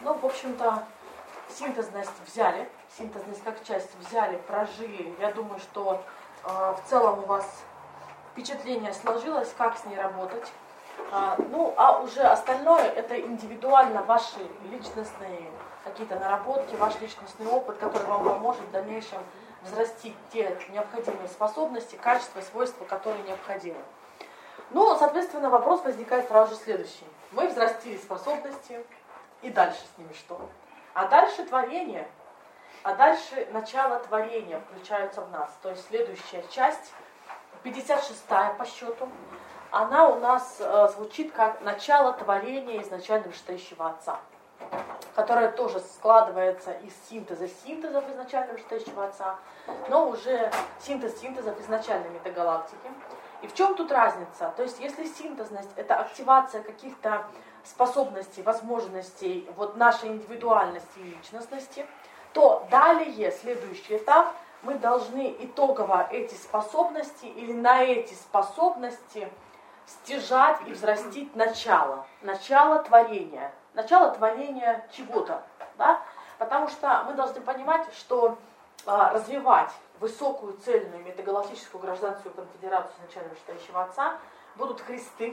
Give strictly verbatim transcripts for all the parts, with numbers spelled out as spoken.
Ну, в общем-то, синтезность взяли, синтезность как часть взяли, прожили. Я думаю, что э, в целом у вас впечатление сложилось, как с ней работать. А, ну, а уже остальное это индивидуально ваши личностные какие-то наработки, ваш личностный опыт, который вам поможет в дальнейшем взрастить те необходимые способности, качества, свойства, которые необходимы. Ну, соответственно, вопрос возникает сразу же следующий. Мы взрастили способности, и дальше с ними что? А дальше творение, а дальше начало творения включаются в нас. То есть следующая часть, пятьдесят шестая по счету, она у нас э, звучит как начало творения изначально вышестоящего Отца, которое тоже складывается из синтеза синтезов изначально вышестоящего Отца, но уже синтез синтезов изначальной метагалактики. И в чем тут разница? То есть если синтезность это активация каких-то способностей, возможностей вот нашей индивидуальности и личностности, то далее, следующий этап, мы должны итогово эти способности или на эти способности стяжать и взрастить начало, начало творения, начало творения чего-то, да? Потому что мы должны понимать, что а, развивать высокую цельную метагалактическую гражданскую конфедерацию изначально вышестоящего Отца будут Христы.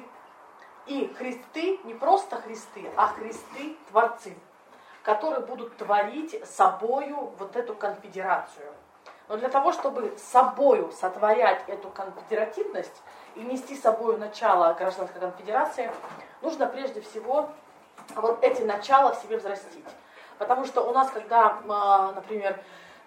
И Христы, не просто Христы, а Христы Творцы, которые будут творить собою вот эту конфедерацию. Но для того, чтобы собою сотворять эту конфедеративность и нести собою начало гражданской конфедерации, нужно прежде всего вот эти начала в себе взрастить. Потому что у нас, когда, например,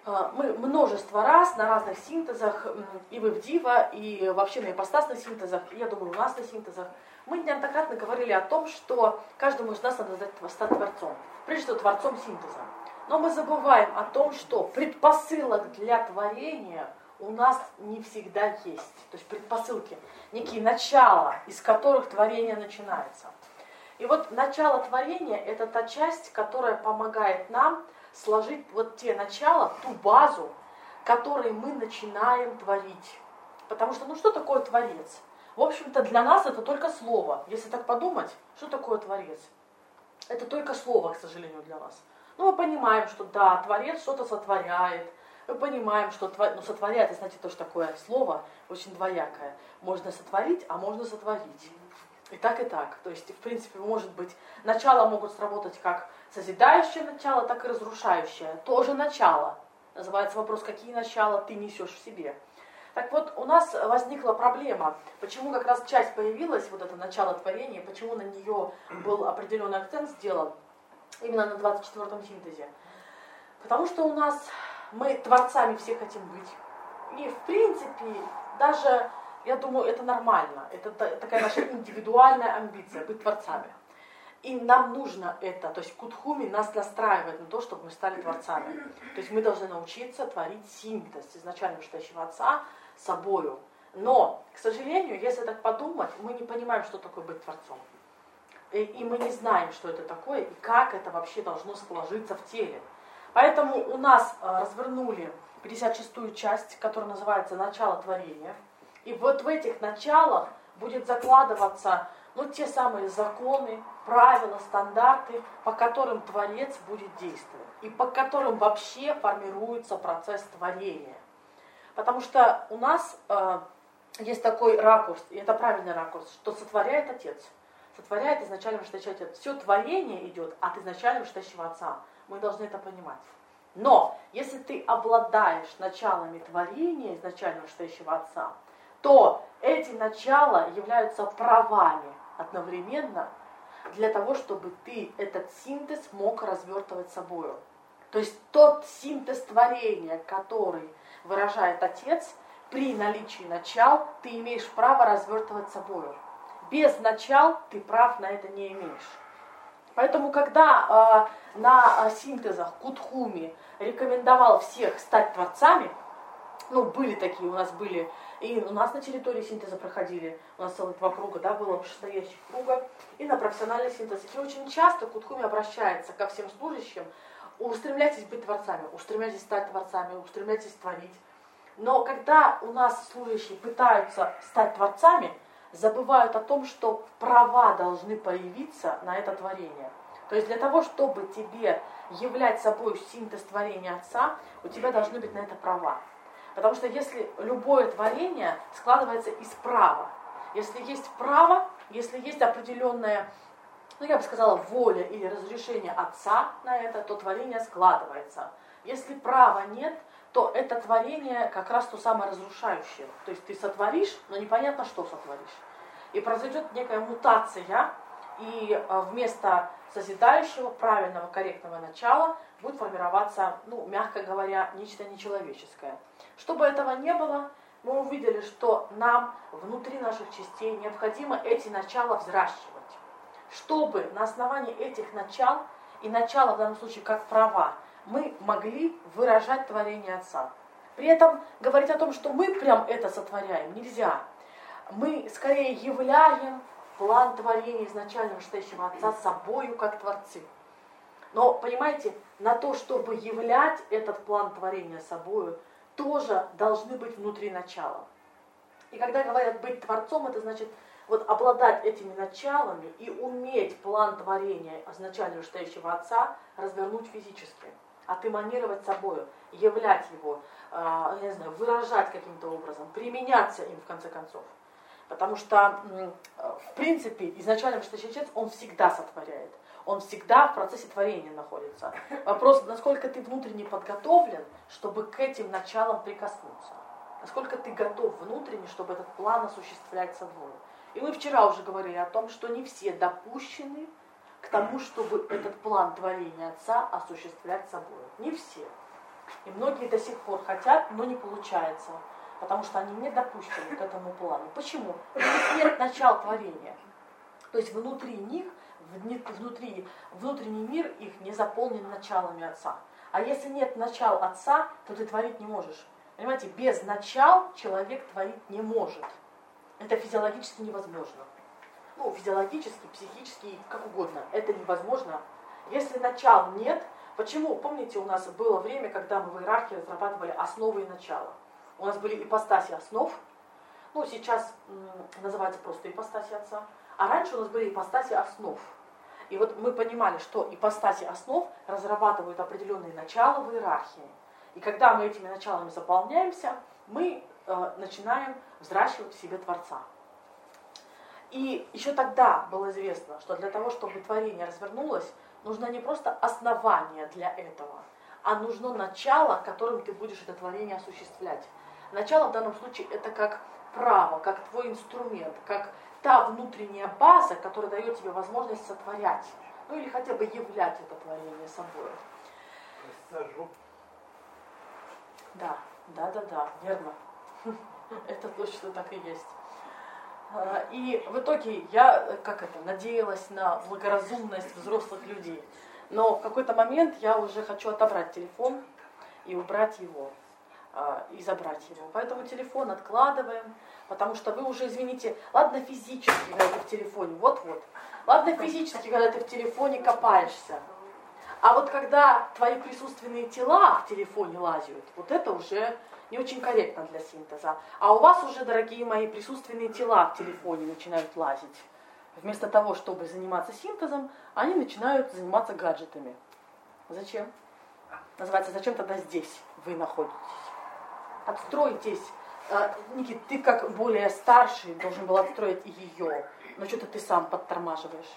мы множество раз на разных синтезах, и вы в Дива, и вообще на ипостасных синтезах, и я думаю, у нас на синтезах, мы неоднократно говорили о том, что каждому из нас надо стать творцом, прежде всего творцом синтеза. Но мы забываем о том, что предпосылок для творения у нас не всегда есть. То есть предпосылки, некие начала, из которых творение начинается. И вот начало творения – это та часть, которая помогает нам сложить вот те начала, ту базу, которой мы начинаем творить. Потому что, ну что такое творец? В общем-то, для нас это только слово. Если так подумать, что такое творец? Это только слово, к сожалению, для нас. Ну, мы понимаем, что да, творец что-то сотворяет. Мы понимаем, что твор... ну, сотворяет, знаете, тоже такое слово, очень двоякое. Можно сотворить, а можно сотворить. И так, и так. То есть, в принципе, может быть, начало могут сработать как созидающее начало, так и разрушающее. Тоже начало. Называется вопрос, какие начала ты несешь в себе. Так вот, у нас возникла проблема, почему как раз часть появилась, вот это начало творения, почему на нее был определенный акцент сделан, именно на двадцать четвёртом синтезе. Потому что у нас, мы творцами все хотим быть. И в принципе, даже, я думаю, это нормально. Это такая наша индивидуальная амбиция, быть творцами. И нам нужно это, то есть Кутхуми нас настраивает на то, чтобы мы стали творцами. То есть мы должны научиться творить синтез изначально вышестоящего Отца собою. Но, к сожалению, если так подумать, мы не понимаем, что такое быть творцом. И, и мы не знаем, что это такое, и как это вообще должно сложиться в теле. Поэтому у нас э, развернули пятьдесят шестую часть, которая называется «Начало творения». И вот в этих началах будет закладываться ну, те самые законы, правила, стандарты, по которым Творец будет действовать. И по которым вообще формируется процесс творения. Потому что у нас э, есть такой ракурс, и это правильный ракурс, что сотворяет Отец. Сотворяет изначально вышестоящий Отец. Все творение идет от изначально вышестоящего Отца. Мы должны это понимать. Но если ты обладаешь началами творения изначально вышестоящего Отца, то эти начала являются правами одновременно для того, чтобы ты этот синтез мог развертывать собою. То есть тот синтез творения, который выражает Отец, при наличии начал ты имеешь право развертывать собою. Без начал ты прав на это не имеешь. Поэтому, когда э, на э, синтезах Кутхуми рекомендовал всех стать творцами, ну, были такие, у нас были, и у нас на территории синтеза проходили, у нас целых два круга, да, было вышестоящих круга, и на профессиональный синтез. И очень часто Кутхуми обращается ко всем служащим: устремляйтесь быть творцами, устремляйтесь стать творцами, устремляйтесь творить. Но когда у нас служащие пытаются стать творцами, забывают о том, что права должны появиться на это творение. То есть для того, чтобы тебе являть собой синтез творения Отца, у тебя должны быть на это права. Потому что если любое творение складывается из права, если есть право, если есть определенная, ну я бы сказала, воля или разрешение Отца на это, то творение складывается. Если права нет, то это творение как раз то самое разрушающее. То есть ты сотворишь, но непонятно, что сотворишь. И произойдет некая мутация, и вместо созидающего, правильного, корректного начала будет формироваться, ну, мягко говоря, нечто нечеловеческое. Чтобы этого не было, мы увидели, что нам внутри наших частей необходимо эти начала взращивать. Чтобы на основании этих начал, и начала в данном случае как права, мы могли выражать творение Отца. При этом говорить о том, что мы прям это сотворяем, нельзя. Мы скорее являем план творения изначально вышестоящего Отца собою как Творцы. Но, понимаете, на то, чтобы являть этот план творения собою, тоже должны быть внутри начала. И когда говорят быть Творцом, это значит вот обладать этими началами и уметь план творения изначально вышестоящего Отца развернуть физически, отэманировать собою, являть его, я не знаю, выражать каким-то образом, применяться им в конце концов. Потому что, в принципе, изначально вышестоящий Отец, он всегда сотворяет. Он всегда в процессе творения находится. Вопрос, насколько ты внутренне подготовлен, чтобы к этим началам прикоснуться. Насколько ты готов внутренне, чтобы этот план осуществлять собой. И мы вчера уже говорили о том, что не все допущены к тому, чтобы этот план творения Отца осуществлять собой. Не все. И многие до сих пор хотят, но не получается. Потому что они не допущены к этому плану. Почему? У них нет начала творения. То есть внутри них, внутри, внутренний мир их не заполнен началами Отца. А если нет начал Отца, то ты творить не можешь. Понимаете, без начал человек творить не может. Это физиологически невозможно. Ну, физиологически, психически, как угодно. Это невозможно. Если начал нет, почему? Помните, у нас было время, когда мы в иерархии разрабатывали основы и начала. У нас были ипостаси основ, ну сейчас м, называется просто ипостаси Отца, а раньше у нас были ипостаси основ. И вот мы понимали, что ипостаси основ разрабатывают определенные начала в иерархии. И когда мы этими началами заполняемся, мы э, начинаем взращивать в себе Творца. И еще тогда было известно, что для того, чтобы творение развернулось, нужно не просто основание для этого, а нужно начало, которым ты будешь это творение осуществлять. Начало в данном случае это как право, как твой инструмент, как та внутренняя база, которая дает тебе возможность сотворять, ну или хотя бы являть это творение собой. Сажу. Да, да, да, да, верно. Это точно так и есть. И в итоге я, как это, надеялась на благоразумность взрослых людей. Но в какой-то момент я уже хочу отобрать телефон и убрать его, и забрать его. Поэтому телефон откладываем, потому что вы уже, извините, ладно физически, когда ты в телефоне, вот-вот. Ладно физически, когда ты в телефоне копаешься. А вот когда твои присутственные тела в телефоне лазят, вот это уже не очень корректно для синтеза. А у вас уже, дорогие мои, присутственные тела в телефоне начинают лазить. Вместо того, чтобы заниматься синтезом, они начинают заниматься гаджетами. Зачем? Называется, зачем тогда здесь вы находитесь? Отстройтесь. Никит, ты как более старший должен был отстроить и ее. Но что-то ты сам подтормаживаешь.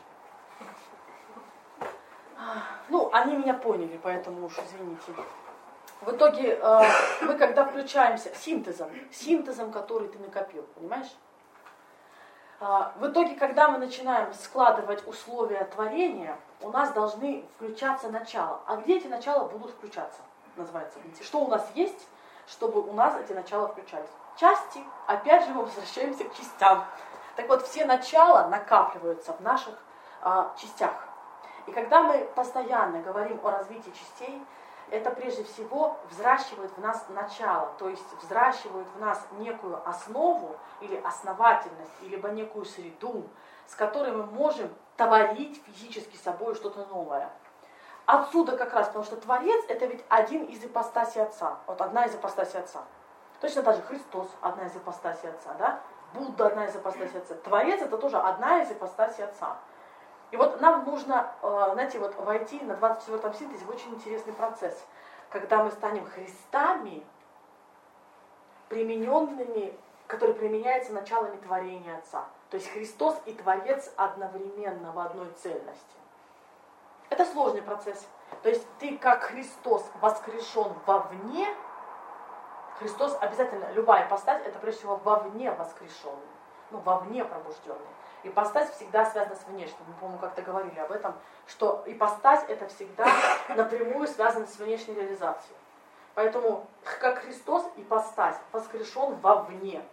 Ну, они меня поняли, поэтому уж извините. В итоге э, мы когда включаемся синтезом, синтезом, который ты накопил, понимаешь? Э, в итоге, когда мы начинаем складывать условия творения, у нас должны включаться начала. А где эти начала будут включаться? Называется. Что у нас есть, чтобы у нас эти начала включались? Части, опять же мы возвращаемся к частям. Так вот, все начала накапливаются в наших э, частях. И когда мы постоянно говорим о развитии частей, это прежде всего взращивает в нас начало, то есть взращивает в нас некую основу или основательность, либо некую среду, с которой мы можем творить физически собой что-то новое. Отсюда как раз, потому что Творец это ведь один из ипостасей Отца, вот одна из ипостасей Отца. Точно так же Христос одна из ипостасей Отца, да? Будда одна из ипостасей Отца. Творец это тоже одна из ипостасей Отца. И вот нам нужно, знаете, вот войти на двадцать четвёртом синтезе в очень интересный процесс, когда мы станем Христами, примененными, которые применяются началами творения Отца. То есть Христос и Творец одновременно в одной цельности. Это сложный процесс. То есть ты как Христос воскрешен вовне, Христос обязательно, любая ипостась, это прежде всего вовне воскрешенный, ну вовне пробужденный. Ипостась всегда связана с внешним. Мы, по-моему, как-то говорили об этом, что ипостась это всегда напрямую связано с внешней реализацией. Поэтому, как Христос, ипостась воскрешен вовне.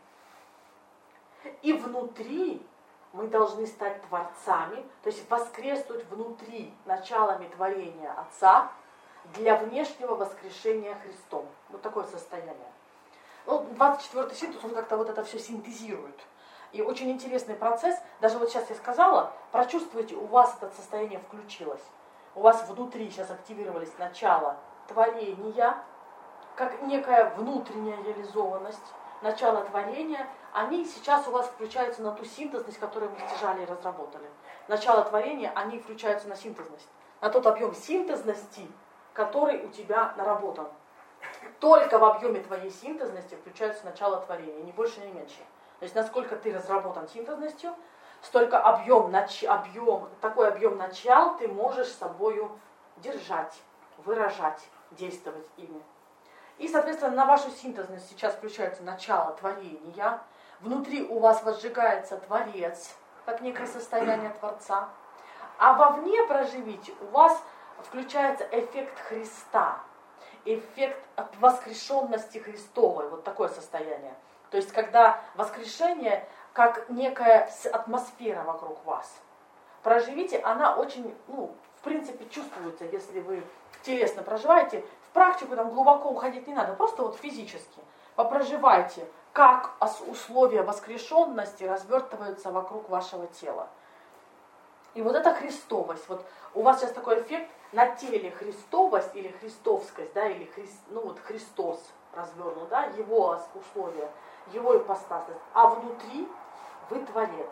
И внутри мы должны стать творцами, то есть воскреснуть внутри началами творения Отца для внешнего воскрешения Христом. Вот такое состояние. Ну, двадцать четвёртый синтез, он как-то вот это все синтезирует. И очень интересный процесс, даже вот сейчас я сказала, прочувствуйте, у вас это состояние включилось. У вас внутри сейчас активировались начало творения, как некая внутренняя реализованность, начало творения, они сейчас у вас включаются на ту синтезность, которую мы стяжали и разработали. Начало творения, они включаются на синтезность, на тот объем синтезности, который у тебя наработан. Только в объеме твоей синтезности включается начало творения, ни больше, ни меньше. То есть насколько ты разработан синтезностью, столько объем, нач... объем, такой объем начал ты можешь с собою держать, выражать, действовать ими. И, соответственно, на вашу синтезность сейчас включается начало творения. Внутри у вас возжигается Творец, как некое состояние Творца. А вовне проживите, у вас включается эффект Христа, эффект воскрешенности Христовой, вот такое состояние. То есть, когда воскрешение, как некая атмосфера вокруг вас. Проживите, она очень, ну, в принципе, чувствуется, если вы телесно проживаете. В практику там глубоко уходить не надо, просто вот физически. Попроживайте, как условия воскрешенности развертываются вокруг вашего тела. И вот эта христовость, вот у вас сейчас такой эффект на теле христовость или христовскость, да, или хри, ну вот Христос развернут, да, его условия, его ипостасность, а внутри вы Творец.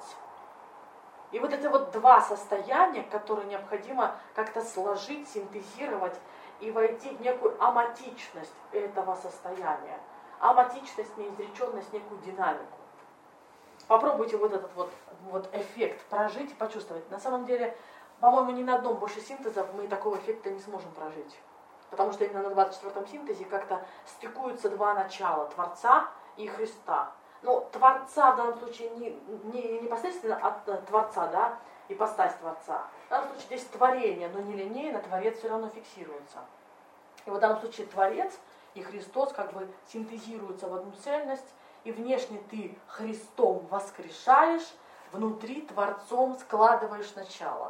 И вот это вот два состояния, которые необходимо как-то сложить, синтезировать и войти в некую аматичность этого состояния. Аматичность, неизреченность, некую динамику. Попробуйте вот этот вот, вот эффект прожить и почувствовать. На самом деле, по-моему, ни на одном больше синтеза мы такого эффекта не сможем прожить. Потому что именно на двадцать четвёртом синтезе как-то стыкуются два начала, Творца и Христа. Но Творца в данном случае не, не непосредственно от Творца, да, ипостась Творца. В данном случае здесь творение, но не линейно, Творец все равно фиксируется. И вот в данном случае Творец и Христос как бы синтезируются в одну цельность, и внешне ты Христом воскрешаешь, внутри Творцом складываешь начало.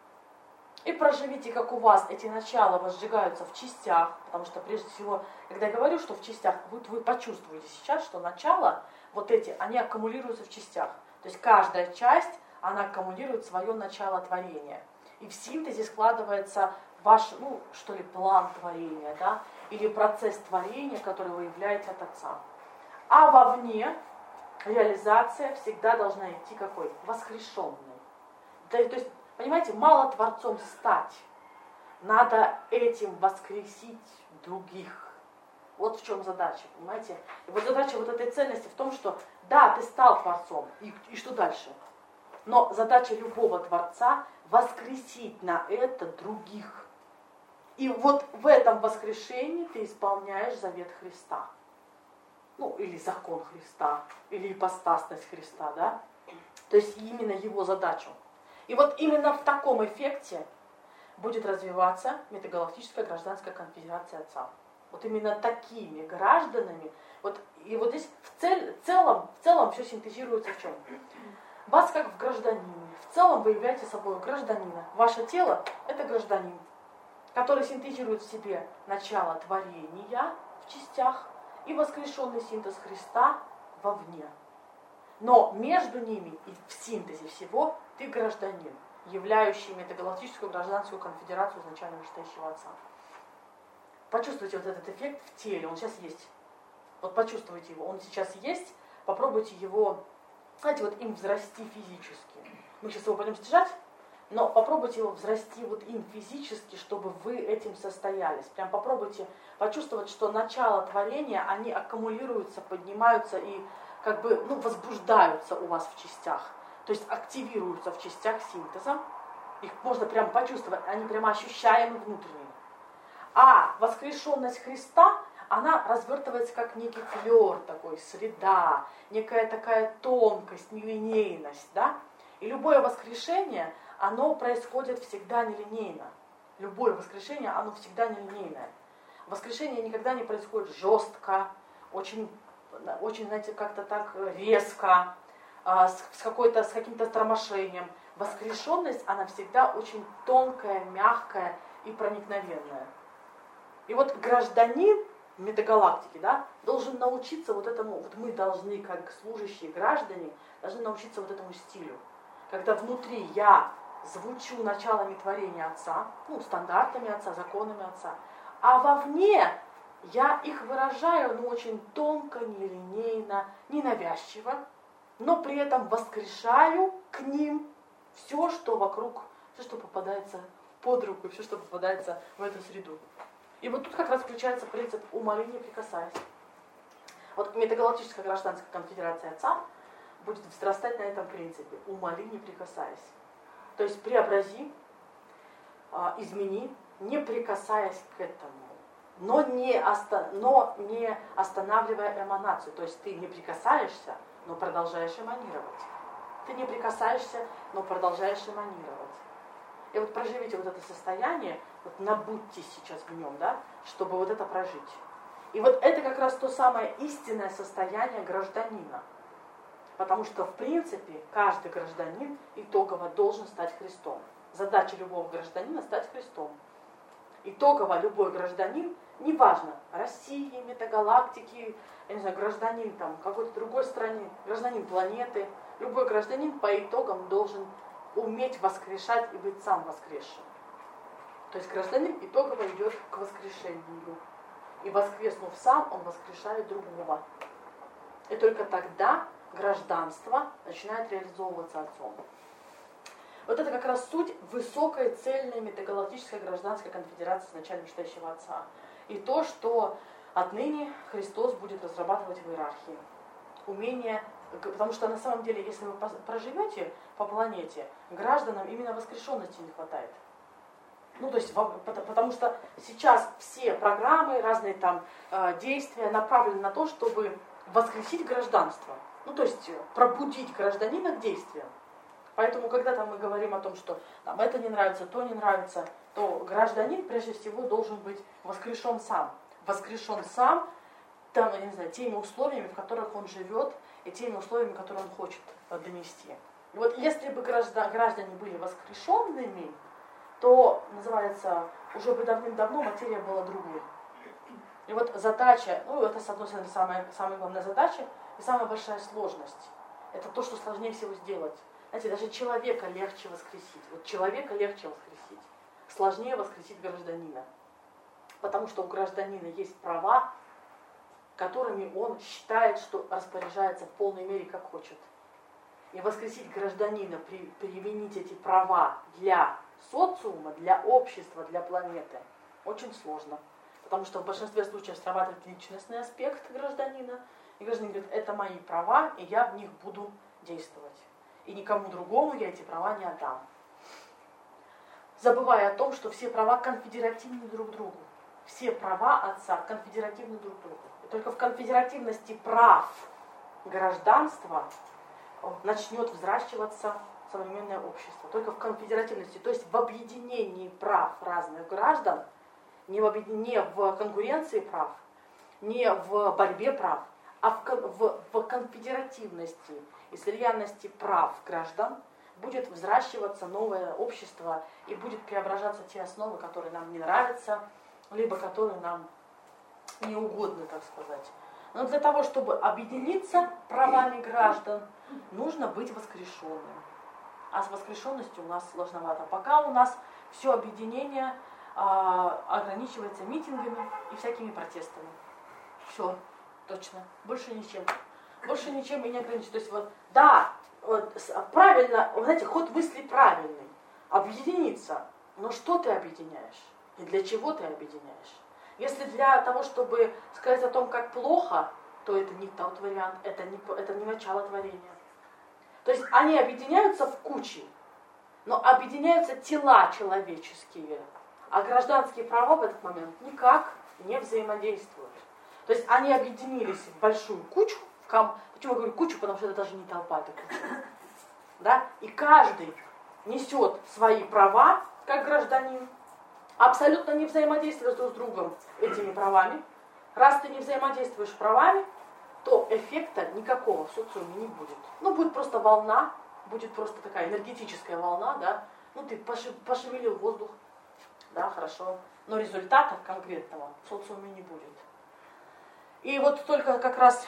И проживите, как у вас эти начала возжигаются в частях, потому что прежде всего, когда я говорю, что в частях, вы, вы почувствуете сейчас, что начало, вот эти, они аккумулируются в частях. То есть каждая часть, она аккумулирует свое начало творения. И в синтезе складывается ваш, ну, что ли, план творения, да, или процесс творения, который выявляется от Отца. А вовне реализация всегда должна идти какой? Воскрешенной. То есть, понимаете, мало Творцом стать. Надо этим воскресить других. Вот в чем задача, понимаете? И вот задача вот этой ценности в том, что да, ты стал Творцом, и, и что дальше? Но задача любого Творца воскресить на это других. И вот в этом воскрешении ты исполняешь завет Христа. Ну, или закон Христа, или ипостасность Христа, да? То есть именно его задачу. И вот именно в таком эффекте будет развиваться Метагалактическая гражданская конфедерация Отца. Вот именно такими гражданами. Вот, и вот здесь в, цель, в, целом, в целом все синтезируется в чем? Вас как в гражданине. В целом вы являетесь собой гражданина. Ваше тело – это гражданин, который синтезирует в себе начало творения в частях и воскрешенный синтез Христа вовне. Но между ними и в синтезе всего ты гражданин, являющий Метагалактическую гражданскую конфедерацию изначально вышестоящего Отца. Почувствуйте вот этот эффект в теле, он сейчас есть. Вот почувствуйте его, он сейчас есть, попробуйте его, знаете, вот им взрасти физически. Мы сейчас его пойдем стяжать, Но попробуйте его взрасти вот им физически, чтобы вы этим состоялись. Прям попробуйте почувствовать, что начало творения, они аккумулируются, поднимаются и как бы ну, возбуждаются у вас в частях. То есть активируются в частях синтеза. Их можно прям почувствовать, они прямо ощущаемы внутренне. А воскрешенность Христа, она развертывается как некий флер такой, среда, некая такая тонкость, нелинейность, да? И любое воскрешение, оно происходит всегда нелинейно. Любое воскрешение, оно всегда нелинейное. Воскрешение никогда не происходит жестко, очень, очень знаете, как-то так резко, с, с, какой-то, с каким-то тормошением. Воскрешенность, она всегда очень тонкая, мягкая и проникновенная. И вот гражданин метагалактики, да, должен научиться вот этому, вот мы должны, как служащие граждане, должны научиться вот этому стилю. Когда внутри я звучу началами творения Отца, ну, стандартами Отца, законами Отца, а вовне я их выражаю, ну, очень тонко, нелинейно, ненавязчиво, но при этом воскрешаю к ним все, что вокруг, все, что попадается под руку, все, что попадается в эту среду. И вот тут как раз включается принцип «умоли, не прикасаясь». Вот метагалактическая гражданская конфедерация Отца будет взрастать на этом принципе «умоли, не прикасаясь». То есть преобрази, измени, не прикасаясь к этому, но не, оста- но не останавливая эманацию. То есть ты не прикасаешься, но продолжаешь эманировать. Ты не прикасаешься, но продолжаешь эманировать. И вот проживите вот это состояние, вот набудьте сейчас в нем, да, чтобы вот это прожить. И вот это как раз то самое истинное состояние гражданина. Потому что, в принципе, каждый гражданин итогово должен стать Христом. Задача любого гражданина стать Христом. Итогово любой гражданин, неважно, России, метагалактики, я не знаю, гражданин там какой-то другой страны, гражданин планеты, любой гражданин по итогам должен уметь воскрешать и быть сам воскресшим. То есть гражданин итогово идет к воскрешению. И воскреснув сам, он воскрешает другого. И только тогда гражданство начинает реализовываться Отцом. Вот это как раз суть высокой цельной метагалактической гражданской конфедерации изначально читающего Отца. И то, что отныне Христос будет разрабатывать в иерархии. Умение, потому что на самом деле, если вы проживете по планете, гражданам именно воскрешенности не хватает. Ну, то есть, потому что сейчас все программы, разные там действия направлены на то, чтобы воскресить гражданство. Ну, то есть, пробудить гражданина к действиям. Поэтому, когда там мы говорим о том, что нам это не нравится, то не нравится, то гражданин, прежде всего, должен быть воскрешен сам. Воскрешен сам, там, я не знаю, теми условиями, в которых он живет, и теми условиями, которые он хочет донести. И вот если бы граждане были воскрешенными, то, называется, уже бы давным-давно материя была другой. И вот задача, ну это, с одной стороны, самая, самая главная задача и самая большая сложность. Это то, что сложнее всего сделать. Знаете, даже человека легче воскресить. Вот человека легче воскресить. Сложнее воскресить гражданина. Потому что у гражданина есть права, которыми он считает, что распоряжается в полной мере, как хочет. И воскресить гражданина, при, применить эти права для социума, для общества, для планеты, очень сложно. Потому что в большинстве случаев срабатывает личностный аспект гражданина. И гражданин говорит, это мои права, и я в них буду действовать. И никому другому я эти права не отдам. Забывая о том, что все права конфедеративны друг другу. Все права Отца конфедеративны друг другу. И только в конфедеративности прав гражданства начнет взращиваться современное общество. Только в конфедеративности, то есть в объединении прав разных граждан, не в, не в конкуренции прав, не в борьбе прав, а в, в, в конфедеративности и слиянности прав граждан будет взращиваться новое общество и будет преображаться те основы, которые нам не нравятся, либо которые нам не угодны, так сказать. Но для того, чтобы объединиться правами граждан, нужно быть воскрешенным. А с воскрешенностью у нас сложновато. Пока у нас все объединение а, ограничивается митингами и всякими протестами. Все, точно. Больше ничем. Больше ничем и не ограничивается. То есть вот, да, вот, правильно, вот, знаете, ход мысли правильный. объединиться. Но что ты объединяешь? И для чего ты объединяешь? Если для того, чтобы сказать о том, как плохо, то это не тот вариант, это не, это не начало творения. То есть они объединяются в кучи, но объединяются тела человеческие, а гражданские права в этот момент никак не взаимодействуют. То есть они объединились в большую кучу, в ком... почему я говорю кучу, потому что это даже не толпа, это куча. Да? И каждый несет свои права, как гражданин, абсолютно не взаимодействуя друг с другом этими правами. Раз ты не взаимодействуешь правами, то эффекта никакого в социуме не будет. Ну, будет просто волна, будет просто такая энергетическая волна, да. Ну, ты пошевелил воздух, да, хорошо. Но результата конкретного в социуме не будет. И вот только как раз,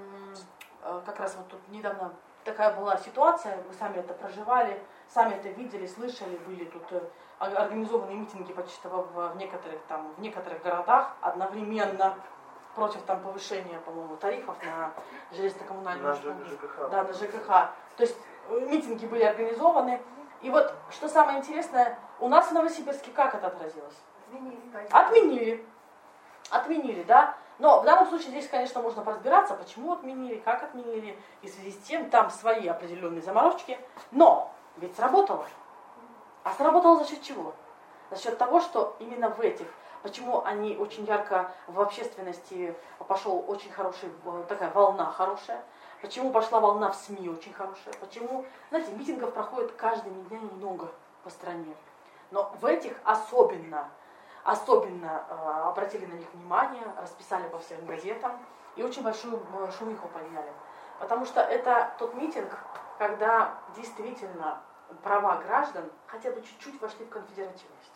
как раз вот тут недавно такая была ситуация, мы сами это проживали, сами это видели, слышали, были тут организованные митинги почти в некоторых, там, в некоторых городах одновременно против там, повышения, по-моему, тарифов на железнокоммунальную услугу. Да, на ЖКХ. То есть митинги были организованы. И вот, что самое интересное, у нас в Новосибирске как это отразилось? Отменили. Отменили. Отменили, да. Но в данном случае здесь, конечно, можно поразбираться, почему отменили, как отменили, и в связи с тем там свои определенные заморочки. Но ведь сработало. А сработало за счет чего? За счет того, что именно в этих, почему они очень ярко в общественности пошел очень хороший, такая волна хорошая, почему пошла волна в СМИ очень хорошая, почему, знаете, митингов проходит каждый день много по стране. Но в этих особенно, особенно э, обратили на них внимание, расписали по всем газетам и очень большую шумиху подняли. Потому что это тот митинг, когда действительно права граждан хотя бы чуть-чуть вошли в конфедеративность.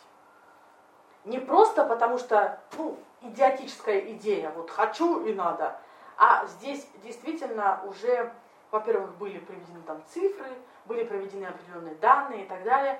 Не просто потому что, ну, идиотическая идея, вот хочу и надо, а здесь действительно уже, во-первых, были приведены там цифры, были приведены определенные данные и так далее.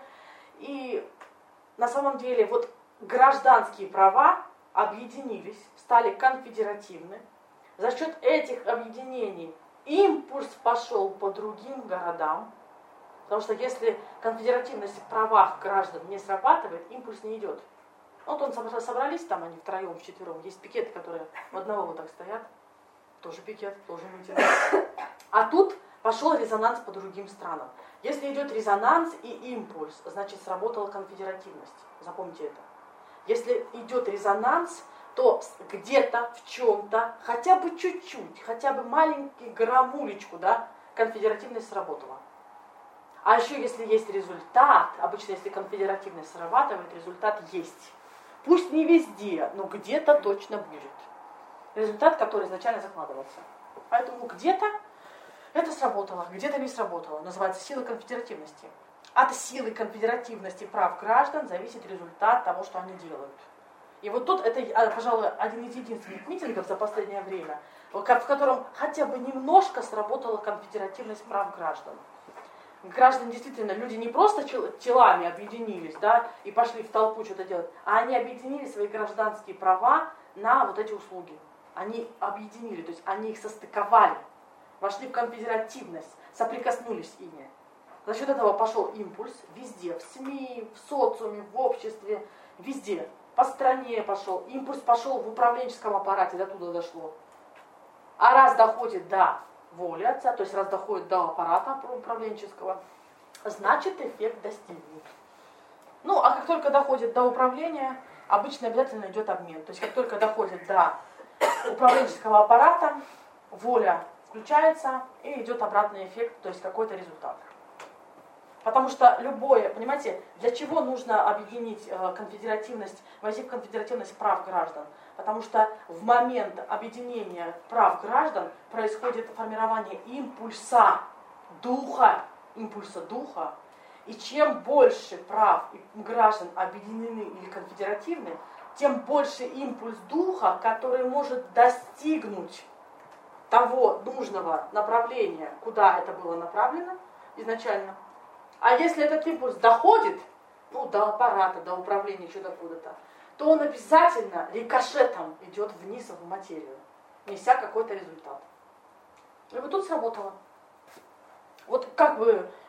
И на самом деле вот гражданские права объединились, стали конфедеративны. За счет этих объединений импульс пошел по другим городам, потому что если конфедеративность в правах граждан не срабатывает, импульс не идет. Вот он собрались там, они втроем, вчетвером, есть пикеты, которые в одного вот так стоят, тоже пикет, тоже митинг. А тут пошел резонанс по другим странам. Если идет резонанс и импульс, значит сработала конфедеративность, запомните это. Если идет резонанс, то где-то, в чем-то, хотя бы чуть-чуть, хотя бы маленькую грамулечку, да, конфедеративность сработала. А еще если есть результат, обычно если конфедеративность срабатывает, результат есть. Пусть не везде, но где-то точно будет. Результат, который изначально закладывался. Поэтому где-то это сработало, где-то не сработало. Называется сила конфедеративности. От силы конфедеративности прав граждан зависит результат того, что они делают. И вот тут это, пожалуй, один из единственных митингов за последнее время, в котором хотя бы немножко сработала конфедеративность прав граждан. Граждане действительно, люди не просто телами объединились, да, и пошли в толпу что-то делать, а они объединили свои гражданские права на вот эти услуги. Они объединили, то есть они их состыковали, вошли в конфедеративность, соприкоснулись с ими. За счет этого пошел импульс везде, в СМИ, в социуме, в обществе, везде. По стране пошел, импульс пошел в управленческом аппарате, до туда дошло. А раз доходит до воли отца, то есть раз доходит до аппарата управленческого, значит эффект достигнут. Ну, а как только доходит до управления, обычно обязательно идет обмен. То есть как только доходит до управленческого аппарата, воля включается и идет обратный эффект, то есть какой-то результат. Потому что любое, понимаете, для чего нужно объединить конфедеративность, войти в конфедеративность прав граждан? Потому что в момент объединения прав граждан происходит формирование импульса духа, импульса духа. И чем больше прав граждан объединены или конфедеративны, тем больше импульс духа, который может достигнуть того нужного направления, куда это было направлено изначально. А если этот импульс доходит, ну, до аппарата, до управления, что-то куда-то, то он обязательно рикошетом идет вниз в материю, неся какой-то результат. И вот тут сработало. Вот как вы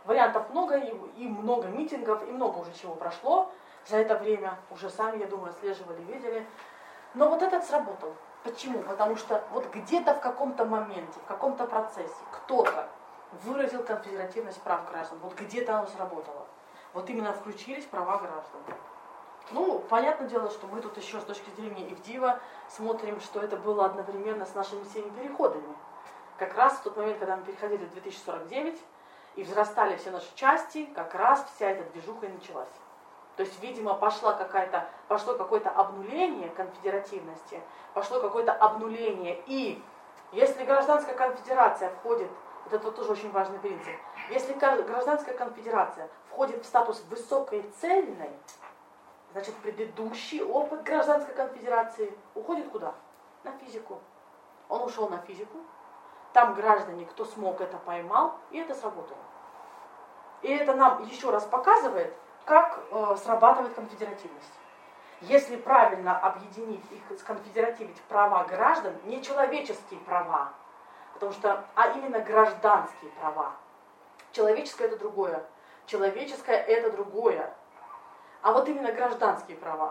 Вариантов много, и, и много митингов, и много уже чего прошло за это время. Уже сами, я думаю, отслеживали, видели. Но вот этот сработал. Почему? Потому что вот где-то в каком-то моменте, в каком-то процессе кто-то выразил конфедеративность прав граждан. Вот где-то оно сработало. Вот именно включились права граждан. Ну, понятное дело, что мы тут еще с точки зрения Ивдива смотрим, что это было одновременно с нашими всеми переходами. Как раз в тот момент, когда мы переходили в две тысячи сорок девять и взрастали все наши части, как раз вся эта движуха и началась. То есть, видимо, пошла какая-то, пошло какое-то обнуление конфедеративности, пошло какое-то обнуление. И если гражданская конфедерация входит, вот это тоже очень важный принцип, если гражданская конфедерация входит в статус высокой цельной, значит, предыдущий опыт гражданской конфедерации уходит куда? На физику. Он ушел на физику, там граждане, кто смог, это поймал, и это сработало. И это нам еще раз показывает, как э, срабатывает конфедеративность. Если правильно объединить их, сконфедеративить права граждан, не человеческие права, потому что, а именно гражданские права. Человеческое это другое, человеческое это другое. А вот именно гражданские права.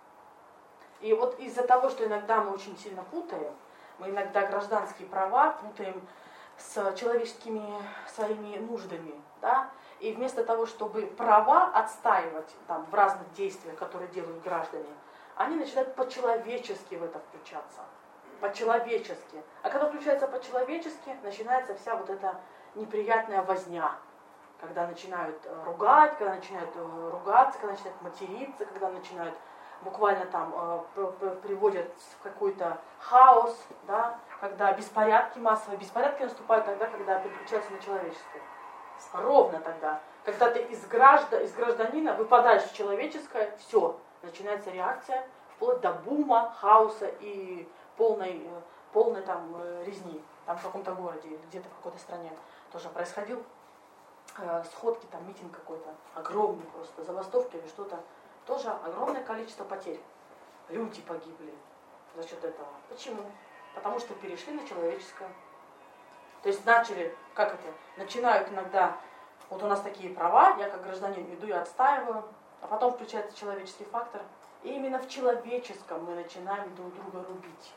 И вот из-за того, что иногда мы очень сильно путаем, мы иногда гражданские права путаем с человеческими своими нуждами, да? И вместо того, чтобы права отстаивать там, в разных действиях, которые делают граждане, они начинают по-человечески в это включаться. По-человечески. А когда включается по-человечески, начинается вся вот эта неприятная возня. Когда начинают ругать, когда начинают ругаться, когда начинают материться, когда начинают буквально там приводят в какой-то хаос, да, когда беспорядки массовые. Беспорядки наступают тогда, когда переключаются на человеческое. Ровно тогда. Когда ты из, граждан, из гражданина выпадаешь в человеческое, все, начинается реакция, вплоть до бума, хаоса и полной, полной там резни. Там в каком-то городе, где-то в какой-то стране тоже происходил э, сходки, там митинг какой-то, огромный просто, забастовки или что-то. Тоже огромное количество потерь. Люди погибли за счет этого. Почему? Потому что перешли на человеческое. То есть начали, как это, начинают иногда, вот у нас такие права, я как гражданин иду и отстаиваю, а потом включается человеческий фактор. И именно в человеческом мы начинаем друг друга рубить.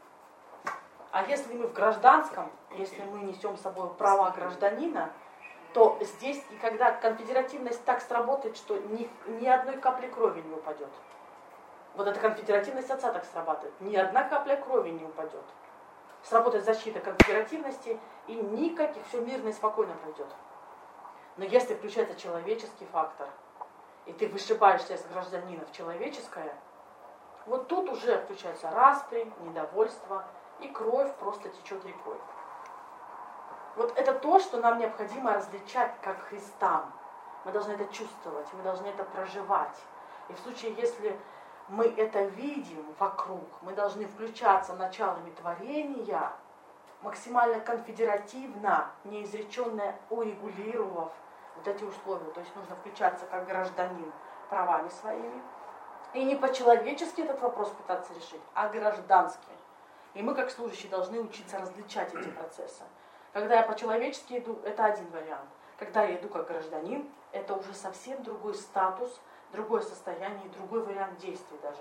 А если мы в гражданском, если мы несем с собой права гражданина, то здесь, и когда конфедеративность так сработает, что ни, ни одной капли крови не упадет. Вот эта конфедеративность отца так срабатывает. Ни одна капля крови не упадет. Сработает защита конфедеративности, и никаких, все мирно и спокойно пройдет. Но если включается человеческий фактор, и ты вышибаешься из гражданина в человеческое, вот тут уже включаются распри, недовольство, и кровь просто течет рекой. Вот это то, что нам необходимо различать как христам. Мы должны это чувствовать, мы должны это проживать. И в случае, если мы это видим вокруг, мы должны включаться началами творения, максимально конфедеративно, неизреченно урегулировав вот эти условия. То есть нужно включаться как гражданин правами своими. И не по-человечески этот вопрос пытаться решить, а граждански. И мы, как служащие, должны учиться различать эти процессы. Когда я по-человечески иду, это один вариант. Когда я иду как гражданин, это уже совсем другой статус, другое состояние, другой вариант действий даже.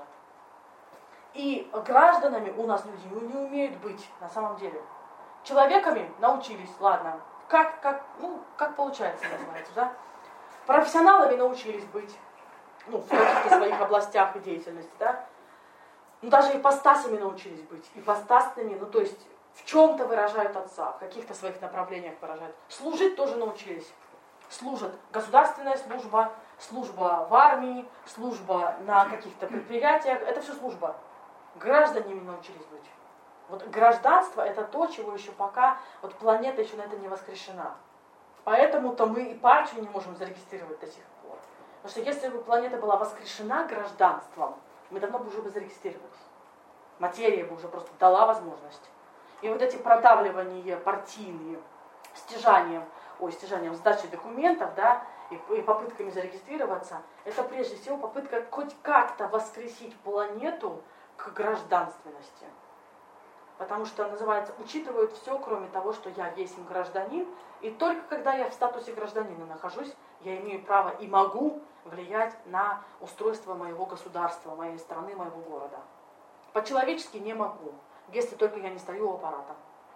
И гражданами у нас люди не умеют быть на самом деле. Человеками научились, ладно, как, как, ну, как получается называется, да? Профессионалами научились быть, ну, в каких-то своих областях и деятельности, да? Ну, даже ипостасями научились быть, ипостасными, ну, то есть в чем-то выражают отца, в каких-то своих направлениях выражают. Служить тоже научились. Служат государственная служба, служба в армии, служба на каких-то предприятиях, это все служба. Гражданами научились быть. Вот гражданство это то, чего еще пока, вот планета еще на это не воскрешена. Поэтому-то мы и партию не можем зарегистрировать до сих пор. Потому что если бы планета была воскрешена гражданством, мы давно бы уже бы зарегистрировались. Материя бы уже просто дала возможность. И вот эти продавливания партийные, стяжанием, ой, стяжанием сдачи документов, да, и, и попытками зарегистрироваться, это прежде всего попытка хоть как-то воскресить планету к гражданственности. Потому что, называется, учитывают все, кроме того, что я есть гражданин, и только когда я в статусе гражданина нахожусь, я имею право и могу влиять на устройство моего государства, моей страны, моего города. По-человечески не могу, если только я не стою у аппарата,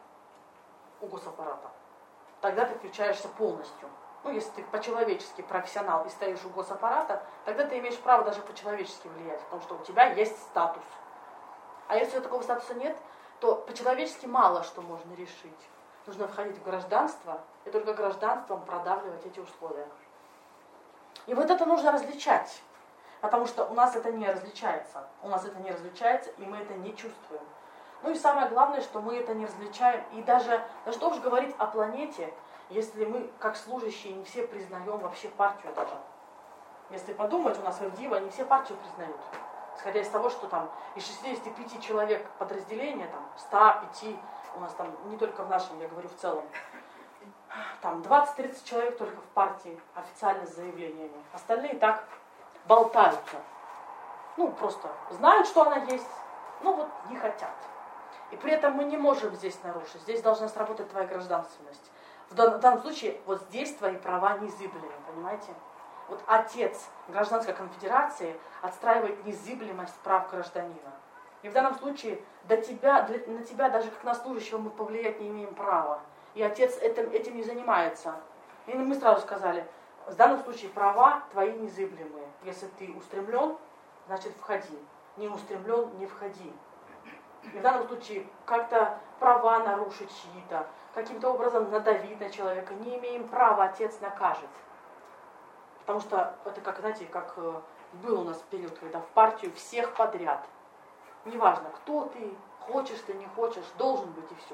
у госаппарата. Тогда ты включаешься полностью. Ну, если ты по-человечески профессионал и стоишь у госаппарата, тогда ты имеешь право даже по-человечески влиять, потому что у тебя есть статус. А если такого статуса нет, то по-человечески мало что можно решить. Нужно входить в гражданство, и только гражданством продавливать эти условия. И вот это нужно различать, потому что у нас это не различается. У нас это не различается, и мы это не чувствуем. Ну и самое главное, что мы это не различаем. И даже, да что уж говорить о планете, если мы, как служащие, не все признаем вообще партию даже. Если подумать, у нас в РДИВа не все партию признают. Исходя из того, что там из шестидесяти пяти человек подразделения, там ста пяти, у нас там не только в нашем, я говорю в целом, там двадцать-тридцать человек только в партии официально с заявлениями. Остальные так болтаются. Ну, просто знают, что она есть, но вот не хотят. И при этом мы не можем здесь нарушить. Здесь должна сработать твоя гражданственность. В данном случае вот здесь твои права незыблемы, понимаете? Вот отец Гражданской конфедерации отстраивает незыблемость прав гражданина. И в данном случае до тебя, для, на тебя даже как на служащего мы повлиять не имеем права. И отец этим, этим не занимается. И мы сразу сказали, в данном случае права твои незыблемые. Если ты устремлен, значит входи. Не устремлен, не входи. И в данном случае как-то права нарушить чьи-то, каким-то образом надавить на человека не имеем права, отец накажет. Потому что это как, знаете, как был у нас период, когда в партию всех подряд. Неважно, кто ты, хочешь ты, не хочешь, должен быть и все.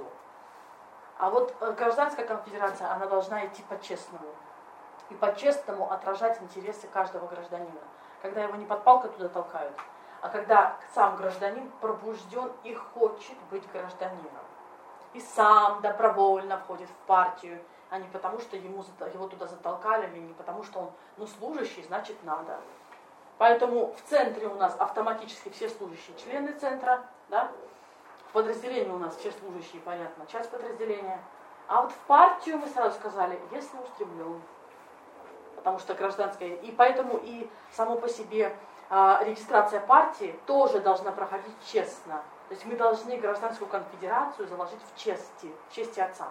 А вот гражданская конфедерация, она должна идти по-честному. И по-честному отражать интересы каждого гражданина. Когда его не под палкой туда толкают, а когда сам гражданин пробужден и хочет быть гражданином. И сам добровольно входит в партию, а не потому, что ему, его туда затолкали, или не потому, что он ну, служащий, значит надо. Поэтому в центре у нас автоматически все служащие члены центра, да? В подразделении у нас все служащие, понятно, часть подразделения. А вот в партию мы сразу сказали, если устремлен. Потому что гражданская... И поэтому и само по себе э, регистрация партии тоже должна проходить честно. То есть мы должны гражданскую конфедерацию заложить в чести, в чести отца.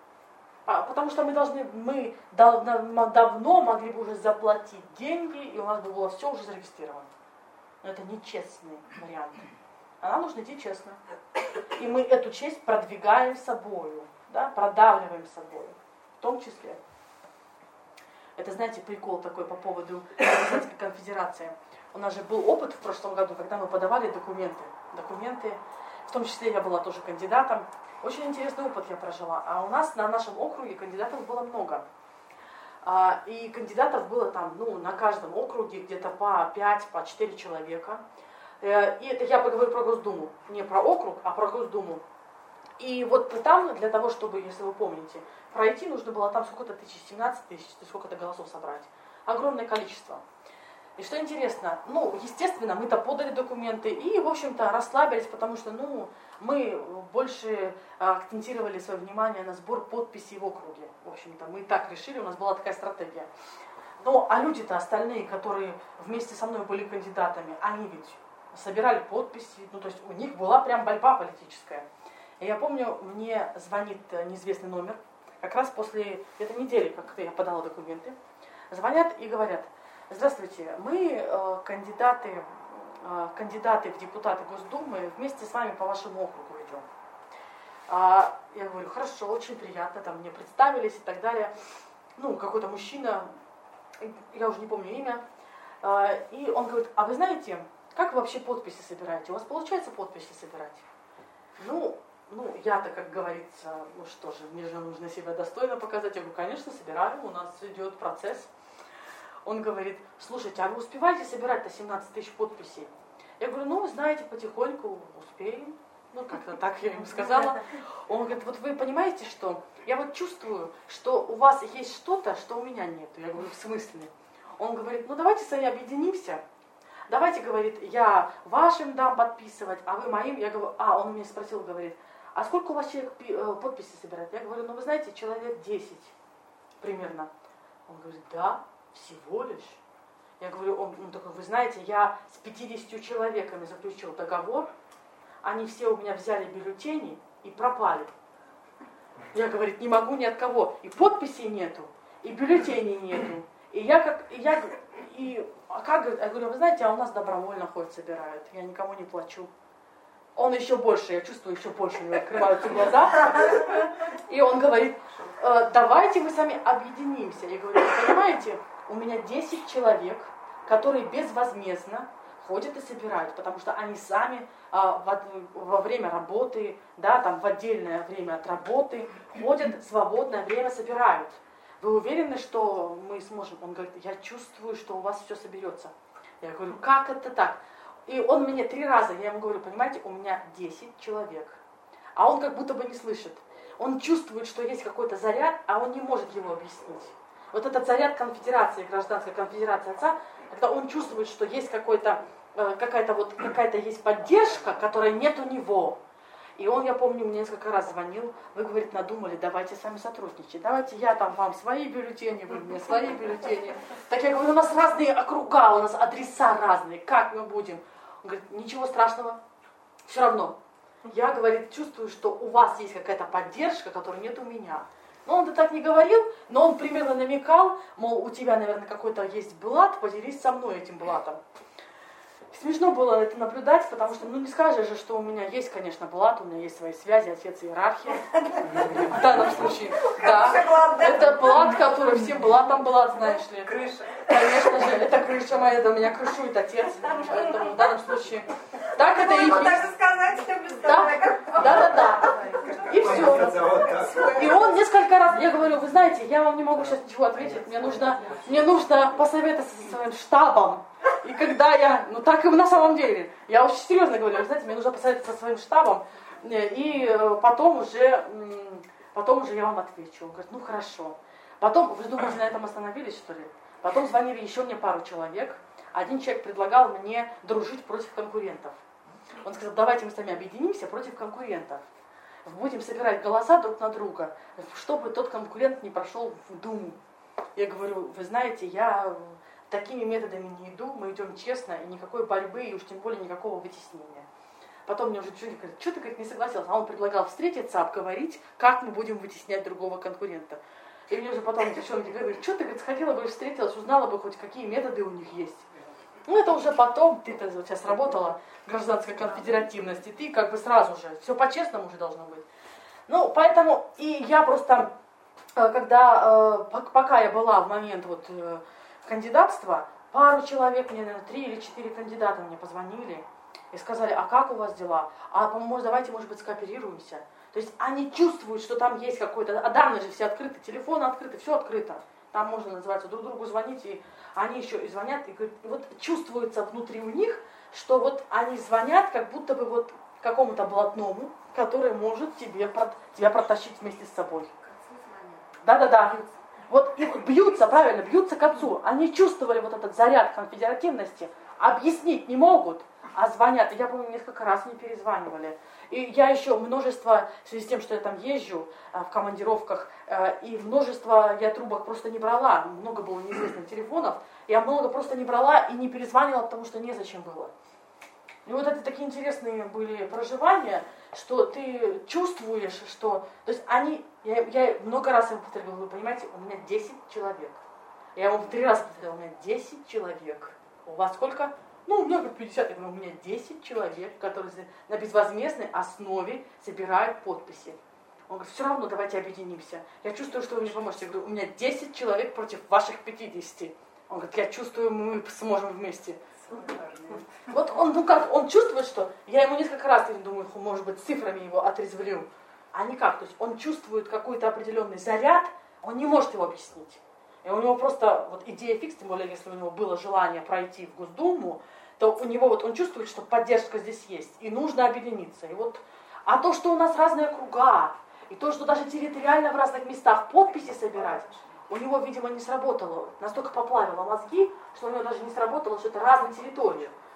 А, потому что мы должны, мы давно, давно могли бы уже заплатить деньги, и у нас бы было все уже зарегистрировано. Но это нечестный вариант. А нам нужно идти честно. И мы эту честь продвигаем собою, да, продавливаем собою, в том числе. Это, знаете, прикол такой по поводу Гражданской конфедерации. У нас же был опыт в прошлом году, когда мы подавали документы. Документы, в том числе я была тоже кандидатом. Очень интересный опыт я прожила. А у нас на нашем округе кандидатов было много. И кандидатов было там, ну, на каждом округе где-то по пять, по четыре человека. И это я поговорю про Госдуму. Не про округ, а про Госдуму. И вот там, для того, чтобы, если вы помните, пройти, нужно было там сколько-то тысяч, семнадцать тысяч, сколько-то голосов собрать. Огромное количество. И что интересно, ну, естественно, мы-то подали документы и, в общем-то, расслабились, потому что, ну, мы больше акцентировали свое внимание на сбор подписей в округе. В общем-то, мы и так решили, у нас была такая стратегия. Ну, а люди-то остальные, которые вместе со мной были кандидатами, они ведь собирали подписи, ну, то есть у них была прям борьба политическая. И я помню, мне звонит неизвестный номер, как раз после этой недели, как я подала документы, звонят и говорят: здравствуйте, мы э, кандидаты, э, кандидаты в депутаты Госдумы, вместе с вами по вашему округу идем. А, я говорю, хорошо, очень приятно, там мне представились и так далее. Ну, какой-то мужчина, я уже не помню имя, э, и он говорит: а вы знаете, как вы вообще подписи собираете? У вас получается подписи собирать? Ну, ну я-то, как говорится, ну что же, мне же нужно себя достойно показать. Я говорю, конечно, собираю, у нас идет процесс. Он говорит: слушайте, а вы успеваете собирать-то семнадцать тысяч подписей? Я говорю, ну, знаете, потихоньку успеем. Ну, как-то так я ему сказала. Он говорит, вот вы понимаете, что я вот чувствую, что у вас есть что-то, что у меня нет. Я говорю, в смысле? Он говорит, ну, давайте с вами объединимся. Давайте, говорит, я вашим дам подписывать, а вы моим. Я говорю, а, он меня спросил, говорит, а сколько у вас человек подписи собирает? Я говорю, ну вы знаете, человек десять примерно. Он говорит, да, всего лишь. Я говорю, он, он такой, вы знаете, я с пятьюдесятью человеками заключил договор, они все у меня взяли бюллетени и пропали. Я, говорит, не могу ни от кого. И подписей нету, и бюллетеней нету. И я как, и я, и, а как, я говорю, вы знаете, а у нас добровольно ходят, собирают, я никому не плачу. Он еще больше, я чувствую, еще больше у него открываются глаза. И он говорит, э, давайте мы с вами объединимся. Я говорю, вы понимаете, у меня десять человек, которые безвозмездно ходят и собирают, потому что они сами а, во, во время работы, да, там в отдельное время от работы, ходят, свободное время собирают. Вы уверены, что мы сможем? Он говорит, я чувствую, что у вас все соберется. Я говорю, как это так? И он мне три раза, я ему говорю, понимаете, у меня десять человек. А он как будто бы не слышит. Он чувствует, что есть какой-то заряд, а он не может его объяснить. Вот этот заряд конфедерации, гражданской конфедерации отца, когда он чувствует, что есть какой-то, э, какая-то вот, какая-то есть поддержка, которой нет у него. И он, я помню, мне несколько раз звонил, вы, говорит, надумали, давайте с вами сотрудничать, давайте я там вам свои бюллетени, вы мне свои бюллетени. Так я говорю, у нас разные округа, у нас адреса разные, как мы будем? Он говорит, ничего страшного, все равно. Я, говорит, чувствую, что у вас есть какая-то поддержка, которой нет у меня. Но он-то так не говорил, но он примерно намекал, мол, у тебя, наверное, какой-то есть блат, поделись со мной этим блатом. Смешно было это наблюдать, потому что, ну не скажешь же, что у меня есть, конечно, блат, у меня есть свои связи, отец иерархия. В данном случае, да. Это блат, который всем блатом блат, знаешь ли. Крыша. Конечно же, это крыша моя, да, меня крышует отец. Поэтому в данном случае, так это и есть. Так сказать, я представляю. Да, да, да. И все. И он несколько раз, я говорю, вы знаете, я вам не могу сейчас ничего ответить, мне нужно, мне нужно посоветоваться со своим штабом. И когда я, ну так и на самом деле, я очень серьезно говорю, вы знаете, мне нужно посоветоваться со своим штабом, и потом уже, потом уже я вам отвечу. Он говорит, ну хорошо. Потом, вы думаете, на этом остановились, что ли? Потом звонили еще мне пару человек. Один человек предлагал мне дружить против конкурентов. Он сказал, давайте мы с вами объединимся против конкурентов. Будем собирать голоса друг на друга, чтобы тот конкурент не прошел в Думу. Я говорю, вы знаете, я такими методами не иду, мы идем честно, и никакой борьбы, и уж тем более никакого вытеснения. Потом мне уже чуть говорит, что ты, говорит, не согласился? А он предлагал встретиться, обговорить, как мы будем вытеснять другого конкурента. И мне уже потом девчонки говорят, что ты, говорит, сходила бы, встретилась, узнала бы хоть какие методы у них есть. Ну это уже потом, ты-то вот сейчас работала, гражданская конфедеративность, и ты как бы сразу же, все по-честному уже должно быть. Ну, поэтому, и я просто, когда, пока я была в момент вот кандидатства, пару человек, мне, наверное, три или четыре кандидата мне позвонили и сказали, а как у вас дела? А, может, давайте, может быть, скооперируемся. То есть они чувствуют, что там есть какой-то, а данные же все открыты, телефоны открыты, все открыто. Там можно, называется, друг другу звонить, и они еще и звонят, и говорят, и вот чувствуется внутри у них, что вот они звонят, как будто бы вот какому-то блатному, который может тебе, тебя протащить вместе с собой. Да-да-да. Вот и бьются, правильно, бьются к отцу. Они чувствовали вот этот заряд конфедеративности, объяснить не могут, а звонят. Я помню, несколько раз мне перезванивали. И я еще множество, в связи с тем, что я там езжу в командировках, и множество я трубок просто не брала, много было неизвестных телефонов, я много просто не брала и не перезванивала, потому что незачем было. И вот это такие интересные были проживания, что ты чувствуешь, что... То есть они... Я, я много раз им повторила, вы понимаете, у меня десять человек. Я ему три раза повторила, у меня десять человек. У вас сколько? Ну, у меня как пятьдесят. Я говорю, у меня десять человек, которые на безвозмездной основе собирают подписи. Он говорит, все равно давайте объединимся. Я чувствую, что вы мне поможете. Я говорю, у меня десять человек против ваших пятидесяти. Он говорит, я чувствую, мы сможем вместе. Вот он, ну как, он чувствует, что я ему несколько раз, я думаю, может быть, цифрами его отрезвлю, а никак. То есть он чувствует какой-то определенный заряд, он не может его объяснить. И у него просто вот идея фикс, тем более, если у него было желание пройти в Госдуму, то у него вот он чувствует, что поддержка здесь есть, и нужно объединиться. И вот, а то, что у нас разные округа, и то, что даже территориально в разных местах подписи собирать, у него, видимо, не сработало, настолько поплавило мозги, что у него даже не сработало, что это разные территории.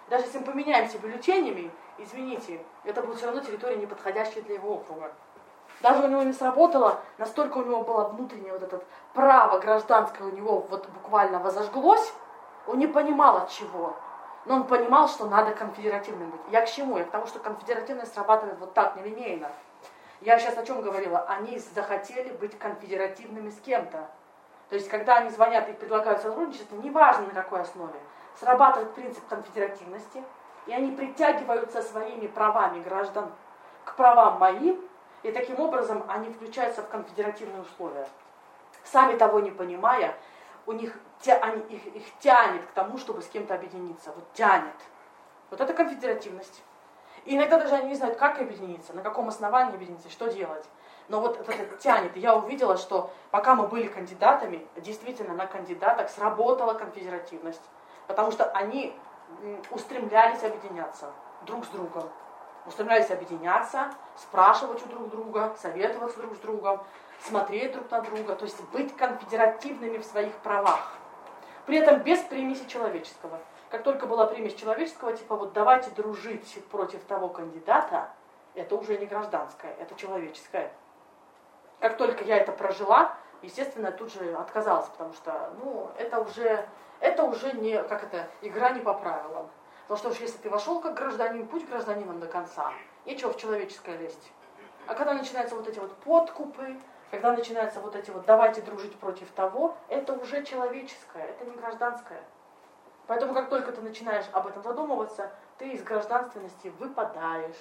Даже если мы поменяемся бюллетенями, извините, это будет все равно территория, не подходящая для его округа. Даже у него не сработало, настолько у него было внутреннее вот это право гражданское у него вот буквально возожглось, он не понимал от чего. Но он понимал, что надо конфедеративным быть. Я к чему? Я к тому, что конфедеративность срабатывает вот так, нелинейно. Я сейчас о чем говорила? Они захотели быть конфедеративными с кем-то. То есть, когда они звонят и предлагают сотрудничество, неважно на какой основе, срабатывает принцип конфедеративности, и они притягиваются своими правами граждан к правам моим, и таким образом они включаются в конфедеративные условия. Сами того не понимая, у них, они, их, их тянет к тому, чтобы с кем-то объединиться. Вот тянет. Вот это конфедеративность. И иногда даже они не знают, как объединиться, на каком основании объединиться, что делать. Но вот это тянет. И я увидела, что пока мы были кандидатами, действительно на кандидатах сработала конфедеративность. Потому что они устремлялись объединяться друг с другом. Устремлялись объединяться, спрашивать у друг друга, советоваться друг с другом, смотреть друг на друга, то есть быть конфедеративными в своих правах. При этом без примеси человеческого. Как только была примесь человеческого, типа вот давайте дружить против того кандидата, это уже не гражданское, это человеческое. Как только я это прожила, естественно, я тут же отказалась, потому что, ну, это уже, это уже не, как это, игра не по правилам. Потому что уж если ты вошел как гражданин, будь гражданином до конца, нечего в человеческое лезть. А когда начинаются вот эти вот подкупы, когда начинаются вот эти вот давайте дружить против того, это уже человеческое, это не гражданское. Поэтому как только ты начинаешь об этом задумываться, ты из гражданственности выпадаешь.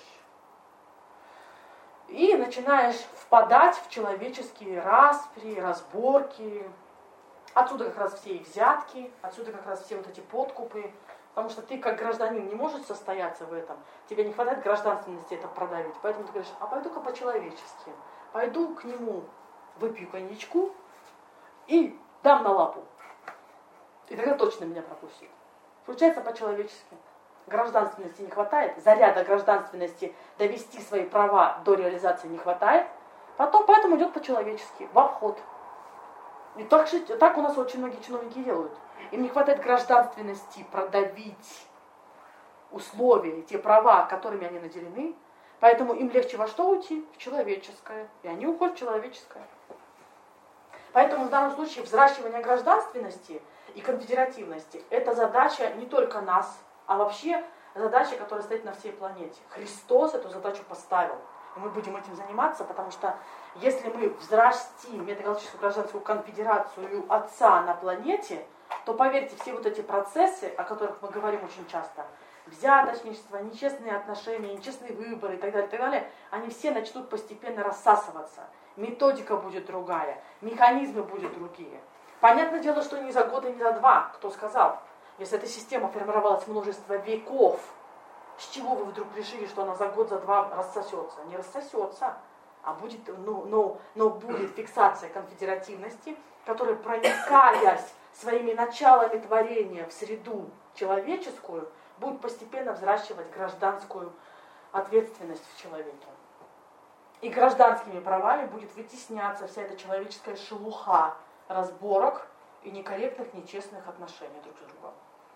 И начинаешь впадать в человеческие распри, разборки. Отсюда как раз все и взятки, отсюда как раз все вот эти подкупы. Потому что ты как гражданин не можешь состояться в этом. Тебе не хватает гражданственности это продавить. Поэтому ты говоришь, а пойду-ка по-человечески. Пойду к нему, выпью коньячку и дам на лапу. И тогда точно меня пропустит. Получается по-человечески. Гражданственности не хватает, заряда гражданственности довести свои права до реализации не хватает. Потом поэтому идет по-человечески, в обход. И так, же, так у нас очень многие чиновники делают. Им не хватает гражданственности продавить условия, те права, которыми они наделены. Поэтому им легче во что уйти? В человеческое. И они уходят в человеческое. Поэтому в данном случае взращивание гражданственности и конфедеративности – это задача не только нас, а вообще задача, которая стоит на всей планете. Христос эту задачу поставил. И мы будем этим заниматься, потому что если мы взрастим метагалактическую гражданскую конфедерацию Отца на планете, то, поверьте, все вот эти процессы, о которых мы говорим очень часто, взяточничество, нечестные отношения, нечестные выборы и так далее, и так далее, они все начнут постепенно рассасываться. Методика будет другая, механизмы будут другие. Понятное дело, что не за год и не за два, кто сказал. Если эта система формировалась множество веков, с чего вы вдруг решили, что она за год, за два рассосется? Не рассосется, а будет, ну, но, но будет фиксация конфедеративности, которая, проникаясь своими началами творения в среду человеческую, будет постепенно взращивать гражданскую ответственность в человеке. И гражданскими правами будет вытесняться вся эта человеческая шелуха разборок и некорректных, нечестных отношений друг с другом.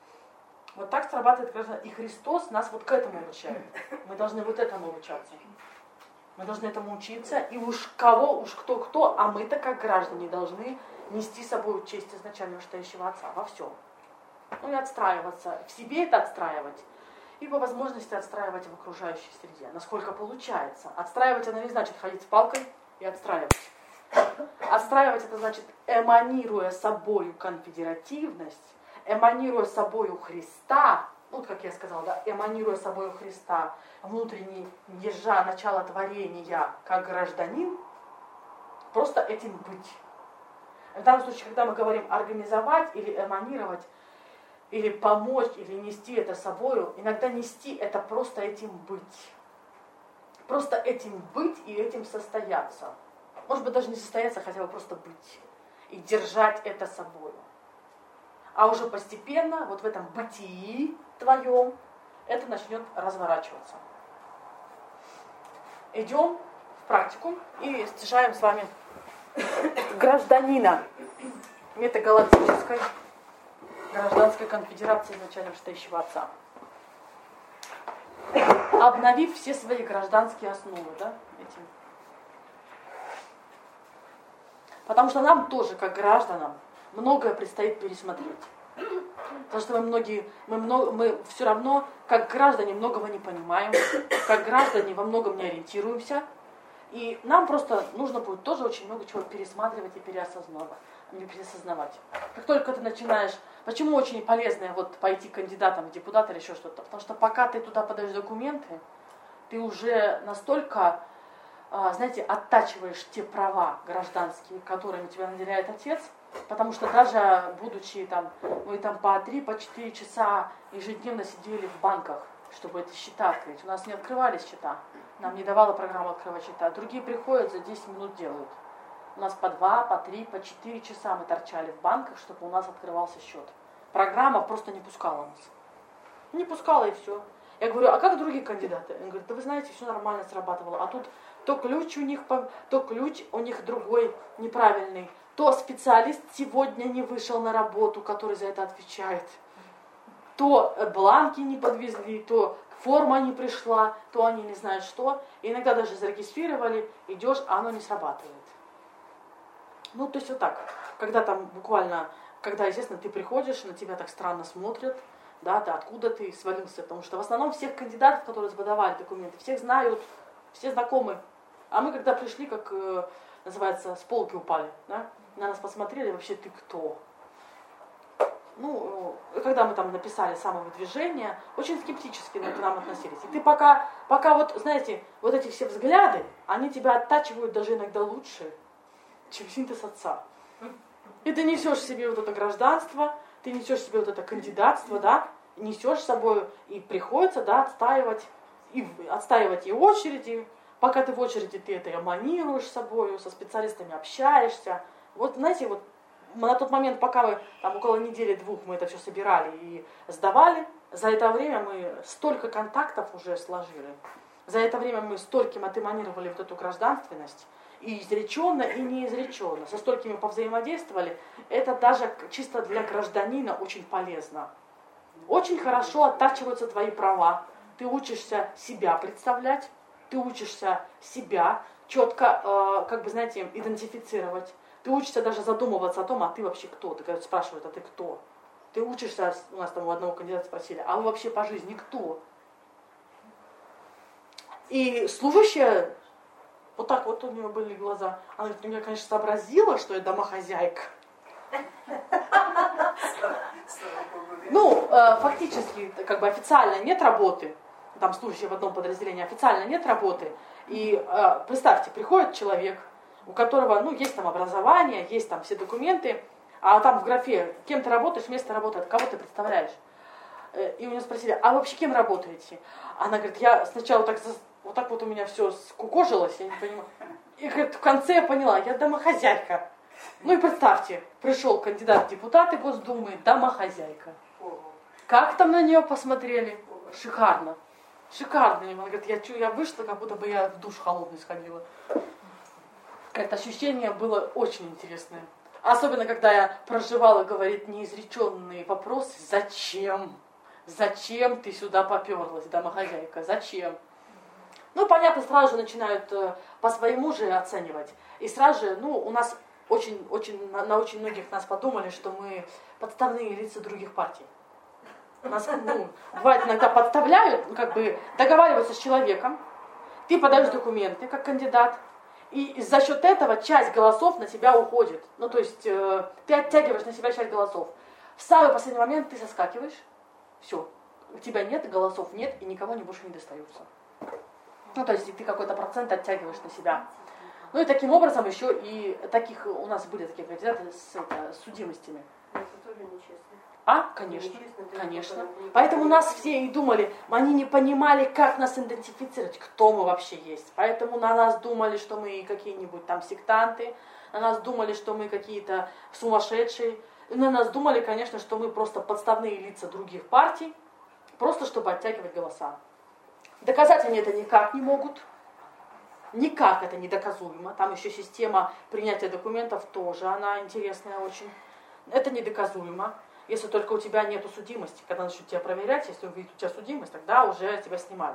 Вот так срабатывает гражданство. И Христос нас вот к этому обучает. Мы должны вот этому обучаться. Мы должны этому учиться. И уж кого, уж кто-кто, а мы-то как граждане должны нести с собой честь изначально вышестоящего Отца во всем. Ну и отстраиваться. В себе это отстраивать. И по возможности отстраивать в окружающей среде. Насколько получается. Отстраивать это не значит ходить с палкой и отстраивать. Отстраивать это значит, эманируя собою конфедеративность, эманируя собою Христа, вот как я сказала, да, эманируя собою Христа, внутренне держа начало творения как гражданин, просто этим быть. В данном случае, когда мы говорим организовать или эманировать, или помочь, или нести это собою, иногда нести это просто этим быть. Просто этим быть и этим состояться. Может быть, даже не состояться, хотя бы просто быть. И держать это собой. А уже постепенно, вот в этом бытии твоем, это начнет разворачиваться. Идем в практику и стяжаем с вами гражданина метагалактической гражданской конфедерации изначально вышестоящего Отца. обновив все свои гражданские основы, да, этим. Потому что нам тоже, как гражданам, многое предстоит пересмотреть. Потому что мы многие, мы, много, мы все равно, как граждане, многого не понимаем, как граждане во многом не ориентируемся. И нам просто нужно будет тоже очень много чего пересматривать и переосознавать. Не переосознавать. Как только ты начинаешь... Почему очень полезно вот пойти кандидатом в депутаты или еще что-то? Потому что пока ты туда подаешь документы, ты уже настолько, знаете, оттачиваешь те права гражданские, которыми тебя наделяет отец. Потому что даже будучи там, мы там по три, по четыре часа ежедневно сидели в банках, чтобы эти счета открыть. У нас не открывались счета. Нам не давала программа открывать счета. Другие приходят, за десять минут делают. У нас по два, по три, по четыре часа мы торчали в банках, чтобы у нас открывался счет. Программа просто не пускала нас. Не пускала и все. Я говорю, а как другие кандидаты? Он говорит, да вы знаете, все нормально срабатывало. А тут то ключ у них, то ключ у них другой, неправильный. То специалист сегодня не вышел на работу, который за это отвечает. То бланки не подвезли, то форма не пришла, то они не знают что. И иногда даже зарегистрировали, идешь, а оно не срабатывает. Ну, то есть вот так. Когда там буквально, когда, естественно, ты приходишь, на тебя так странно смотрят, да, ты откуда ты свалился, потому что в основном всех кандидатов, которые подавали документы, всех знают, все знакомы. А мы когда пришли, как называется, с полки упали, да, на нас посмотрели, вообще ты кто? Ну, когда мы там написали самовыдвижение, очень скептически к нам относились. И ты пока, пока вот, знаете, вот эти все взгляды, они тебя оттачивают даже иногда лучше, чем синтез отца. И ты несешь себе вот это гражданство, ты несешь себе вот это кандидатство, да, несешь с собой, и приходится, да, отстаивать, и отстаивать и очереди. Пока ты в очереди, ты это эманируешь с собой, со специалистами общаешься. Вот, знаете, вот на тот момент, пока мы, там, около недели-двух мы это все собирали и сдавали, за это время мы столько контактов уже сложили. За это время мы стольким отэманировали вот эту гражданственность, и изреченно, и неизреченно. Со столькими повзаимодействовали. Это даже чисто для гражданина очень полезно. Очень хорошо оттачиваются твои права. Ты учишься себя представлять, ты учишься себя четко, э, как бы, знаете, идентифицировать. Ты учишься даже задумываться о том, а ты вообще кто? Ты, говорят, спрашивают, а ты кто? Ты учишься, у нас там у одного кандидата спросили, а вы вообще по жизни кто? И служащая, вот так вот у нее были глаза. Она говорит, ну я, конечно, сообразила, что я домохозяйка. Ну, э, фактически, как бы официально нет работы. Там служащие в одном подразделении, официально нет работы. И э, представьте, приходит человек, у которого, ну, есть там образование, есть там все документы, а там в графе, кем ты работаешь, место работы, кого ты представляешь? И у нее спросили, а вообще кем работаете? Она говорит, я сначала так, вот так вот у меня все скукожилось, я не понимаю. И говорит, в конце я поняла, я домохозяйка. Ну и представьте, пришел кандидат в депутаты Госдумы, домохозяйка. Как там на нее посмотрели? Шикарно. Шикарно. Она говорит, я, я вышла, как будто бы я в душ холодный сходила. Это ощущение было очень интересное. Особенно, когда я проживала, говорит, неизреченные вопросы. Зачем? Зачем ты сюда поперлась, домохозяйка? Зачем? Ну, понятно, сразу же начинают э, по своему же оценивать. И сразу же, ну, у нас очень, очень, на, на очень многих нас подумали, что мы подставные лица других партий. Нас, ну, бывает, иногда подставляют, ну, как бы договариваются с человеком, ты подаешь документы как кандидат, и за счет этого часть голосов на тебя уходит. Ну, то есть э, ты оттягиваешь на себя часть голосов. В самый последний момент ты соскакиваешь, все, у тебя нет, голосов нет, и никого не больше не достаются. Ну, то есть ты какой-то процент оттягиваешь на себя. Ну и таким образом еще и таких, у нас были такие кандидаты с, это, с судимостями. Это тоже нечестно. А, конечно, конечно. Поэтому нас все и думали, они не понимали, как нас идентифицировать, кто мы вообще есть. Поэтому на нас думали, что мы какие-нибудь там сектанты, на нас думали, что мы какие-то сумасшедшие, и на нас думали, конечно, что мы просто подставные лица других партий, просто чтобы оттягивать голоса. Доказать они это никак не могут, никак это не доказуемо. Там еще система принятия документов тоже, она интересная очень. Это недоказуемо. если только у тебя нету судимости. Когда начнут тебя проверять, если увидят у тебя судимость, тогда уже тебя снимают.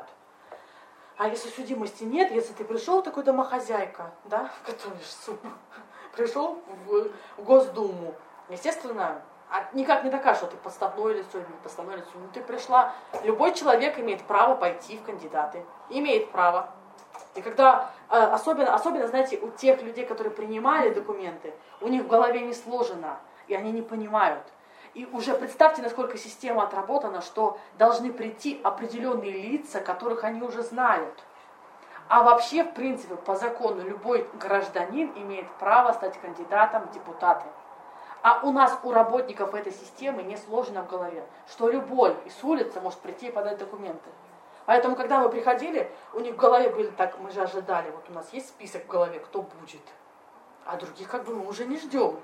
А если судимости нет, если ты пришел такой домохозяйка, да, готовишь суп, пришел в Госдуму, естественно, никак не докажешь, что ты подставное лицо или не подставное лицо. Ну, ты пришла, любой человек имеет право пойти в кандидаты, имеет право. И когда, особенно, особенно, знаете, у тех людей, которые принимали документы, у них в голове не сложено, и они не понимают. И уже представьте, насколько система отработана, что должны прийти определенные лица, которых они уже знают. А вообще, в принципе, по закону, любой гражданин имеет право стать кандидатом в депутаты. А у нас, у работников этой системы, не сложено в голове, что любой из улицы может прийти и подать документы. Поэтому, когда мы приходили, у них в голове были так, мы же ожидали, вот у нас есть список в голове, кто будет. А других как бы мы уже не ждем.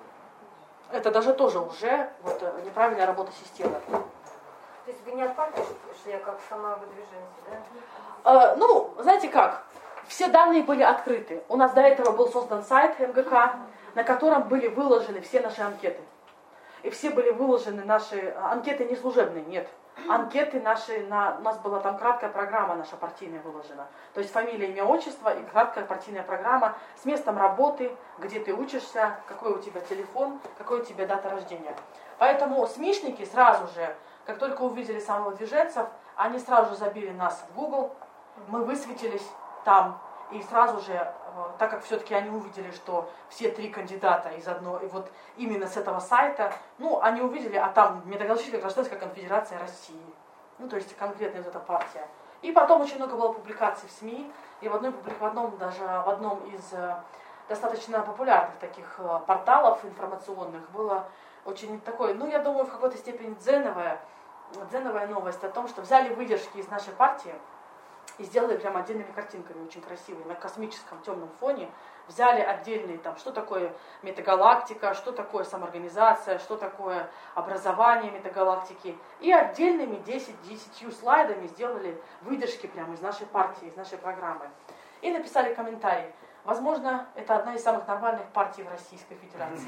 Это даже тоже уже вот, неправильная работа системы. То есть вы не от партии, что я как самовыдвиженец, да? А, ну, знаете как, все данные были открыты. У нас до этого был создан сайт эм гэ ка, на котором были выложены все наши анкеты. И все были выложены наши анкеты не служебные, нет. Анкеты наши, на, у нас была там краткая программа наша партийная выложена. То есть фамилия, имя, отчество и краткая партийная программа с местом работы, где ты учишься, какой у тебя телефон, какой у тебя дата рождения. Поэтому СМИшники сразу же, как только увидели самовыдвиженцев, они сразу же забили нас в Google, мы высветились там. И сразу же, так как все-таки они увидели, что все три кандидата из одного, и вот именно с этого сайта, ну, они увидели, а там Металлургическая гражданская конфедерация России, ну, то есть конкретно вот эта партия. И потом очень много было публикаций в СМИ, и в, одной, в одном, даже в одном из достаточно популярных таких порталов информационных было очень такое, ну, я думаю, в какой-то степени дзеновая, дзеновая новость о том, что взяли выдержки из нашей партии, и сделали прям отдельными картинками, очень красивые, на космическом темном фоне. Взяли отдельные, там, что такое метагалактика, что такое самоорганизация, что такое образование метагалактики. И отдельными десятью слайдами сделали выдержки прямо из нашей партии, из нашей программы. И написали комментарий. Возможно, это одна из самых нормальных партий в Российской Федерации.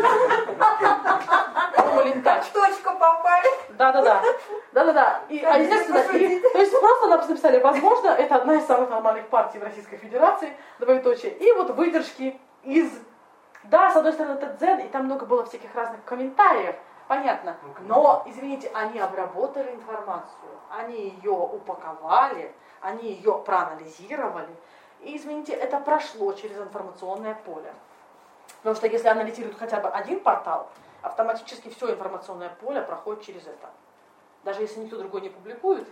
Думали так. В точку попали. Да-да-да. Да-да-да. И, а естественно, и, то есть просто написали, возможно, это одна из самых нормальных партий в Российской Федерации, двоеточие. И вот выдержки из... Да, с одной стороны, это дзен, и там много было всяких разных комментариев, понятно. Но, извините, они обработали информацию, они ее упаковали, они ее проанализировали. И, извините, это прошло через информационное поле. Потому что если анализируют хотя бы один портал, автоматически все информационное поле проходит через это. Даже если никто другой не публикует.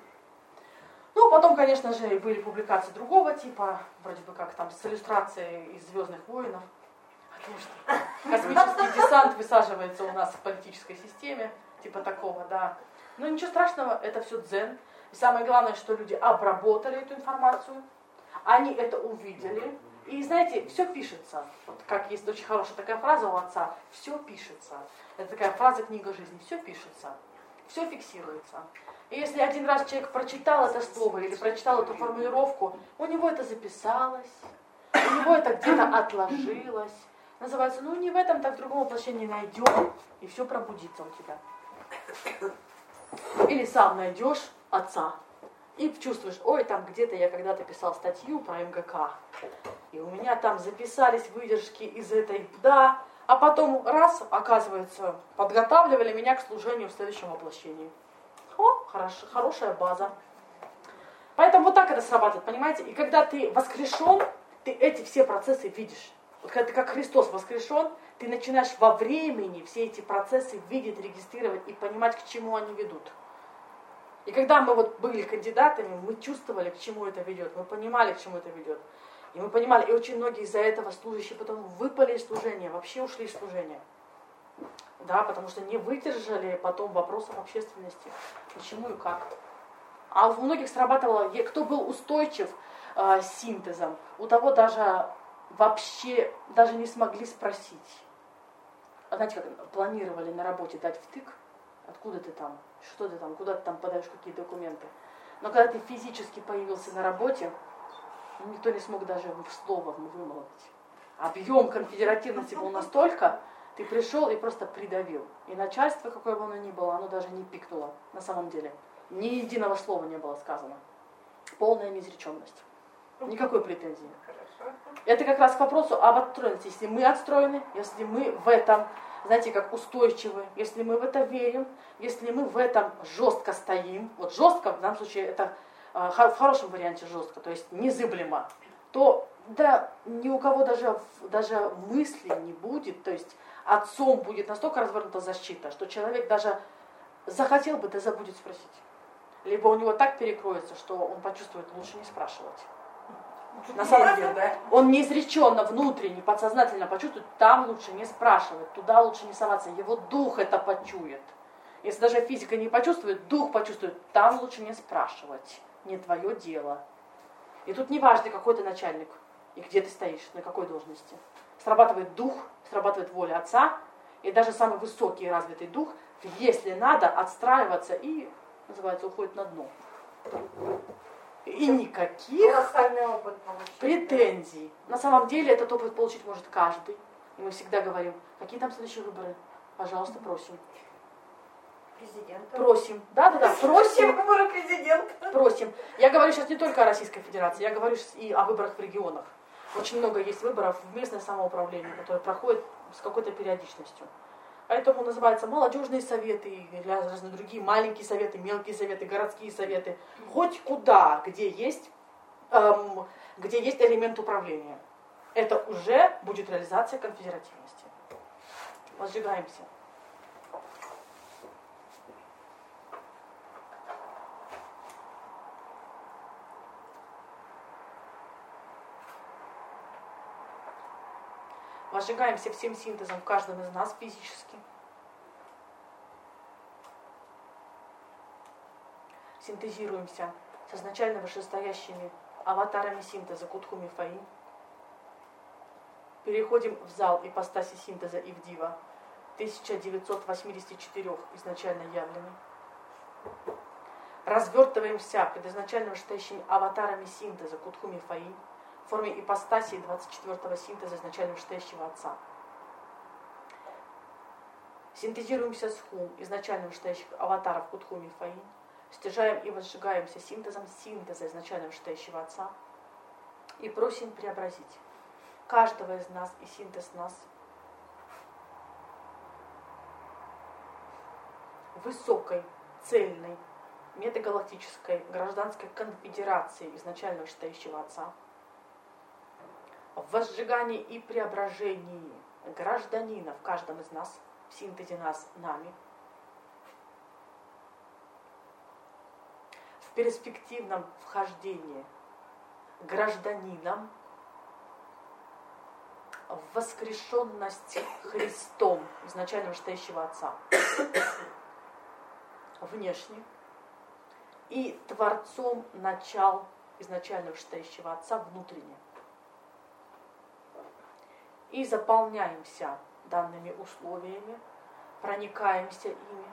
Ну, потом, конечно же, были публикации другого типа, вроде бы как там с иллюстрацией из «Звездных воинов». Потому что космический десант высаживается у нас в политической системе, типа такого, да. Но ничего страшного, это все дзен. И самое главное, что люди обработали эту информацию, они это увидели. И знаете, все пишется. Вот как есть очень хорошая такая фраза у отца, все пишется. Это такая фраза «Книга жизни», все пишется, все фиксируется. И если один раз человек прочитал это слово или прочитал эту формулировку, у него это записалось, у него это где-то отложилось. Называется, ну не в этом, так в другом воплощении найдем, и все пробудится у тебя. Или сам найдешь отца. И чувствуешь, ой, там где-то я когда-то писал статью про эм гэ ка, и у меня там записались выдержки из этой, да, а потом раз, оказывается, подготавливали меня к служению в следующем воплощении. О, хорош, хорошая база. Поэтому вот так это срабатывает, понимаете? И когда ты воскрешен, ты эти все процессы видишь. Вот когда ты как Христос воскрешен, ты начинаешь во времени все эти процессы видеть, регистрировать и понимать, к чему они ведут. И когда мы вот были кандидатами, мы чувствовали, к чему это ведет, мы понимали, к чему это ведет. И мы понимали, и очень многие из-за этого служащие потом выпали из служения, вообще ушли из служения. Да, потому что не выдержали потом вопросов общественности, почему и как. А у многих срабатывало, кто был устойчив э, с синтезом, у того даже вообще даже не смогли спросить. А знаете, как планировали на работе дать втык, откуда ты там, что ты там, куда ты там подаешь, какие документы. Но когда ты физически появился на работе, никто не смог даже в слово вымолвить. Объем конфедеративности был настолько, Ты пришел и просто придавил. И начальство, какое бы оно ни было, оно даже не пикнуло на самом деле. Ни единого слова не было сказано. Полная неизреченность. Никакой претензии. Хорошо. Это как раз к вопросу об отстроенности. Если мы отстроены, если мы в этом, знаете, как устойчивы, если мы в это верим, если мы в этом жестко стоим, вот жестко, в данном случае это э, в хорошем варианте жестко, то есть незыблемо, то да, ни у кого даже, даже мысли не будет, то есть отцом будет настолько развернута защита, что человек даже захотел бы, да забудет спросить. Либо у него так перекроется, что он почувствует, лучше не спрашивать. На самом деле, да? Он неизреченно, внутренне, подсознательно почувствует, там лучше не спрашивать, туда лучше не соваться, его дух это почует. Если даже физика не почувствует, дух почувствует, там лучше не спрашивать, не твое дело. И тут не важно, какой ты начальник и где ты стоишь, на какой должности. Срабатывает дух, срабатывает воля отца, и даже самый высокий и развитый дух, если надо, отстраиваться и, называется, уходит на дно. И никаких опыт претензий. На самом деле этот опыт получить может каждый. И мы всегда говорим, какие там следующие выборы? Пожалуйста, просим. Президента. Просим. Да-да-да, просим. Выборы президента. Просим. Я говорю сейчас не только о Российской Федерации, я говорю сейчас и о выборах в регионах. Очень много есть выборов в местное самоуправление, которые проходят с какой-то периодичностью. Поэтому называются молодежные советы, или разные другие маленькие советы, мелкие советы, городские советы. Хоть куда, где есть, эм, где есть элемент управления. Это уже будет реализация конфедеративности. Возжигаемся. Возжигаемся всем синтезом в каждом из нас физически. Синтезируемся с изначально вышестоящими аватарами синтеза Кутхуми Фаи. Переходим в зал ипостаси синтеза Ивдива, тысяча девятьсот восемьдесят четыре изначально явленный. Развертываемся пред изначально вышестоящими аватарами синтеза Кутхуми Фаи в форме ипостаси двадцать четвёртого синтеза изначально вышестоящего Отца. Синтезируемся с Хум, изначально вышестоящих аватаров Кутхуми Фаи, стяжаем и возжигаемся синтезом синтеза изначально вышестоящего Отца и просим преобразить каждого из нас и синтез нас высокой, цельной, метагалактической гражданской конфедерации изначально вышестоящего Отца, в возжигании и преображении гражданина в каждом из нас, в синтезе нас нами, в перспективном вхождении гражданином в воскрешенность Христом изначально вышестоящего Отца внешне и Творцом начал изначально вышестоящего Отца внутренне. И заполняемся данными условиями, проникаемся ими,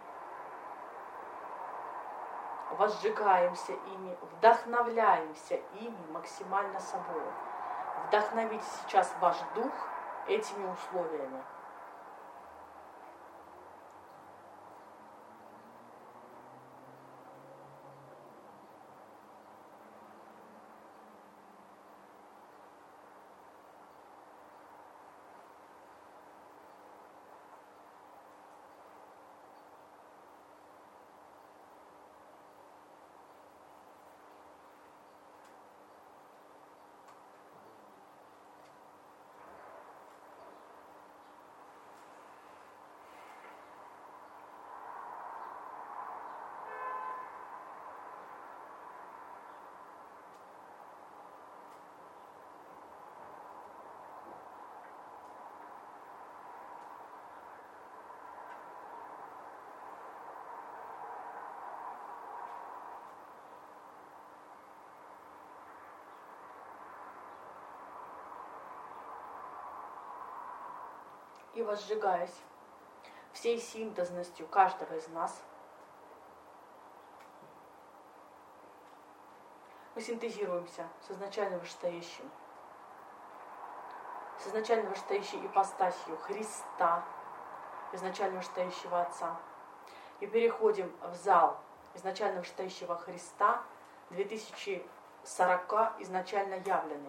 возжигаемся ими, вдохновляемся ими максимально собой. Вдохновите сейчас ваш дух этими условиями. И возжигаясь всей синтезностью каждого из нас, мы синтезируемся с изначально вышестоящим, с изначально вышестоящей ипостасью Христа изначально вышестоящего Отца. И переходим в зал изначально вышестоящего Христа, две тысячи сорока изначально явленный.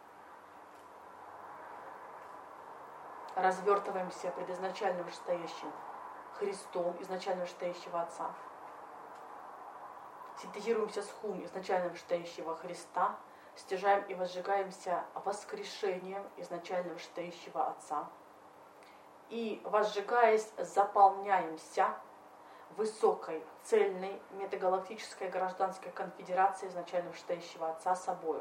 Развертываемся пред изначально вышестоящим Христом, изначально вышестоящего Отца. Синтезируемся с хум изначально вышестоящего Христа, стяжаем и возжигаемся воскрешением изначально вышестоящего Отца. И, возжигаясь, заполняемся высокой, цельной, метагалактической гражданской конфедерацией изначально вышестоящего Отца собою.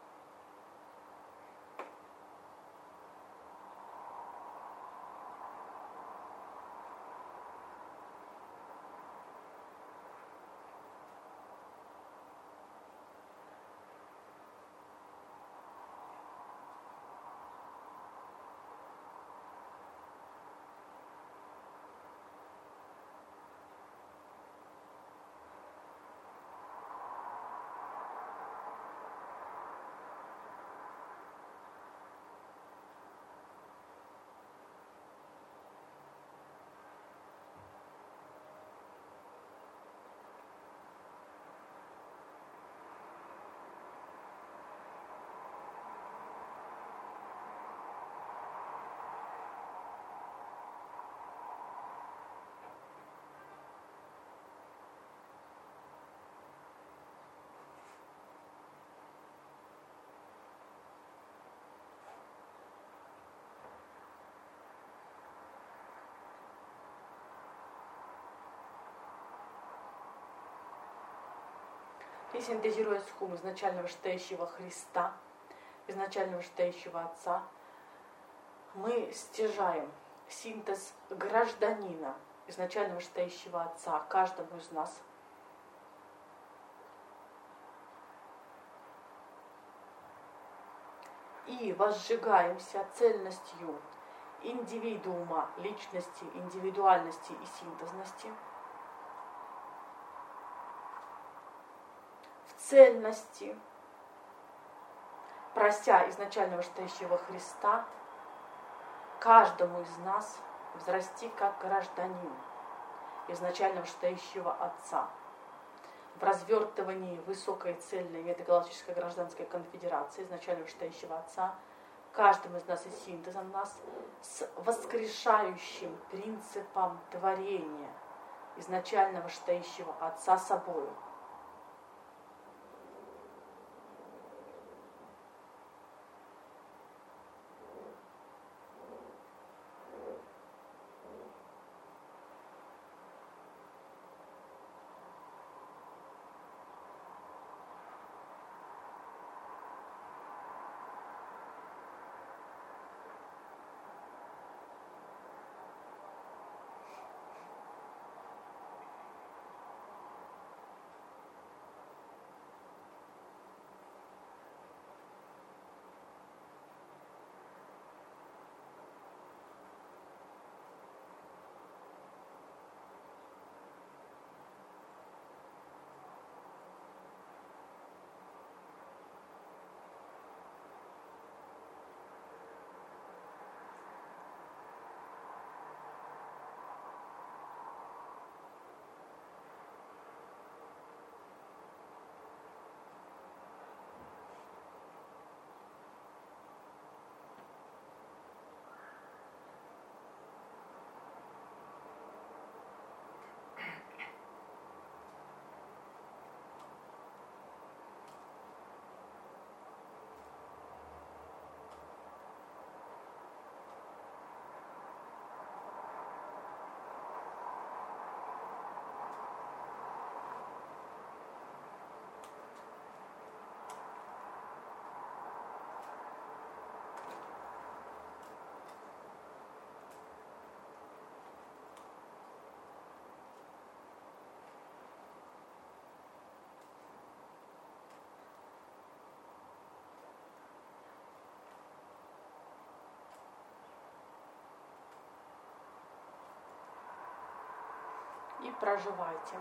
И синтезируя с хум изначально вышестоящего Христа, изначально вышестоящего Отца, мы стяжаем синтез гражданина, изначально вышестоящего Отца, каждому из нас. И возжигаемся цельностью индивидуума, личности, индивидуальности и синтезности. Цельности, прося изначально вышестоящего Христа, каждому из нас взрасти как гражданин изначально вышестоящего Отца в развертывании высокой цельной метагалактической гражданской конфедерации изначально вышестоящего Отца, каждому из нас и синтезом нас с воскрешающим принципом творения изначально вышестоящего Отца собою. И проживайте.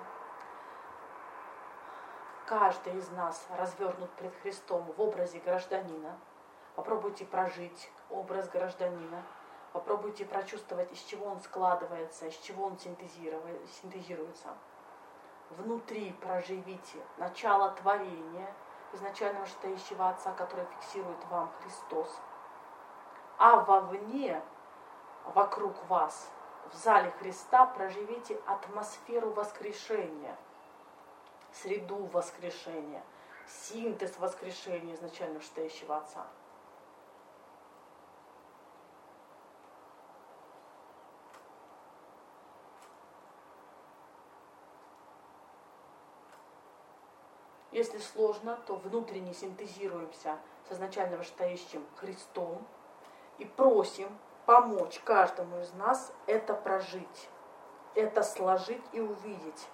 Каждый из нас развернут пред Христом в образе гражданина. Попробуйте прожить образ гражданина. Попробуйте прочувствовать, из чего он складывается, из чего он синтезируется. Внутри проживите начало творения изначального Житающего Отца, который фиксирует вам Христос. А вовне, вокруг вас, в зале Христа проживите атмосферу воскрешения, среду воскрешения, синтез воскрешения изначального Житающего Отца. Если сложно, то внутренне синтезируемся с изначально Вышестоящим Христом и просим помочь каждому из нас это прожить, это сложить и увидеть.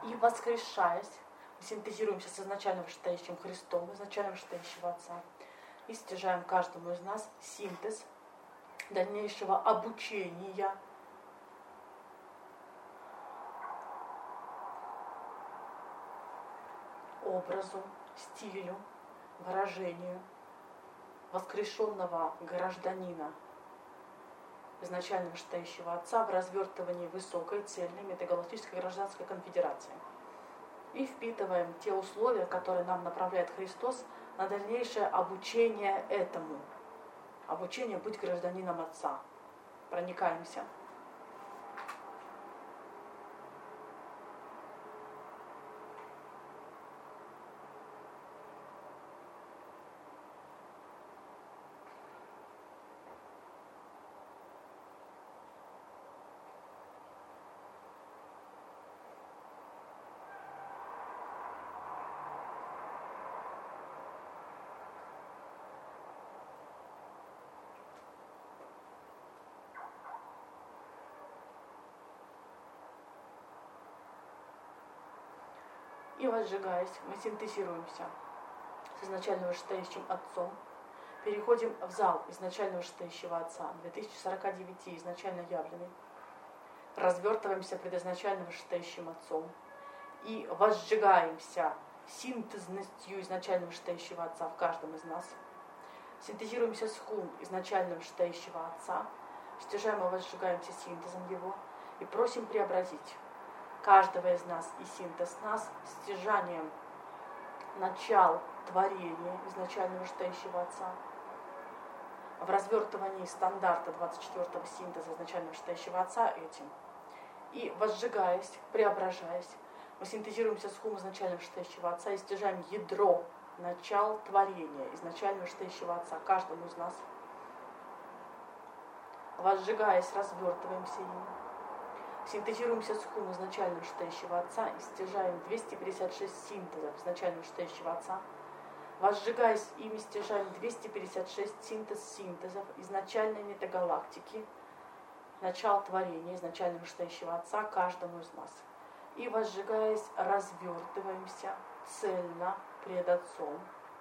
И воскрешаясь, мы синтезируемся с изначально вышестоящим Христом, изначально вышестоящего Отца, и стяжаем каждому из нас синтез дальнейшего обучения образу, стилю, выражению воскрешенного гражданина изначально вышестоящего Отца в развертывании высокой, цельной метагалактической гражданской конфедерации. И впитываем те условия, которые нам направляет Христос на дальнейшее обучение этому. Обучение быть гражданином Отца. Проникаемся. И возжигаясь, мы синтезируемся с изначально вышестоящим Отцом, переходим в зал изначально вышестоящего Отца, две тысячи сорока девять изначально явленный, развертываемся пред изначально вышестоящим Отцом и возжигаемся синтезностью изначально вышестоящего Отца в каждом из нас, синтезируемся с хум изначально вышестоящего Отца, стяжаем и возжигаемся синтезом его и просим преобразить каждого из нас и синтез нас стяжанием начал творения изначально вышестоящего Отца, в развертывании стандарта двадцать четвёртого синтеза изначально вышестоящего Отца этим. И возжигаясь, преображаясь, мы синтезируемся с хум изначально вышестоящего Отца и стяжаем ядро начал творения изначально вышестоящего Отца каждому из нас. Возжигаясь, развертываемся им. Синтезируемся с хум изначально вышестоящего Отца и стяжаем двести пятьдесят шесть синтезов изначально вышестоящего Отца. Возжигаясь ими, стяжаем двести пятьдесят шесть синтез синтезов изначальной метагалактики, начал творения изначально вышестоящего Отца каждому из нас. И возжигаясь, развертываемся цельно пред Отцом.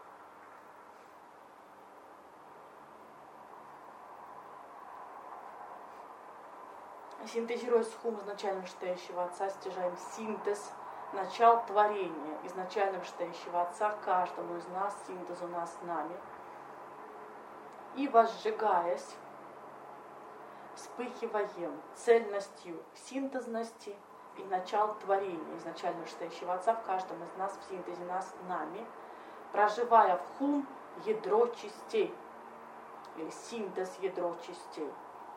Синтезируя с хум изначально вышестоящего Отца, стяжаем синтез начал творения изначально вышестоящего Отца каждому из нас, синтез у нас с нами. И возжигаясь, вспыхиваем цельностью синтезности и начал творения изначально вышестоящего Отца в каждом из нас, в синтезе нас нами, проживая в хум ядро частей, или синтез ядро частей.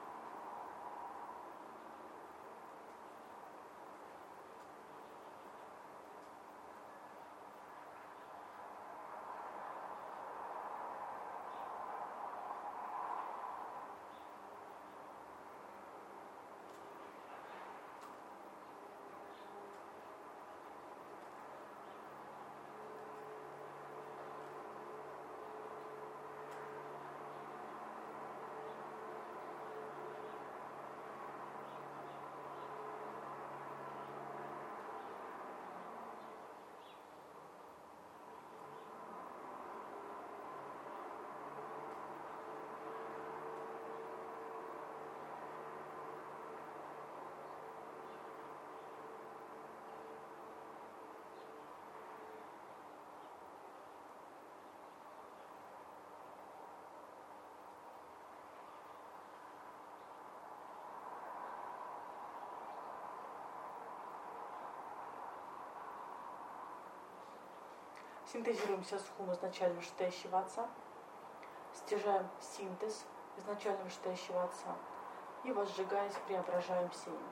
Синтезируемся с хум изначально вышестоящего Отца, стяжаем синтез изначально вышестоящего Отца и, возжигаясь, преображаемся им.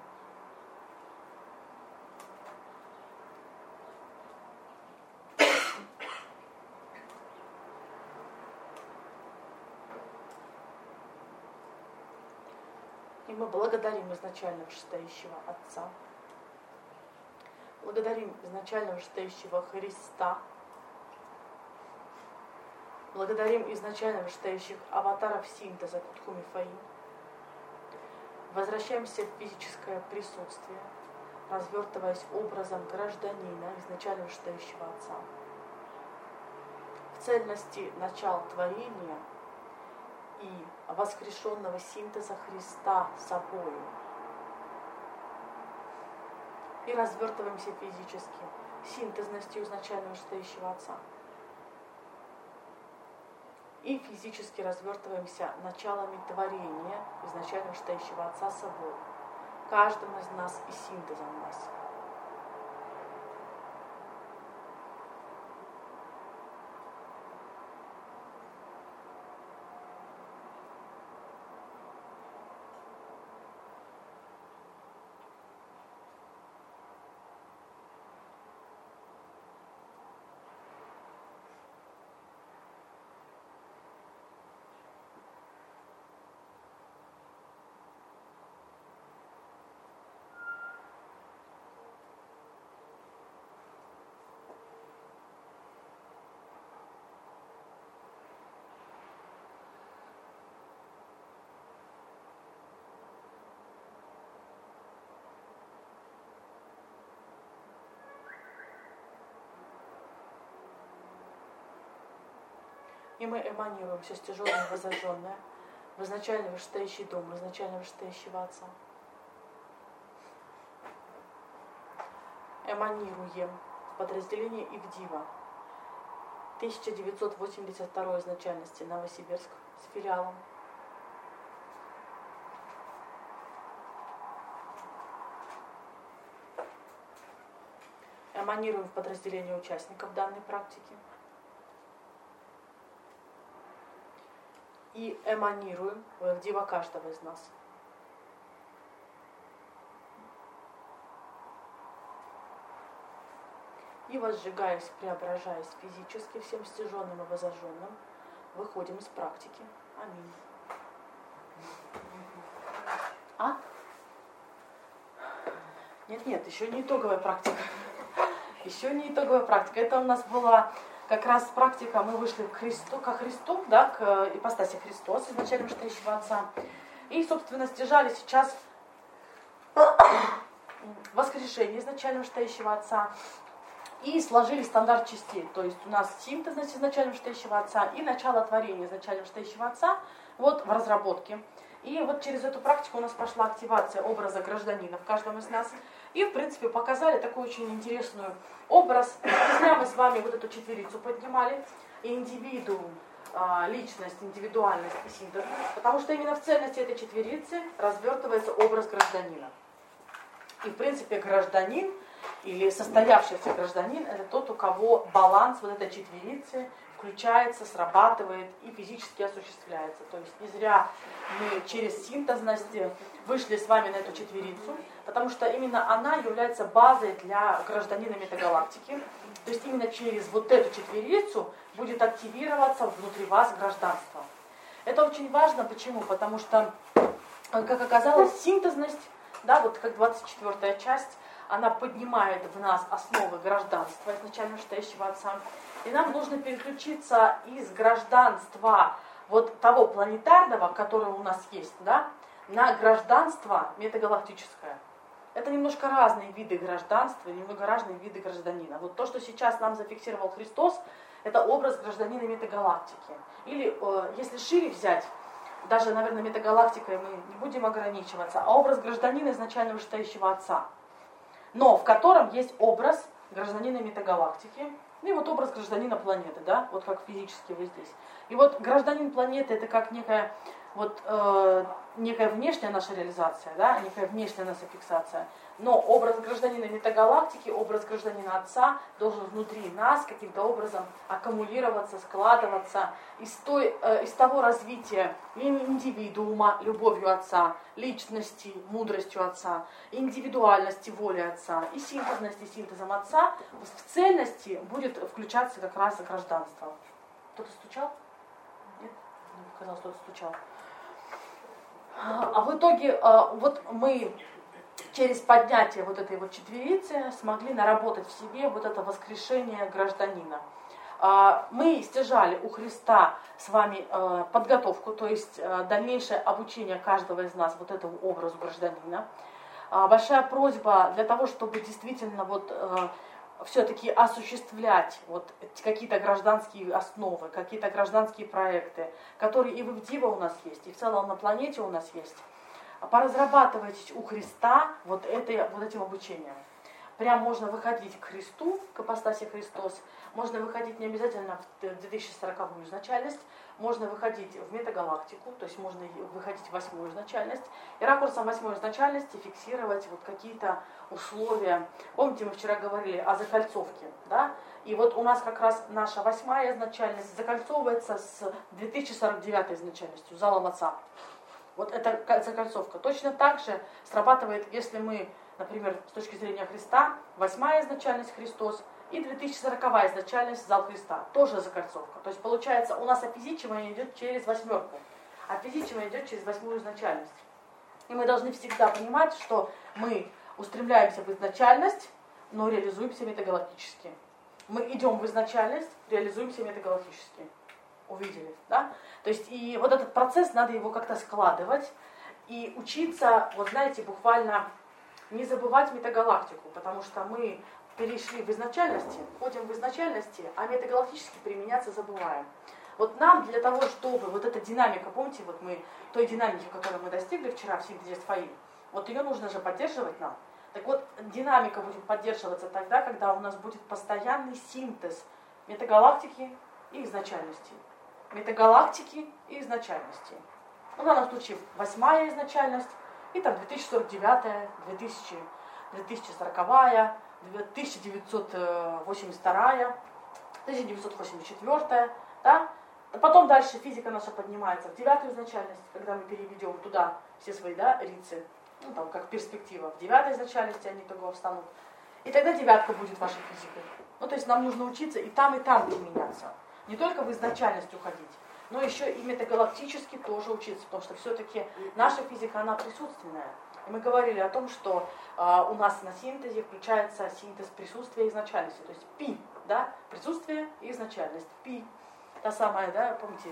И мы благодарим изначально вышестоящего Отца, благодарим изначально вышестоящего Христа, благодарим изначально вышестоящих аватаров синтеза Кутху-Мифаим. Возвращаемся в физическое присутствие, развертываясь образом гражданина, изначально вышестоящего Отца. В цельности начал творения и воскрешенного синтеза Христа собою. И развертываемся физически синтезностью изначально вышестоящего Отца. И физически развертываемся началами творения изначально вышестоящего Отца собой. Каждым из нас и синтезом у нас. И мы эманируем все тяжелое и возраженное в изначально вышестоящий дом, в изначально вышестоящего Отца. Эманируем в подразделение Ивдива. тысяча девятьсот восемьдесят второй изначальности, Новосибирск, с филиалом. Эманируем в подразделение участников данной практики. И эманируем в Ивдива каждого из нас. И возжигаясь, преображаясь физически всем стяженным и возожженным, выходим из практики. Аминь. А? Нет, нет, еще не итоговая практика. Еще не итоговая практика. Это у нас была как раз практика, мы вышли к Христу, ко Христу, да, к ипостаси Христос, изначально вышестоящего Отца. И, собственно, стяжали сейчас воскрешение изначально вышестоящего Отца. И сложили стандарт частей. То есть у нас синтез изначально вышестоящего Отца и начало творения изначально вышестоящего Отца вот в разработке. И вот через эту практику у нас пошла активация образа гражданина в каждом из нас. И, в принципе, показали такой очень интересный образ. Не зря мы с вами вот эту четверицу поднимали. Индивидуум, личность, индивидуальность и синтез. Потому что именно в цельности этой четверицы развертывается образ гражданина. И, в принципе, гражданин или состоявшийся гражданин — это тот, у кого баланс вот этой четверицы включается, срабатывает и физически осуществляется. То есть не зря мы через синтезность вышли с вами на эту четверицу, потому что именно она является базой для гражданина метагалактики. То есть именно через вот эту четверицу будет активироваться внутри вас гражданство. Это очень важно. Почему? Потому что, как оказалось, синтезность, да, вот как двадцать четвёртая часть, она поднимает в нас основы гражданства изначально вышестоящего Отца. И нам нужно переключиться из гражданства вот того планетарного, которое у нас есть, да, на гражданство метагалактическое. Это немножко разные виды гражданства, немного разные виды гражданина. Вот то, что сейчас нам зафиксировал Христос, это образ гражданина метагалактики. Или, э, если шире взять, даже, наверное, метагалактикой мы не будем ограничиваться, а образ гражданина изначально вышестоящего Отца, но в котором есть образ гражданина метагалактики, ну и вот образ гражданина планеты, да, вот как физически вы здесь. И вот гражданин планеты — это как некая, вот, э, некая внешняя наша реализация, да, некая внешняя наша фиксация. Но образ гражданина метагалактики, образ гражданина Отца должен внутри нас каким-то образом аккумулироваться, складываться из, той, э, из того развития индивидуума, любовью Отца, личности, мудростью Отца, индивидуальности, воли Отца, и синтезности, синтезом Отца в цельности будет включаться как раз гражданство. Кто-то стучал? Нет? Мне показалось, кто-то стучал. А в итоге вот мы через поднятие вот этой вот четверицы смогли наработать в себе вот это воскрешение гражданина. Мы стяжали у Христа с вами подготовку, то есть дальнейшее обучение каждого из нас вот этому образу гражданина. большая просьба для того, чтобы действительно вот все-таки осуществлять вот какие-то гражданские основы, какие-то гражданские проекты, которые и в ИВДИВа у нас есть, и в целом на планете у нас есть. Поразрабатывайте у Христа вот, это, вот этим обучением. Прям можно выходить к Христу, к апостасе Христос, можно выходить не обязательно в две тысячи сороковую изначальность, можно выходить в метагалактику, то есть можно выходить в восьмую изначальность, и ракурсом восьмой изначальности фиксировать вот какие-то условия. Помните, мы вчера говорили о закольцовке, да? И вот у нас как раз наша восьмая изначальность закольцовывается с две тысячи сорок девятой изначальностью, залом Отца. Вот эта закольцовка. Точно так же срабатывает, если мы, например, с точки зрения Христа, восьмая изначальность Христос и две тысячи сороковая изначальность зал Христа. Тоже закольцовка. То есть получается, у нас офизичивание идет через восьмерку, а физичивание идет через восьмую изначальность. И мы должны всегда понимать, что мы устремляемся в изначальность, но реализуемся метагалактически. Мы идем в изначальность, реализуемся метагалактически. Увидели, да? То есть и вот этот процесс, надо его как-то складывать и учиться, вот знаете, буквально не забывать метагалактику, потому что мы перешли в изначальности, ходим в изначальности, а метагалактически применяться забываем. Вот нам для того, чтобы вот эта динамика, помните, вот мы той динамики, которую мы достигли вчера в синтезе Сфаи, вот ее нужно же поддерживать нам. Так вот, динамика будет поддерживаться тогда, когда у нас будет постоянный синтез метагалактики и изначальности. Метагалактики и изначальности. Ну, в данном случае восьмая изначальность, и там две тысячи сорок девятая, две тысячи, две тысячи сороковая, тысяча девятьсот восемьдесят вторая, тысяча девятьсот восемьдесят четвёртая, да? А потом дальше физика наша поднимается в девятую изначальность, когда мы переведем туда все свои, да, рицы, ну, там, как перспектива. В девятой изначальности они того встанут. И тогда девятка будет вашей физикой. Ну, то есть нам нужно учиться и там, и там применяться. Не только в изначальность уходить, но еще и метагалактически тоже учиться, потому что все-таки наша физика, она присутственная. И мы говорили о том, что э, у нас на синтезе включается синтез присутствия и изначальности, то есть пи, да, присутствие и изначальность, пи, та самая, да, помните,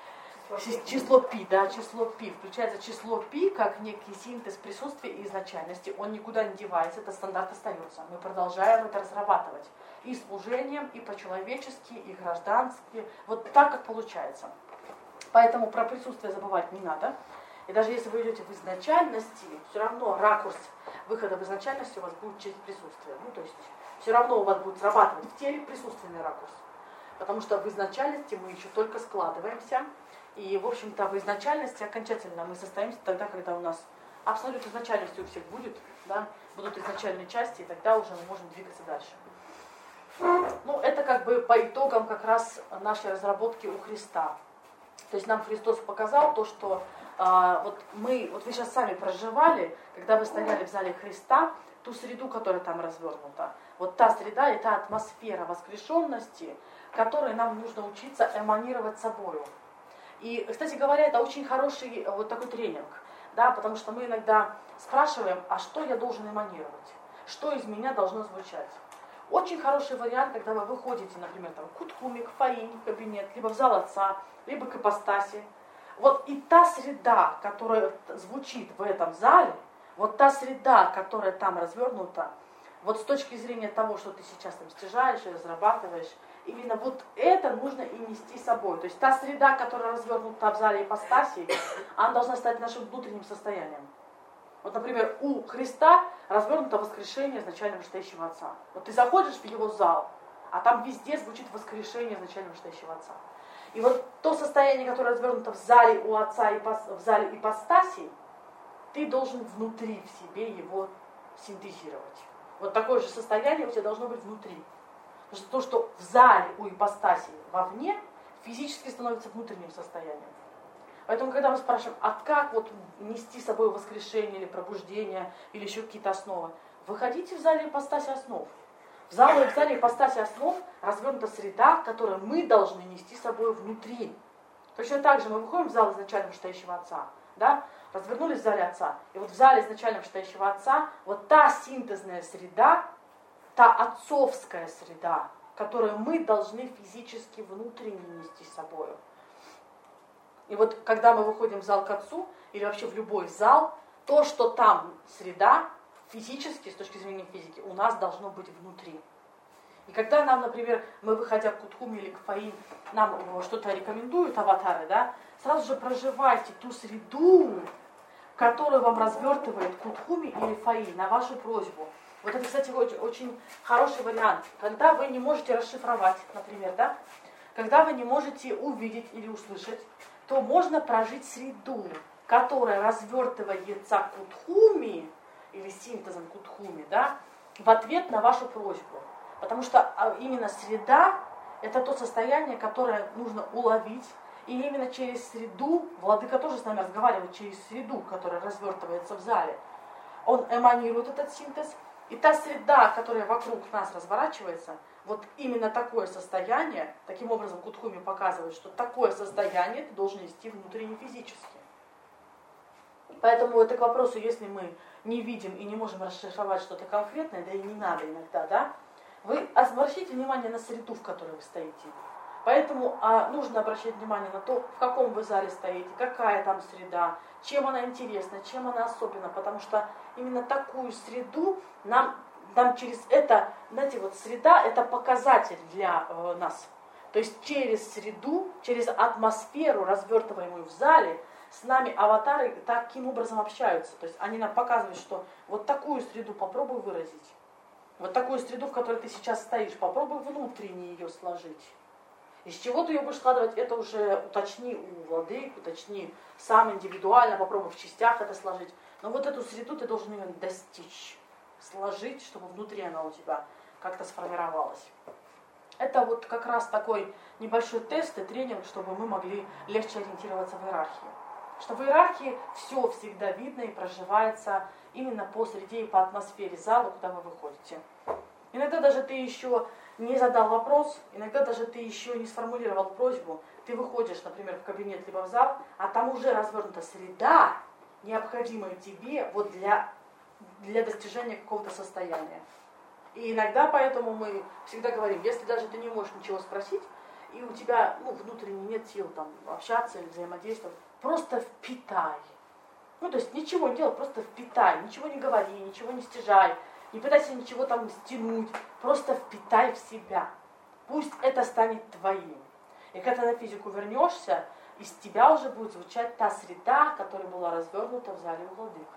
число, число пи, да, число пи, включается число пи как некий синтез присутствия и изначальности, он никуда не девается, это стандарт остается, мы продолжаем это разрабатывать. И служением, и по-человечески, и граждански, вот так, как получается. Поэтому про присутствие забывать не надо. И даже если вы идете в изначальности, все равно ракурс выхода в изначальности у вас будет через присутствие. Ну, то есть все равно у вас будет срабатывать в теле присутственный ракурс. Потому что в изначальности мы еще только складываемся. И, в общем-то, в изначальности окончательно мы состоимся тогда, когда у нас абсолют изначальности у всех будет, да, будут изначальные части, и тогда уже мы можем двигаться дальше. Ну, это как бы по итогам как раз нашей разработки у Христа. То есть нам Христос показал то, что а, вот мы, вот вы сейчас сами проживали, когда вы стояли в зале Христа, ту среду, которая там развернута. Вот та среда и та атмосфера воскрешенности, которой нам нужно учиться эманировать собою. И, кстати говоря, это очень хороший вот такой тренинг, да, потому что мы иногда спрашиваем, а что я должен эманировать? Что из меня должно звучать? Очень хороший вариант, когда вы выходите, например, там, к Утхуме, к Фаине, в кабинет, либо в зал Отца, либо к ипостаси. Вот и та среда, которая звучит в этом зале, вот та среда, которая там развернута, вот с точки зрения того, что ты сейчас там стяжаешь и разрабатываешь, именно вот это нужно и нести с собой. То есть та среда, которая развернута в зале ипостаси, она должна стать нашим внутренним состоянием. Вот, например, у Христа развернуто воскрешение изначально вышестоящего Отца. Вот ты заходишь в его зал, а там везде звучит воскрешение изначально вышестоящего Отца. И вот то состояние, которое развернуто в зале у Отца, и в зале ипостаси, ты должен внутри в себе его синтезировать. Вот такое же состояние у тебя должно быть внутри. Потому что то, что в зале у ипостаси вовне, физически становится внутренним состоянием. Поэтому, когда мы спрашиваем, а как вот нести с собой воскрешение или пробуждение, или еще какие-то основы, выходите в зале ипостаси основ. В зале, в зале ипостаси основ развернута среда, которую мы должны нести с собой внутри. Точно так же мы выходим в зал изначально вышестоящего Отца, да, развернулись в зале Отца, и вот в зале изначально вышестоящего Отца вот та синтезная среда, та отцовская среда, которую мы должны физически внутренне нести с собой. И вот когда мы выходим в зал к Отцу, или вообще в любой зал, то, что там среда, физически, с точки зрения физики, у нас должно быть внутри. И когда нам, например, мы, выходя к Кутхуме или к Фаин, нам что-то рекомендуют, аватары, да, сразу же проживайте ту среду, которую вам развертывает Кутхуми или Фаин на вашу просьбу. Вот это, кстати, очень, очень хороший вариант. Когда вы не можете расшифровать, например, да, когда вы не можете увидеть или услышать, то можно прожить среду, которая развертывается Кутхуми или синтезом Кутхуми, да, в ответ на вашу просьбу. Потому что именно среда – это то состояние, которое нужно уловить. И именно через среду, Владыка тоже с нами разговаривает через среду, которая развертывается в зале. Он эманирует этот синтез. И та среда, которая вокруг нас разворачивается, вот именно такое состояние, таким образом Кутхуми показывает, что такое состояние ты должен нести внутренне физически. Поэтому это к вопросу, если мы не видим и не можем расшифровать что-то конкретное, да и не надо иногда, да, вы обращайте внимание на среду, в которой вы стоите. Поэтому а, нужно обращать внимание на то, в каком вы зале стоите, какая там среда, чем она интересна, чем она особенна, потому что именно такую среду нам, нам через это, знаете, вот среда это показатель для э, нас. То есть через среду, через атмосферу, развертываемую в зале, с нами аватары таким образом общаются. То есть они нам показывают, что вот такую среду попробуй выразить. Вот такую среду, в которой ты сейчас стоишь, попробуй внутренне ее сложить. Из чего ты ее будешь складывать, это уже уточни у владык, уточни сам индивидуально, попробуй в частях это сложить. Но вот эту среду ты должен ее достичь, сложить, чтобы внутри она у тебя как-то сформировалась. Это вот как раз такой небольшой тест и тренинг, чтобы мы могли легче ориентироваться в иерархии. Что в иерархии все всегда видно и проживается именно по среде и по атмосфере зала, куда вы выходите. Иногда даже ты еще не задал вопрос, иногда даже ты еще не сформулировал просьбу, ты выходишь, например, в кабинет либо в зал, а там уже развернута среда, необходимая тебе вот для, для достижения какого-то состояния. И иногда поэтому мы всегда говорим, если даже ты не можешь ничего спросить, и у тебя ну, внутренне нет сил там, общаться или взаимодействовать, просто впитай. Ну, то есть ничего не делай, просто впитай, ничего не говори, ничего не стяжай, не пытайся ничего там стянуть, просто впитай в себя. Пусть это станет твоим. И когда на физику вернешься, из тебя уже будет звучать та среда, которая была развернута в зале у владык.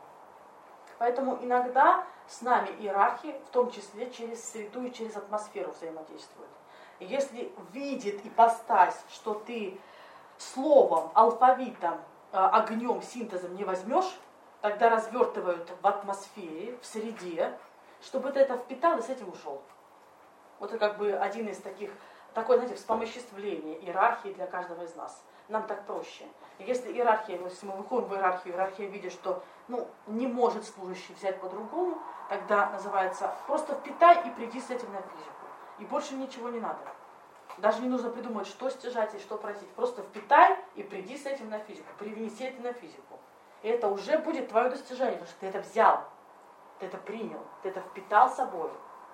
Поэтому иногда с нами иерархии, в том числе через среду и через атмосферу взаимодействуют. И если видит ипостась, что ты словом, алфавитом, огнем, синтезом не возьмешь, тогда развертывают в атмосфере, в среде, чтобы ты это впитал и с этим ушел. Вот это как бы один из таких, такое, знаете, вспомоществление иерархии для каждого из нас. Нам так проще. И если иерархия, если мы выходим в иерархию, иерархия видит, что ну, не может служащий взять по-другому, тогда называется просто впитай и приди с этим на физику. И больше ничего не надо. Даже не нужно придумать, что стяжать и что просить. Просто впитай и приди с этим на физику. Привнеси это на физику. И это уже будет твое достижение, потому что ты это взял, ты это принял, ты это впитал собой.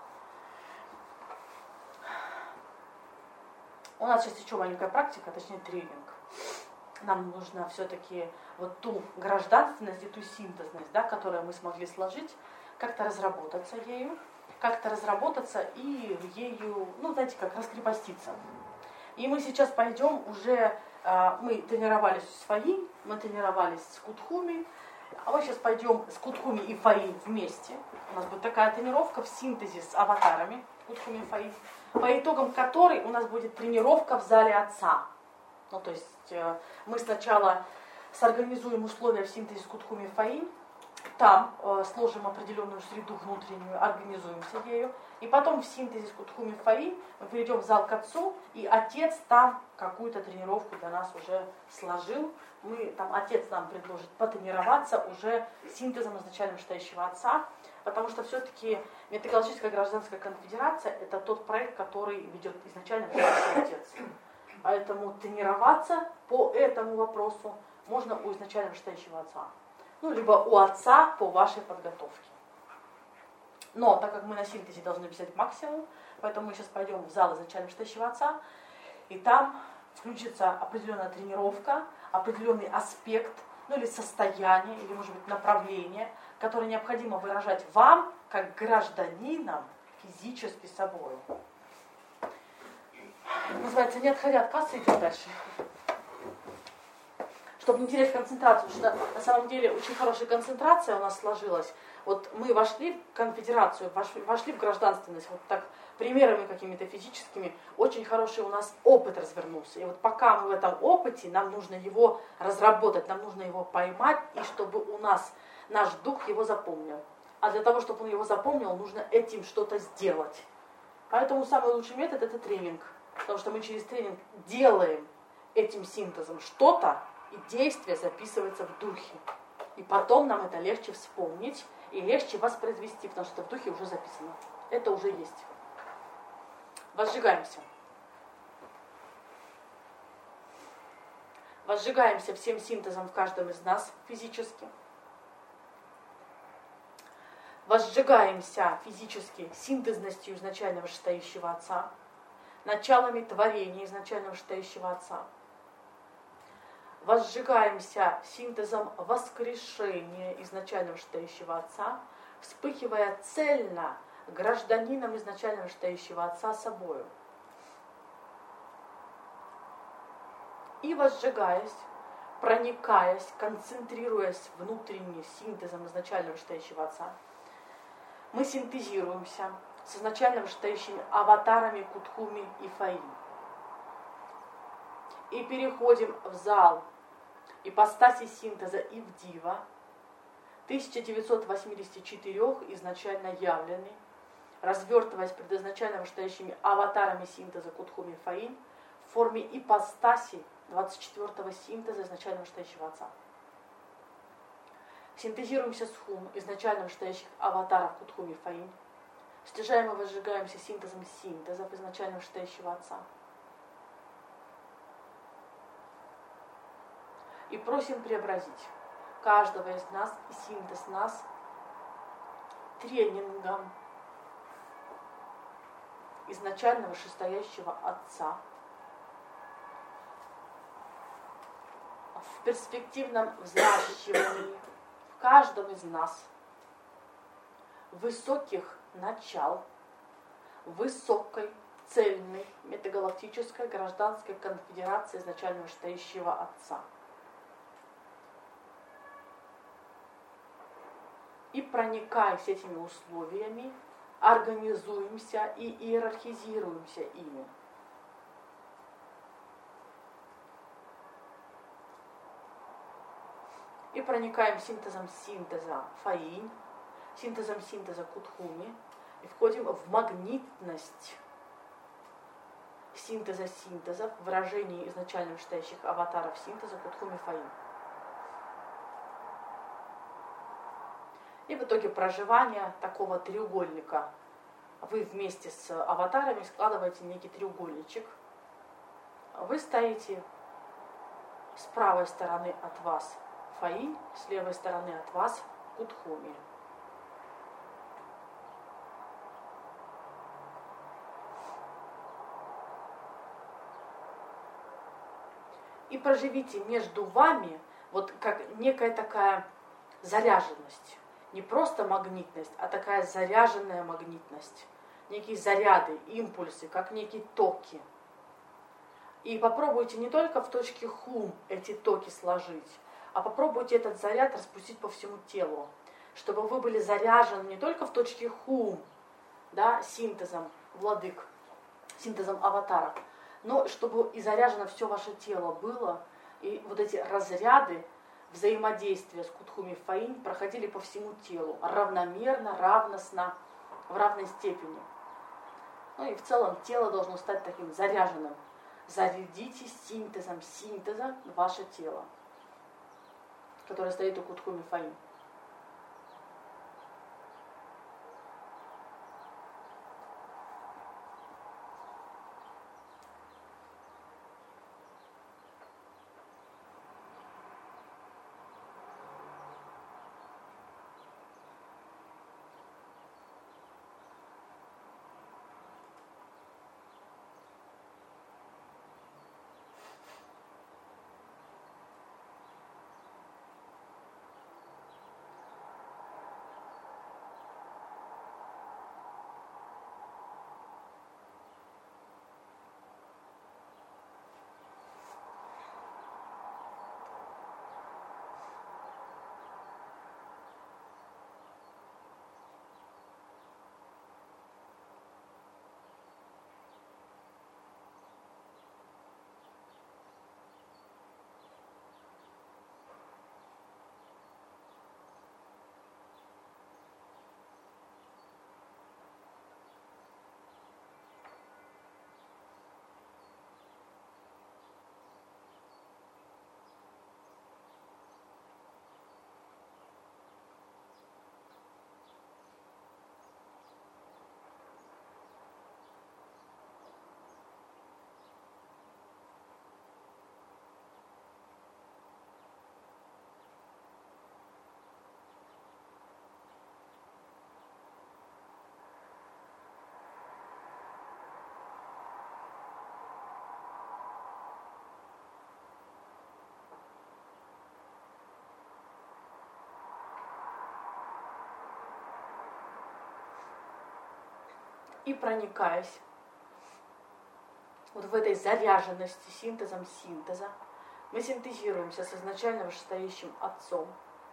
У нас сейчас еще маленькая практика, точнее тренинг. Нам нужно все-таки вот ту гражданственность и ту синтезность, да, которую мы смогли сложить, как-то разработаться ею, как-то разработаться и ею, ну, знаете, как раскрепоститься. И мы сейчас пойдем уже, мы тренировались с Фаин, мы тренировались с Кутхуми, а мы сейчас пойдем с Кутхуми и Фаин вместе. У нас будет такая тренировка в синтезе с аватарами Кутхуми и Фаин, по итогам которой у нас будет тренировка в зале Отца. Ну, то есть мы сначала сорганизуем условия в синтезе с Кутхуми и Фаин, там э, сложим определенную среду внутреннюю, организуемся ею, и потом в синтезе с Кутхуми и Фаин мы перейдем в зал к Отцу, и Отец там какую-то тренировку для нас уже сложил. Мы, там, Отец нам предложит потренироваться уже синтезом изначально читающего Отца, потому что все-таки Методологическая гражданская конфедерация – это тот проект, который ведет изначально читающий Отец. Поэтому тренироваться по этому вопросу можно у изначально читающего Отца. Ну, либо у Отца по вашей подготовке. Но так как мы на синтезе должны писать максимум, поэтому мы сейчас пойдем в зал изначально читающего Отца, и там включится определенная тренировка, определенный аспект ну или состояние, или, может быть, направление, которое необходимо выражать вам, как гражданинам, физически собой. Называется, не отходя от кассы, идем дальше. Чтобы не терять концентрацию, потому что на самом деле очень хорошая концентрация у нас сложилась. Вот мы вошли в конфедерацию, вошли, вошли в гражданственность, вот так примерами какими-то физическими, очень хороший у нас опыт развернулся. И вот пока мы в этом опыте, нам нужно его разработать, нам нужно его поймать, и чтобы у нас наш дух его запомнил. А для того, чтобы он его запомнил, нужно этим что-то сделать. Поэтому самый лучший метод – это тренинг. Потому что мы через тренинг делаем этим синтезом что-то, и действие записывается в духе. И потом нам это легче вспомнить и легче воспроизвести, потому что в духе уже записано. Это уже есть. Возжигаемся. Возжигаемся всем синтезом в каждом из нас физически. Возжигаемся физически синтезностью изначально вышестоящего Отца, началами творения изначально вышестоящего Отца. Возжигаемся синтезом воскрешения изначально вышестоящего Отца, вспыхивая цельно гражданином изначально вышестоящего Отца собою. И возжигаясь, проникаясь, концентрируясь внутренне синтезом изначально вышестоящего Отца, мы синтезируемся с изначально вышестоящими аватарами Кутхуми и Фаин. И переходим в зал ипостаси синтеза Ивдива, тысяча девятьсот восемьдесят четыре изначально явленный, развертываясь пред изначально вышестоящими аватарами синтеза Кутхуми и Фаин в форме ипостаси двадцать четвёртого синтеза изначально вышестоящего Отца. Синтезируемся с Хум, изначально вышестоящих аватаров Кутхуми и Фаин, стяжаем и возжигаемся синтезом синтезов изначально вышестоящего Отца. И просим преобразить каждого из нас и синтез нас тренингом изначально вышестоящего Отца в перспективном взращивании в каждом из нас высоких начал, высокой, цельной, метагалактической гражданской конфедерации изначально вышестоящего Отца. И проникаясь этими условиями, организуемся и иерархизируемся ими. И проникаем синтезом синтеза Фаин, синтезом синтеза Кутхуми, и входим в магнитность синтеза синтезов, выражений изначально вышестоящих аватаров синтеза Кутхуми Фаин. И в итоге проживания такого треугольника вы вместе с аватарами складываете некий треугольничек. Вы стоите с правой стороны от вас Фаин, с левой стороны от вас Кутхуми. И проживите между вами вот как некая такая заряженность. Не просто магнитность, а такая заряженная магнитность. Некие заряды, импульсы, как некие токи. И попробуйте не только в точке Хум эти токи сложить, а попробуйте этот заряд распустить по всему телу. Чтобы вы были заряжены не только в точке Хум, да, синтезом владык, синтезом аватаров, но чтобы и заряжено все ваше тело было, и вот эти разряды взаимодействия с Кутхуми Фаин проходили по всему телу, равномерно, равностно, в равной степени. Ну и в целом тело должно стать таким заряженным. Зарядите синтезом синтеза ваше тело, которое стоит у Кутхуми Фаин. И проникаясь вот в этой заряженности синтезом синтеза, мы синтезируемся с изначально вышестоящим Отцом.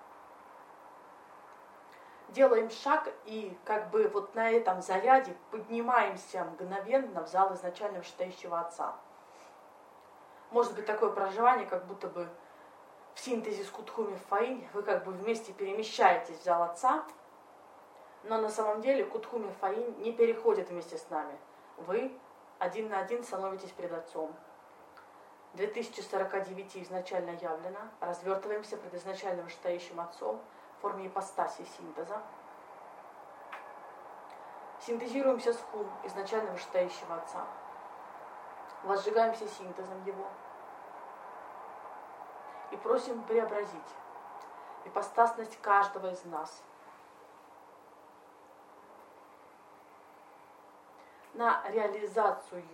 Делаем шаг и как бы вот на этом заряде поднимаемся мгновенно в зал изначально вышестоящего Отца. Может быть такое проживание, как будто бы в синтезе с Кутхуми Фаинь вы как бы вместе перемещаетесь в зал Отца, но на самом деле Кутхуми Фаинь не переходит вместе с нами. Вы один на один становитесь перед Отцом. две тысячи сорок девять изначально явлено, развертываемся пред изначально вышестоящим Отцом в форме ипостаси синтеза. Синтезируемся с Хун, изначально вышестоящего Отца. Возжигаемся синтезом Его. И просим преобразить ипостасность каждого из нас на реализацию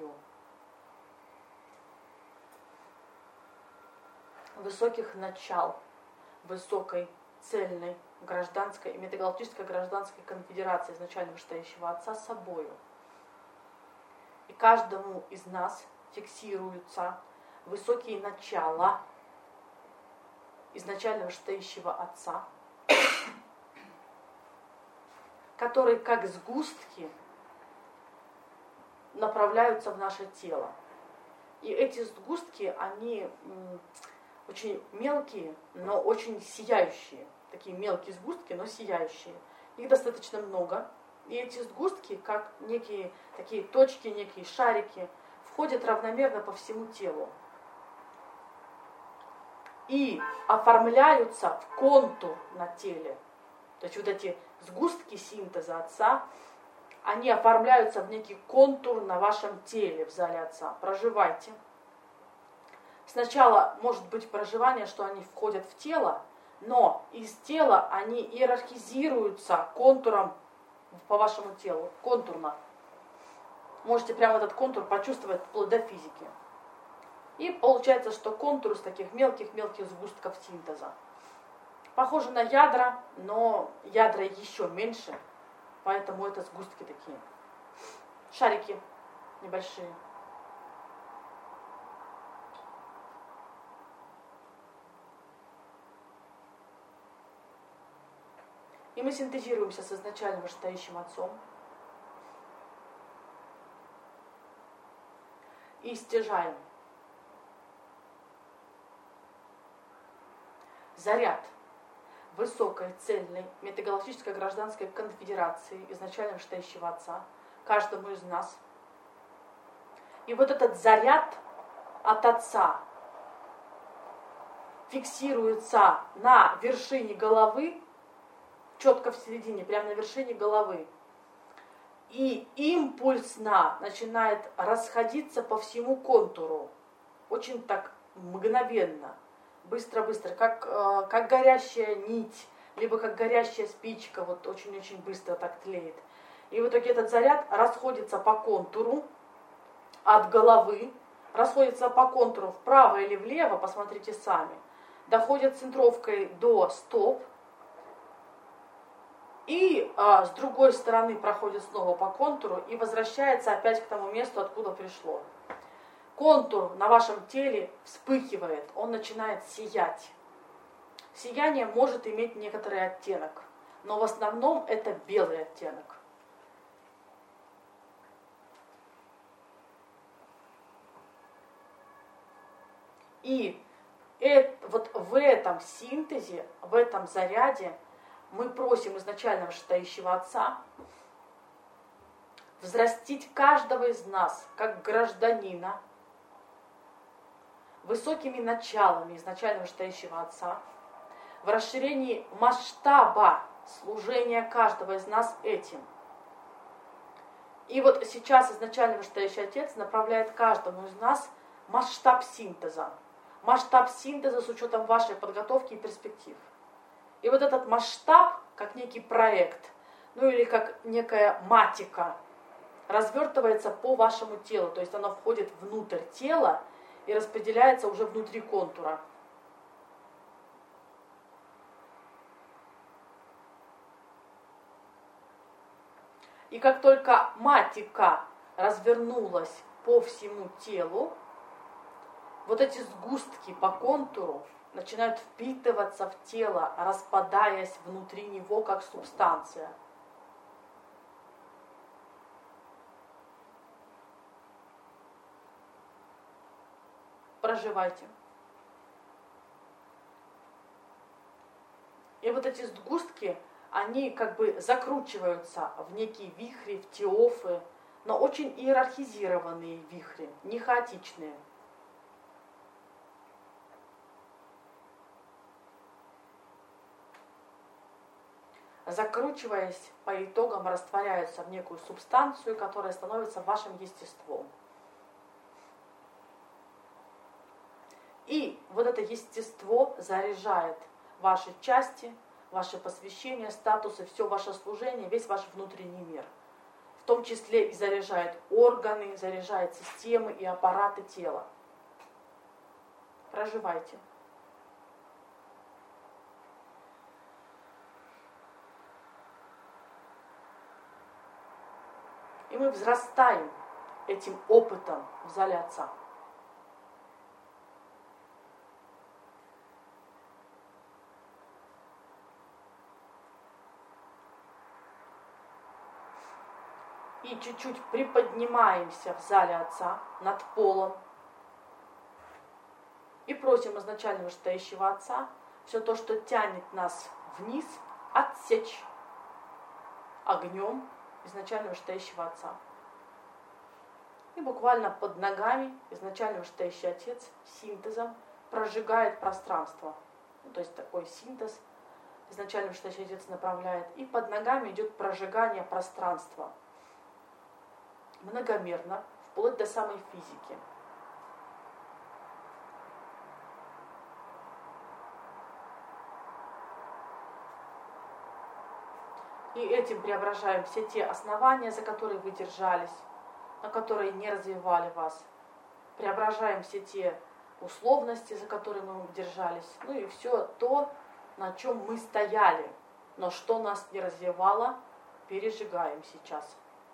высоких начал, высокой, цельной, гражданской и метагалактической гражданской конфедерации изначально вышестоящего Отца с собою. И каждому из нас фиксируются высокие начала изначально вышестоящего Отца, которые как сгустки направляются в наше тело. И эти сгустки, они очень мелкие, но очень сияющие. Такие мелкие сгустки, но сияющие. Их достаточно много. И эти сгустки, как некие такие точки, некие шарики, входят равномерно по всему телу. И оформляются в контур на теле. То есть вот эти сгустки синтеза Отца, они оформляются в некий контур на вашем теле в зале Отца. Проживайте. Сначала может быть проживание, что они входят в тело, но из тела они иерархизируются контуром по вашему телу, контурно. Можете прямо этот контур почувствовать вплоть до физики. И получается, что контур из таких мелких-мелких сгустков синтеза. Похоже на ядра, но ядра еще меньше, поэтому это сгустки такие. Шарики небольшие. И мы синтезируемся с изначально вышестоящим Отцом. И стяжаем заряд высокой, цельной, метагалактической гражданской конфедерации изначально вышестоящего Отца каждому из нас. И вот этот заряд от Отца фиксируется на вершине головы, четко в середине, прямо на вершине головы. И импульсно начинает расходиться по всему контуру. Очень так мгновенно, быстро-быстро, как, э, как горящая нить, либо как горящая спичка, вот очень-очень быстро так тлеет. И в итоге этот заряд расходится по контуру от головы, расходится по контуру вправо или влево, посмотрите сами, доходит центровкой до стоп, и а, с другой стороны проходит снова по контуру и возвращается опять к тому месту, откуда пришло. Контур на вашем теле вспыхивает, он начинает сиять. Сияние может иметь некоторый оттенок, но в основном это белый оттенок. И это, вот в этом синтезе, в этом заряде мы просим изначально вышестоящего Отца взрастить каждого из нас, как гражданина, высокими началами изначально вышестоящего Отца, в расширении масштаба служения каждого из нас этим. И вот сейчас изначально вышестоящий Отец направляет каждому из нас масштаб синтеза. Масштаб синтеза с учетом вашей подготовки и перспектив. И вот этот масштаб, как некий проект, ну или как некая матика, развертывается по вашему телу. То есть оно входит внутрь тела и распределяется уже внутри контура. И как только матика развернулась по всему телу, вот эти сгустки по контуру начинают впитываться в тело, распадаясь внутри него как субстанция. Проживайте. И вот эти сгустки, они как бы закручиваются в некие вихри, в теофы, но очень иерархизированные вихри, не хаотичные. Закручиваясь, по итогам растворяются в некую субстанцию, которая становится вашим естеством. И вот это естество заряжает ваши части, ваши посвящения, статусы, все ваше служение, весь ваш внутренний мир. В том числе и заряжает органы, заряжает системы и аппараты тела. Проживайте. И мы взрастаем этим опытом в зале Отца. И чуть-чуть приподнимаемся в зале Отца над полом. И просим изначально вышестоящего Отца все то, что тянет нас вниз, отсечь огнем изначально вышестоящего Отца. И буквально под ногами изначально вышестоящий Отец синтезом прожигает пространство. Ну, то есть такой синтез изначально вышестоящий Отец направляет. И под ногами идет прожигание пространства. Многомерно, вплоть до самой физики. И этим преображаем все те основания, за которые вы держались, на которые не развивали вас. Преображаем все те условности, за которые мы держались. Ну и все то, на чем мы стояли, но что нас не развивало, пережигаем сейчас.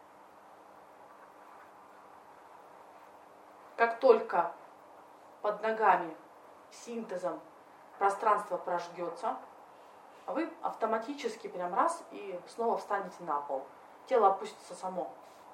Как только под ногами синтезом пространство прожгется, вы автоматически прям раз и снова встанете на пол. Тело опустится само.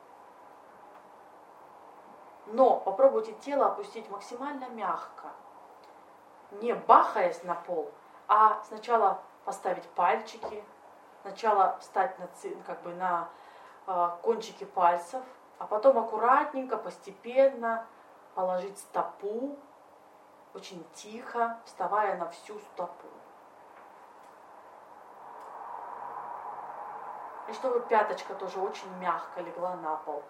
Но попробуйте тело опустить максимально мягко, не бахаясь на пол, а сначала поставить пальчики, сначала встать на, как бы на э, кончики пальцев, а потом аккуратненько, постепенно положить стопу, очень тихо, вставая на всю стопу. И чтобы пяточка тоже очень мягко легла на пол.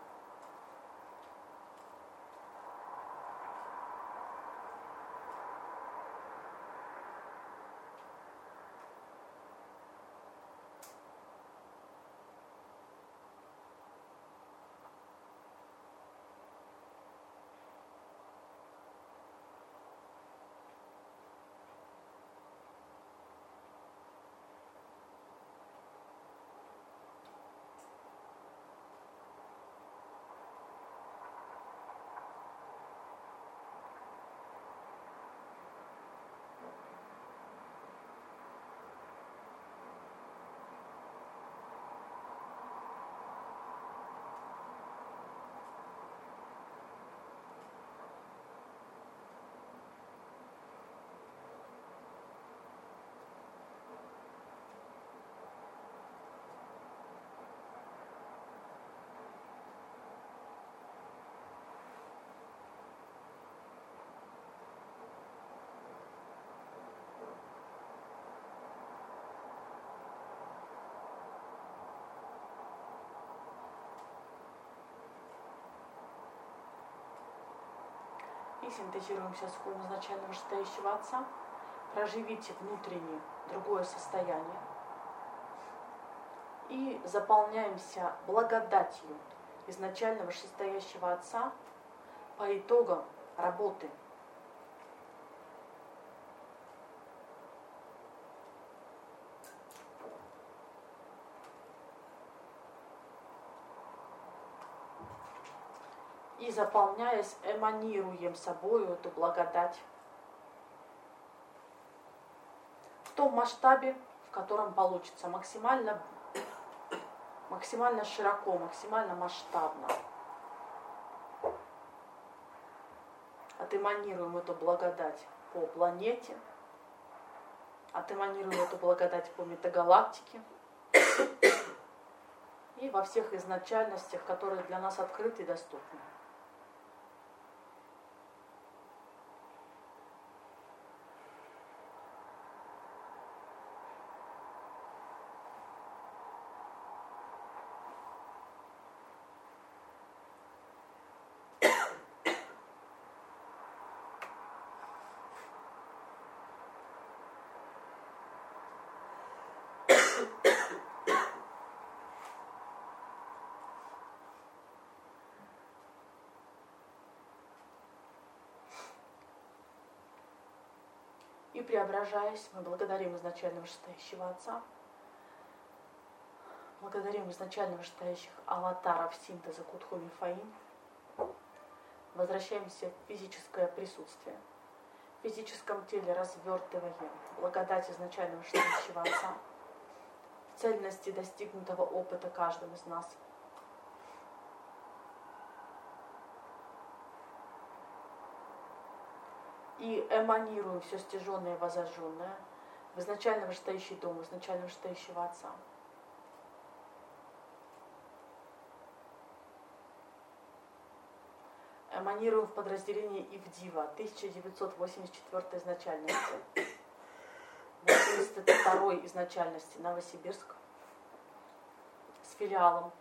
И синтезируемся с формой изначально вышестоящего Отца. Проживите внутреннее другое состояние. И заполняемся благодатью изначально вышестоящего Отца по итогам работы. и, заполняясь, эманируем собою эту благодать в том масштабе, в котором получится, максимально, максимально широко, максимально масштабно. Отэманируем эту благодать по планете, отэманируем эту благодать по метагалактике и во всех изначальностях, которые для нас открыты и доступны. И преображаясь, мы благодарим изначально вышестоящего Отца, благодарим изначально вышестоящих аватаров синтеза Кутхуми Фаин, возвращаемся в физическое присутствие. В физическом теле развертываем благодать изначально вышестоящего Отца, в цельности достигнутого опыта каждым из нас. И эманируем все стяженное и возожженное в изначально вышестоящий дом, изначально вышестоящего Отца. Эманируем в подразделении Ивдива, тысяча девятьсот восемьдесят четвёртой изначальности, восемьдесят второй изначальности, Новосибирск, с филиалом.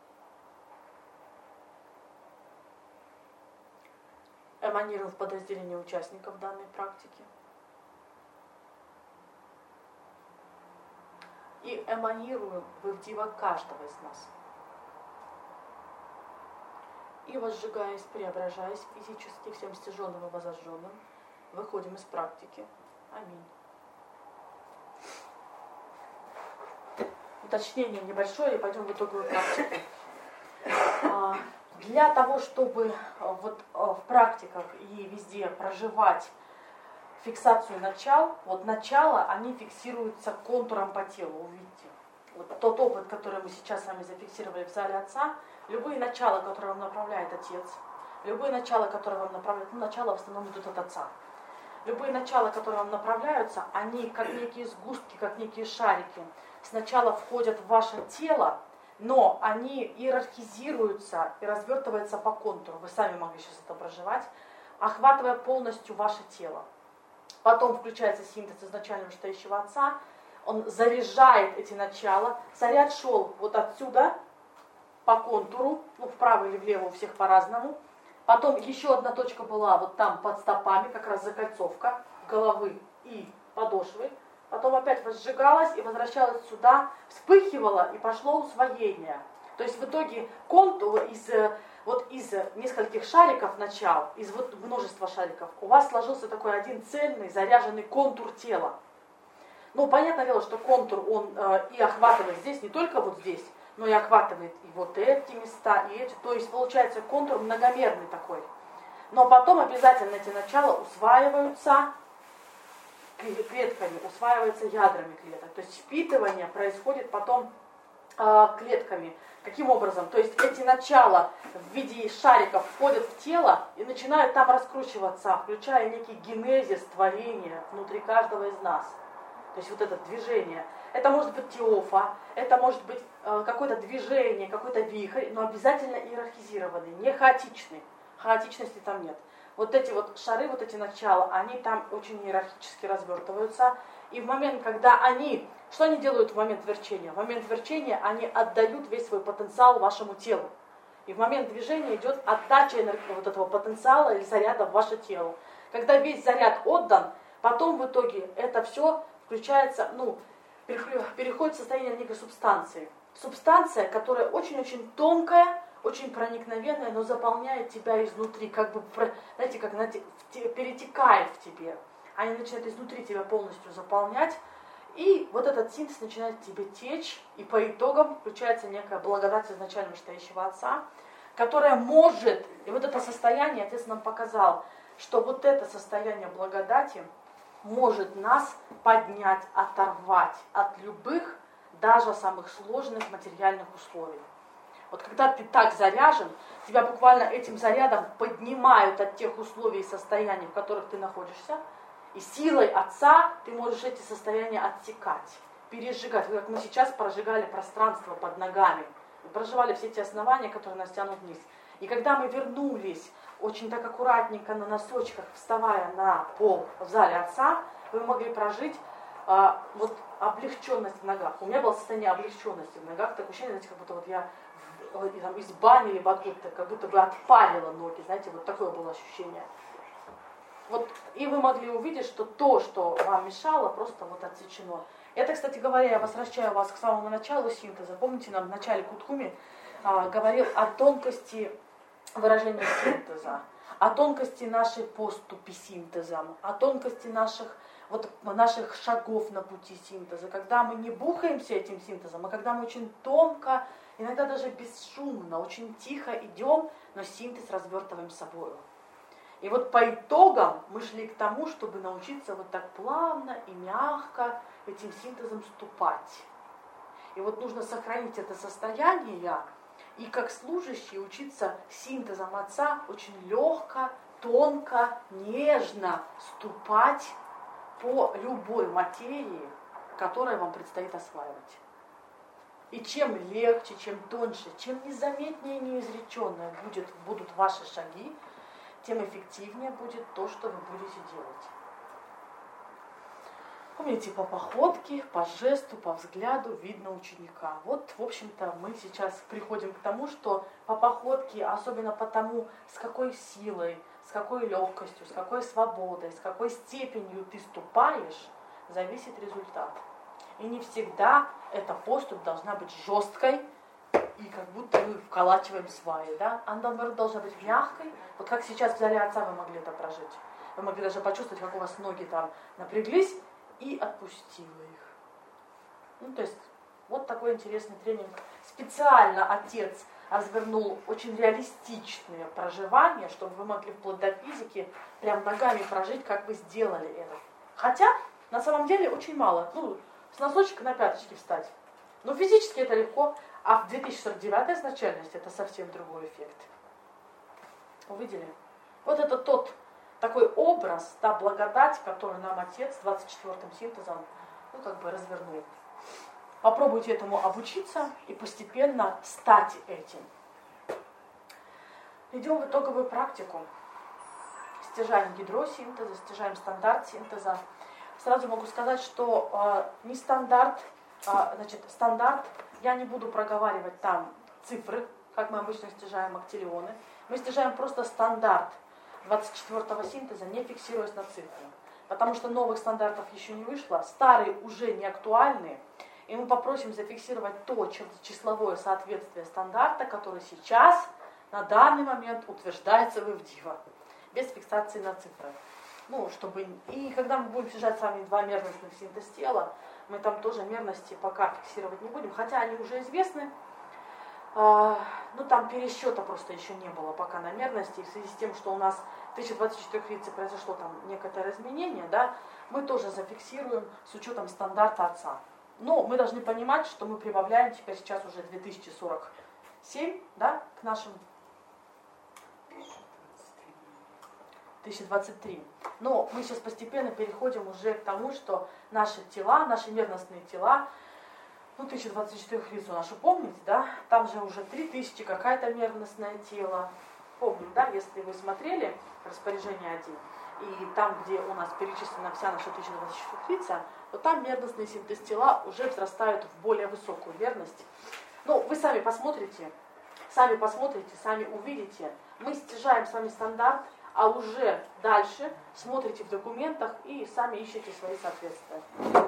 Эманируем в подразделении участников данной практики. И эманируем в Ивдива каждого из нас. И возжигаясь, преображаясь физически всем стяженным и возожженным, выходим из практики. Аминь. Уточнение небольшое, и пойдем в итоговую практику. Для того, чтобы вот в практиках и везде проживать фиксацию начал, вот начало, они фиксируются контуром по телу, увидите. Вот тот опыт, который мы сейчас с вами зафиксировали в зале Отца, любые начала, которые вам направляет Отец, любые начала, которые вам направляют, ну, начала в основном идут от Отца. Любые начала, которые вам направляются, они как некие сгустки, как некие шарики, сначала входят в ваше тело, но они иерархизируются и развертываются по контуру. Вы сами могли сейчас это проживать, охватывая полностью ваше тело. Потом включается синтез изначально вышестоящего Отца, он заряжает эти начала. Заряд шел вот отсюда по контуру, ну вправо или влево у всех по-разному. Потом еще одна точка была вот там под стопами, как раз закольцовка головы и подошвы. Потом опять возжигалась и возвращалась сюда, вспыхивала и пошло усвоение. То есть в итоге контур из, вот из нескольких шариков начал, из вот множества шариков, у вас сложился такой один цельный заряженный контур тела. Ну, понятное дело, что контур он э, и охватывает здесь, не только вот здесь, но и охватывает и вот эти места, и эти. То есть получается контур многомерный такой. Но потом обязательно эти начала усваиваются клетками, усваиваются ядрами клеток. То есть впитывание происходит потом э, клетками. Каким образом? То есть эти начала в виде шариков входят в тело и начинают там раскручиваться, включая некий генезис творения внутри каждого из нас. То есть вот это движение. Это может быть теофа, это может быть э, какое-то движение, какой-то вихрь, но обязательно иерархизированный, не хаотичный. Хаотичности там нет. Вот эти вот шары, вот эти начала, они там очень иерархически развертываются. И в момент, когда они, что они делают в момент верчения? В момент верчения они отдают весь свой потенциал вашему телу. И в момент движения идет отдача энергии, вот этого потенциала или заряда в ваше тело. Когда весь заряд отдан, потом в итоге это все включается, ну, переходит в состояние некой субстанции. Субстанция, которая очень-очень тонкая, очень проникновенная, но заполняет тебя изнутри, как бы, знаете, как знаете, перетекает в тебе. Они начинают изнутри тебя полностью заполнять, и вот этот синтез начинает в тебе течь, и по итогам включается некая благодать изначально вышестоящего Отца, которое может, и вот это состояние, Отец нам показал, что вот это состояние благодати может нас поднять, оторвать от любых, даже самых сложных материальных условий. Вот когда ты так заряжен, тебя буквально этим зарядом поднимают от тех условий и состояний, в которых ты находишься, и силой Отца ты можешь эти состояния отсекать, пережигать. Как мы сейчас прожигали пространство под ногами, проживали все эти основания, которые нас тянут вниз. И когда мы вернулись, очень так аккуратненько на носочках, вставая на пол в зале Отца, вы могли прожить а, вот облегченность в ногах. У меня было состояние облегченности в ногах, такое ощущение, знаете, как будто вот я там, из бани, либо откуда-то, как будто бы отпарила ноги, знаете, вот такое было ощущение. Вот, и вы могли увидеть, что то, что вам мешало, просто вот отсечено. Это, кстати говоря, я возвращаю вас к самому началу синтеза. Помните, нам в начале Кутхуми а, говорил о тонкости выражения синтеза, о тонкости нашей поступи синтеза, о тонкости наших, вот, наших шагов на пути синтеза. Когда мы не бухаемся этим синтезом, а когда мы очень тонко, иногда даже бесшумно, очень тихо идем, но синтез развертываем собой. И вот по итогам мы шли к тому, чтобы научиться вот так плавно и мягко этим синтезом ступать. И вот нужно сохранить это состояние и как служащий учиться синтезом Отца очень легко, тонко, нежно ступать по любой материи, которую вам предстоит осваивать. И чем легче, чем тоньше, чем незаметнее и неизреченное будет, будут ваши шаги, тем эффективнее будет то, что вы будете делать. Помните, по походке, по жесту, по взгляду видно ученика. Вот, в общем-то, мы сейчас приходим к тому, что по походке, особенно по тому, с какой силой, с какой легкостью, с какой свободой, с какой степенью ты ступаешь, зависит результат. И не всегда эта поступь должна быть жесткой, и как будто мы вколачиваем сваи, да? Она, наоборот, должна быть мягкой. Вот как сейчас в зале Отца вы могли это прожить. Вы могли даже почувствовать, как у вас ноги там напряглись, и отпустила их. Ну, то есть, вот такой интересный тренинг. Специально Отец развернул очень реалистичные проживания, чтобы вы могли вплоть до физики прям ногами прожить, как вы сделали это. Хотя, на самом деле, очень мало. Ну, с носочка на пяточки встать. Но физически это легко. А в две тысячи сорок девятая изначальность это совсем другой эффект. Увидели? Вот это тот такой образ, та благодать, которую нам Отец двадцать четвёртым синтезом, ну, как бы развернул. Попробуйте этому обучиться и постепенно стать этим. Идем в итоговую практику. Стяжаем ядро синтеза, стяжаем стандарт синтеза. Сразу могу сказать, что э, не стандарт, а, значит, стандарт, я не буду проговаривать там цифры, как мы обычно стяжаем актилионы. Мы стяжаем просто стандарт двадцать четвёртого синтеза, не фиксируясь на цифры. Потому что новых стандартов еще не вышло, старые уже не актуальны. И мы попросим зафиксировать то числовое соответствие стандарта, который сейчас, на данный момент, утверждается в ИВДИВа, без фиксации на цифры. Ну, чтобы... И когда мы будем стяжать с вами два мерностных синтез тела, мы там тоже мерности пока фиксировать не будем, хотя они уже известны. А, ну, там пересчета просто еще не было пока на мерности. И в связи с тем, что у нас в тысяча двадцать четвёртой лице произошло там некоторое изменение, да, мы тоже зафиксируем с учетом стандарта Отца. Но мы должны понимать, что мы прибавляем теперь сейчас уже две тысячи сорок семь, да, к нашим тысяча двадцать три. Но мы сейчас постепенно переходим уже к тому, что наши тела, наши мерностные тела, ну, тысяча двадцать четвёртую лицу нашу помните, да? Там же уже три тысячи какая-то мерностное тело. Помним, да, если вы смотрели распоряжение один, и там, где у нас перечислена вся наша тысяча двадцать четвёртая лица, то там мерностные синтез тела уже взрастают в более высокую мерность. Ну, вы сами посмотрите, сами посмотрите, сами увидите. Мы стяжаем с вами стандарт, а уже дальше смотрите в документах и сами ищете свои соответствия.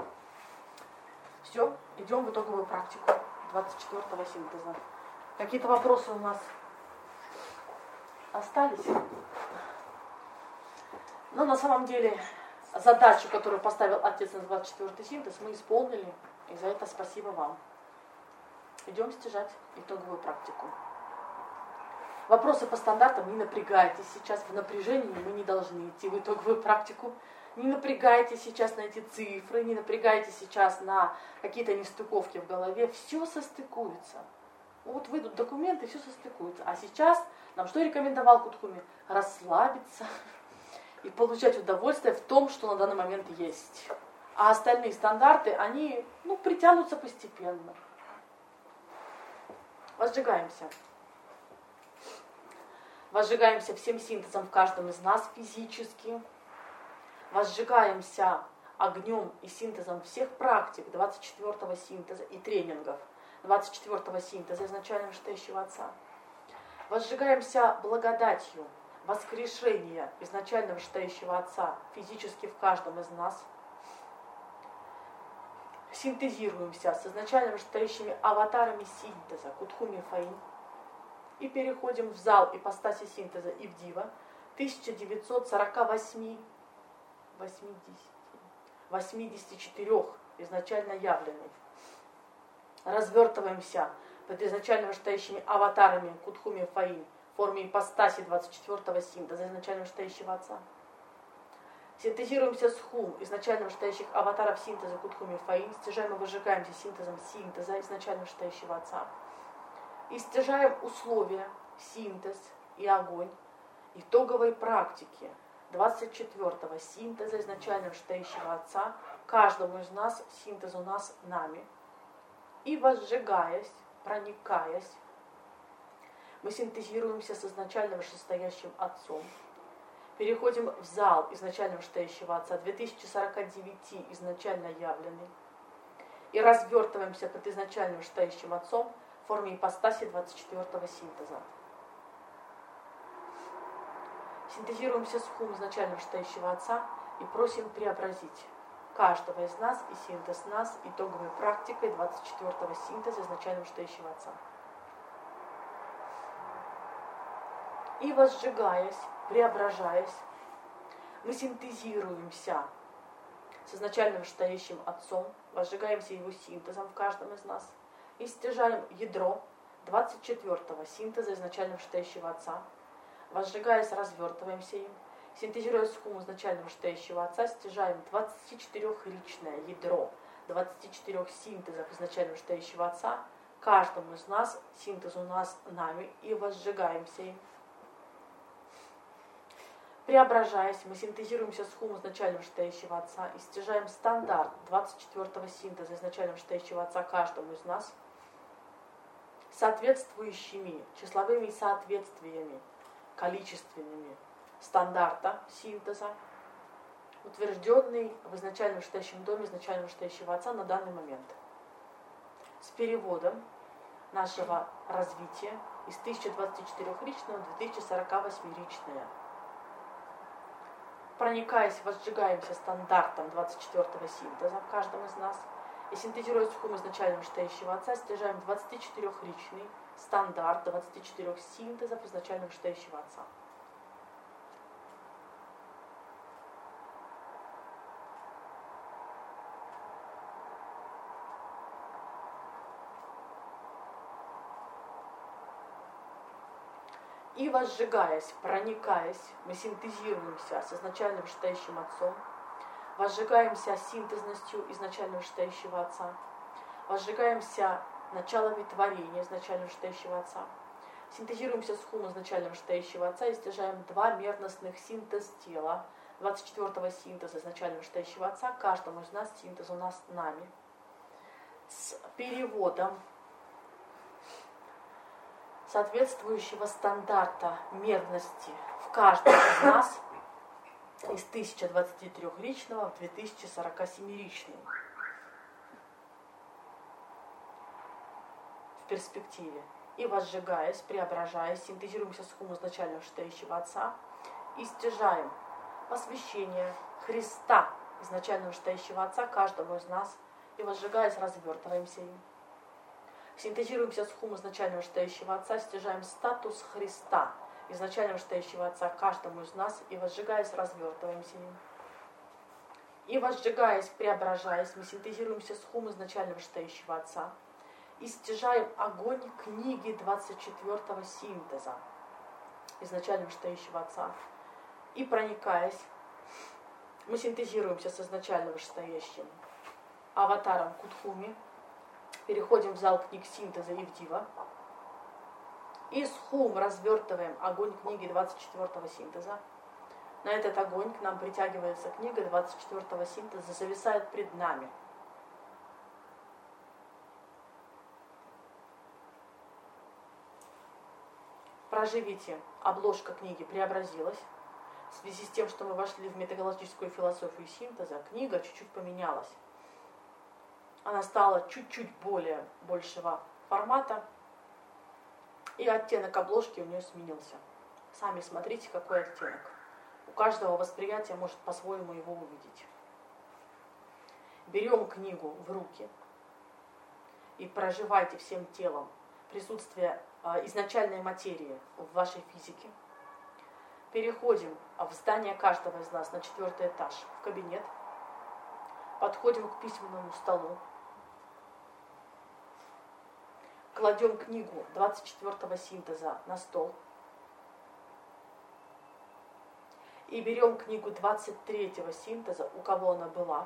Все, идем в итоговую практику двадцать четвёртого синтеза. Какие-то вопросы у нас остались? Но на самом деле задачу, которую поставил Отец на двадцать четвёртый синтез, мы исполнили, и за это спасибо вам. Идем стяжать итоговую практику. Вопросы по стандартам, не напрягайтесь сейчас, в напряжении мы не должны идти в итоговую практику. Не напрягайтесь сейчас на эти цифры, не напрягайтесь сейчас на какие-то нестыковки в голове. Все состыкуется. Вот выйдут документы, все состыкуется. А сейчас нам что рекомендовал Кутхуми? Расслабиться и получать удовольствие в том, что на данный момент есть. А остальные стандарты, они ну, притянутся постепенно. Возжигаемся. Возжигаемся всем синтезом в каждом из нас физически. Возжигаемся огнем и синтезом всех практик двадцать четвёртого синтеза и тренингов двадцать четвёртого синтеза изначально вышестоящего Отца. Возжигаемся благодатью воскрешения изначально вышестоящего Отца физически в каждом из нас. Синтезируемся с изначально вышестоящими аватарами синтеза Кутхуми Фаин и переходим в зал ипостаси синтеза Ивдива тысяча девятьсот сорок восемь восемьдесят четыре изначально явленный. Развертываемся под изначально вышестоящими аватарами Кутхуми Фаин в форме ипостаси двадцать четвёртого синтеза изначально вышестоящего Отца. Синтезируемся с хум изначально вышестоящих аватаров синтеза Кутхуми Фаин, стяжаем и выжигаемся синтезом синтеза изначально вышестоящего Отца. И стяжаем условия, синтез и огонь итоговой практики двадцать четвёртого синтеза изначально вышестоящего Отца, каждому из нас, синтез у нас нами. И возжигаясь, проникаясь, мы синтезируемся с изначально вышестоящим Отцом, переходим в зал изначально вышестоящего Отца две тысячи сорок девять изначально явленный, и развертываемся под изначально вышестоящим Отцом в форме ипостаси двадцать четвёртого синтеза. Синтезируемся с хум изначально вышестоящего Отца и просим преобразить каждого из нас и синтез нас итоговой практикой двадцать четвёртого синтеза изначально вышестоящего Отца. И возжигаясь, преображаясь, мы синтезируемся с изначально вышестоящим Отцом, возжигаемся его синтезом в каждом из нас и стяжаем ядро двадцать четвёртого синтеза изначально вышестоящего Отца. Возжигаясь, развертываемся им, синтезируя с хум изначально вышестоящего Отца, стяжаем двадцатичетырёхричное ядро двадцати четырёх синтезов изначально вышестоящего Отца, каждому из нас, синтез у нас нами, и возжигаемся им. Преображаясь, мы синтезируемся с хум изначально вышестоящего Отца и стяжаем стандарт двадцать четвёртого синтеза изначально вышестоящего Отца каждому из нас, соответствующими числовыми соответствиями, количественными стандарта синтеза, утвержденный в изначально вышестоящем доме изначально вышестоящего Отца на данный момент, с переводом нашего развития из тысяча двадцатичетырёхричного в две тысячи сорок восьмиричное. Проникаясь, возжигаемся стандартом двадцать четвёртого синтеза в каждом из нас и синтезируя с хум изначально вышестоящего Отца, стяжаем двадцатичетырёхричный стандарт двадцати четырёх синтезов изначально вышестоящего Отца. И возжигаясь, проникаясь, мы синтезируемся с изначально вышестоящим Отцом, возжигаемся синтезностью изначально вышестоящего Отца, возжигаемся началами творения изначально вышестоящего Отца, синтезируемся с хум изначально вышестоящего Отца и стяжаем два мерностных синтез тела двадцать четвёртого синтеза изначально вышестоящего Отца, каждому из нас синтез у нас нами, с переводом соответствующего стандарта мерности в каждом из нас из тысяча двадцатитрёхричного в две тысячи сорок семиричный. В перспективе. И возжигаясь, преображаясь, синтезируемся с хум изначально вышестоящего Отца и стяжаем освящение Христа изначально вышестоящего Отца каждому из нас и возжигаясь, развертываемся им. Синтезируемся с хум изначально вышестоящего Отца, стяжаем статус Христа изначально вышестоящего Отца каждому из нас и возжигаясь, развертываемся им. И возжигаясь, преображаясь, мы синтезируемся с хум изначально вышестоящего Отца и стяжаем огонь книги двадцать четвёртого синтеза изначально вышестоящего Отца. И проникаясь, мы синтезируемся с изначально вышестоящим аватаром Кутхуми, переходим в зал книг синтеза Ивдива, и с хум развертываем огонь книги двадцать четвёртого синтеза. На этот огонь к нам притягивается книга двадцать четвёртого синтеза, зависает пред нами. Проживите, обложка книги преобразилась. В связи с тем, что мы вошли в метагалактическую философию синтеза, книга чуть-чуть поменялась. Она стала чуть-чуть более большего формата, и оттенок обложки у нее сменился. Сами смотрите, какой оттенок. У каждого восприятия может по-своему его увидеть. Берем книгу в руки и проживайте всем телом присутствие э, изначальной материи в вашей физике. Переходим в здание каждого из нас на четвертый этаж, в кабинет. Подходим к письменному столу. Кладем книгу двадцать четвёртого синтеза на стол. И берем книгу двадцать третьего синтеза, у кого она была.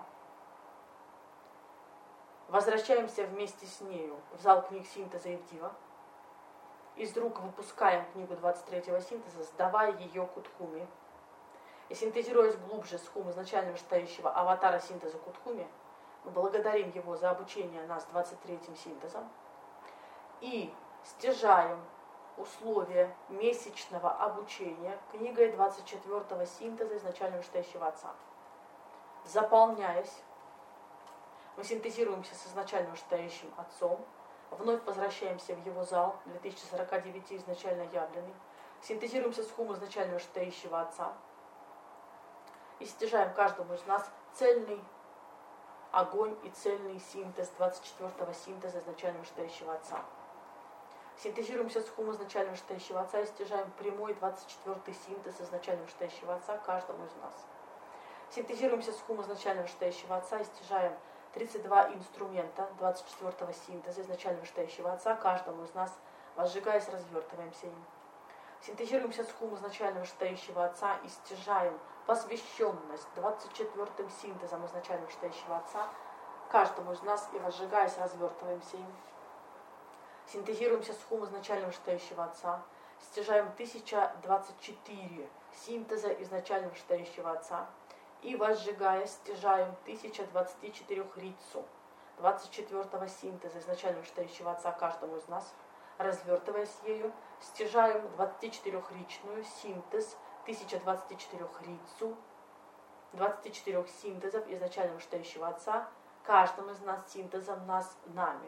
Возвращаемся вместе с нею в зал книг синтеза Ивдива. Из рук выпускаем книгу двадцать третьего синтеза, сдавая ее Кутхуми. И синтезируясь глубже с хум изначально вышестоящего аватара синтеза Кутхуми, мы благодарим его за обучение нас двадцать третьим синтезом и стяжаем условия месячного обучения книгой двадцать четвёртого синтеза изначально вышестоящего Отца. Заполняясь, мы синтезируемся с изначально вышестоящим Отцом, вновь возвращаемся в его зал две тысячи сорок девять изначально явленный, синтезируемся с хум изначально вышестоящего Отца и стяжаем каждому из нас цельный огонь и цельный синтез двадцать четвёртого синтеза изначально вышестоящего Отца. Синтезируемся с хум изначально вышестоящего Отца и стяжаем прямой двадцать четвёртый синтез изначально вышестоящего Отца каждому из нас. Синтезируемся с хум изначально вышестоящего Отца и стяжаем тридцать два инструмента двадцать четвёртого синтеза изначально вышестоящего Отца каждому из нас, возжигаясь, развертываемся им. Синтезируемся с хум изначально вышестоящего Отца и стяжаем посвященность двадцать четвёртым синтезом изначально вышестоящего Отца каждому из нас и, возжигаясь, развертываемся им. Синтезируемся с хум изначально вышестоящего Отца, стяжаем тысяча двадцать четыре синтеза изначально вышестоящего Отца и, возжигая, стяжаем тысяча двадцать четыре рицу двадцать четвёртого синтеза изначально вышестоящего Отца каждому из нас, развертываясь ею, стяжаем двадцатичетырёхричную синтез тысяча двадцать четыре рицу двадцать четыре синтезов изначально вышестоящего Отца каждому из нас синтезом нас нами.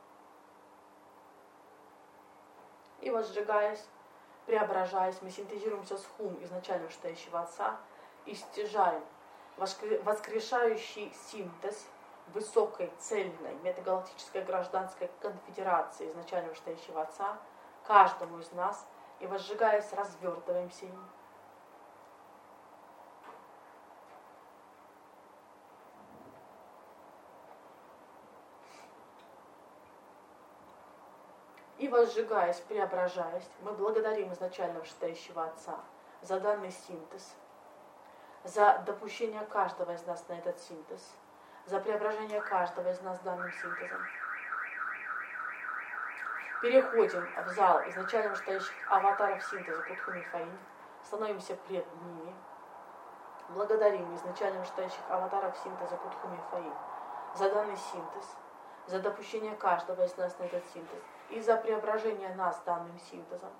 И, возжигаясь, преображаясь, мы синтезируемся с хум изначально вышестоящего Отца и стяжаем воскрешающий синтез высокой, цельной, метагалактической гражданской конфедерации изначально вышестоящего Отца каждому из нас и, возжигаясь, развертываемся им. И, возжигаясь, преображаясь, мы благодарим изначально вышестоящего Отца за данный синтез, за допущение каждого из нас на этот синтез, за преображение каждого из нас данным синтезом. Переходим в зал изначально вышестоящих аватаров синтеза Кутхуми Фаин, становимся пред ними, благодарим изначально вышестоящих аватаров синтеза Кутхуми Фаин за данный синтез, за допущение каждого из нас на этот синтез и за преображение нас данным синтезом.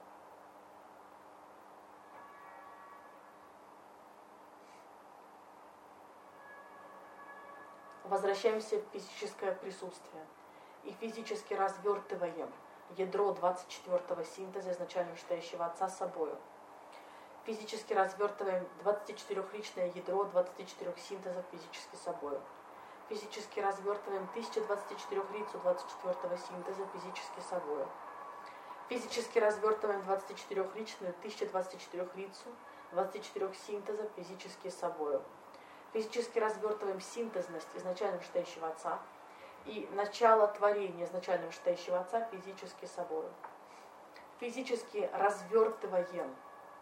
Возвращаемся в физическое присутствие и физически развертываем ядро двадцать четвёртого синтеза изначально вышестоящего Отца с собою. Физически развертываем двадцатичетырёхричное ядро двадцати четырёх синтезов физически с собою. Физически развертываем тысячу двадцать четыре рицу двадцать четвёртого синтеза физически с собою. Физически развертываем двадцатичетырёхричную тысячу двадцать четыре рицу двадцать четыре синтезов физически с собою. Физически развертываем синтезность изначально вышестоящего Отца и начало творения изначально вышестоящего Отца физически с собою. Физически развертываем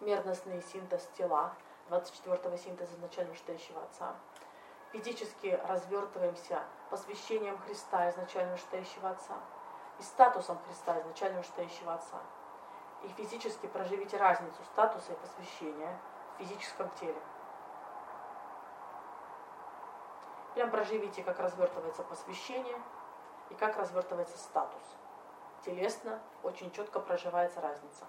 мерностный синтез тела, двадцать четвертого синтеза изначально вышестоящего Отца. Физически развертываемся посвящением Христа, изначально вышестоящего Отца, и статусом Христа, изначально вышестоящего Отца. И физически проживите разницу статуса и посвящения в физическом теле. Прям проживите, как развертывается посвящение и как развертывается статус. Телесно очень четко проживается разница.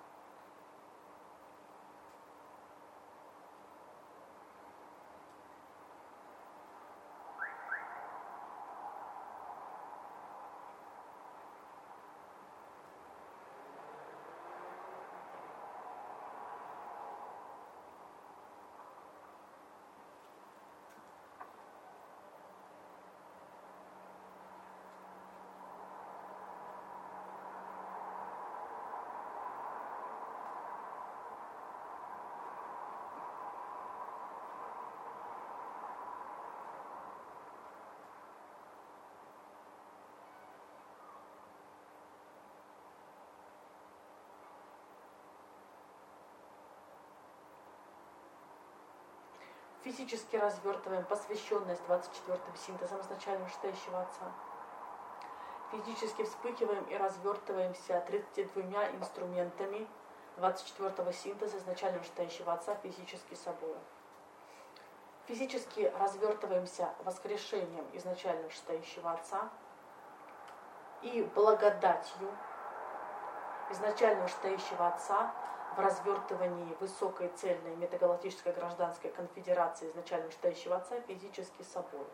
Физически развертываем посвященность двадцать четвертым синтезом изначально вышестоящего Отца. Физически вспыхиваем и развертываемся тридцатью двумя инструментами двадцать четвертого синтеза изначально вышестоящего Отца физически собой. Физически развертываемся воскрешением изначально вышестоящего Отца и благодатью изначально вышестоящего Отца в развертывании высокой цельной метагалактической гражданской конфедерации изначально вышестоящего Отца физически собой.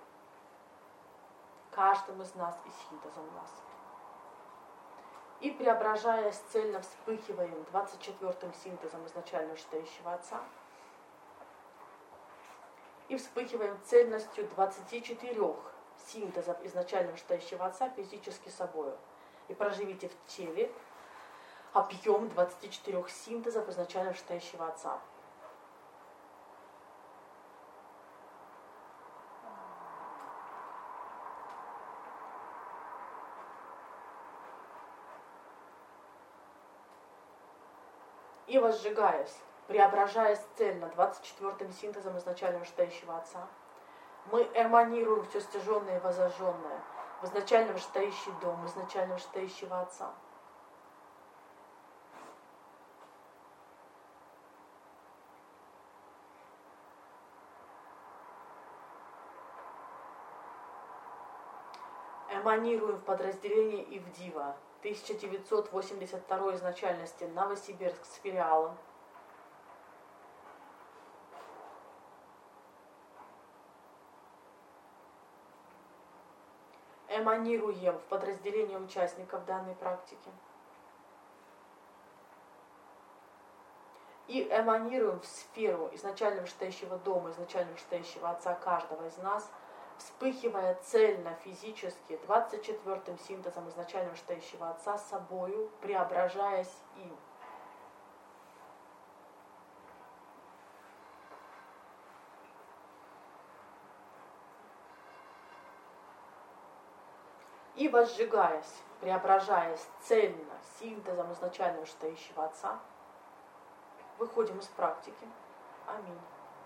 Каждым из нас и синтезом нас. И преображаясь цельно вспыхиваем двадцать четвертым синтезом изначально вышестоящего Отца. И вспыхиваем цельностью двадцати четырёх синтезов изначально вышестоящего Отца физически собою. И проживите в теле объем двадцати четырёх синтезов изначально вышестоящего Отца. И возжигаясь, преображаясь цельно двадцать четвертым синтезом изначально вышестоящего Отца, мы эманируем все стяженное и возожженное в изначально вышестоящий дом, изначально вышестоящего Отца. Эманируем в подразделении Ивдива тысяча девятьсот восемьдесят второй изначальности Новосибирск с филиалом. Эманируем в подразделении участников данной практики. И эманируем в сферу изначально вышестоящего дома, изначально вышестоящего Отца каждого из нас, вспыхивая цельно физически двадцать четвертым синтезом изначально вышестоящего Отца собою, преображаясь им. И возжигаясь, преображаясь цельно синтезом изначально вышестоящего Отца, выходим из практики. Аминь.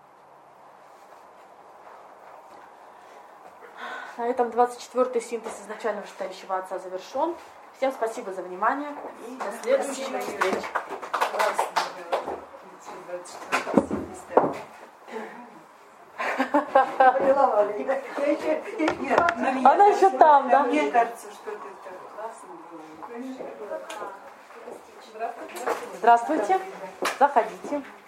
На этом двадцать четвёртый синтез изначально вышестоящего Отца завершен. Всем спасибо за внимание и до следующих встреч. Она еще там, да? Мне кажется, что это классно было. Здравствуйте, заходите.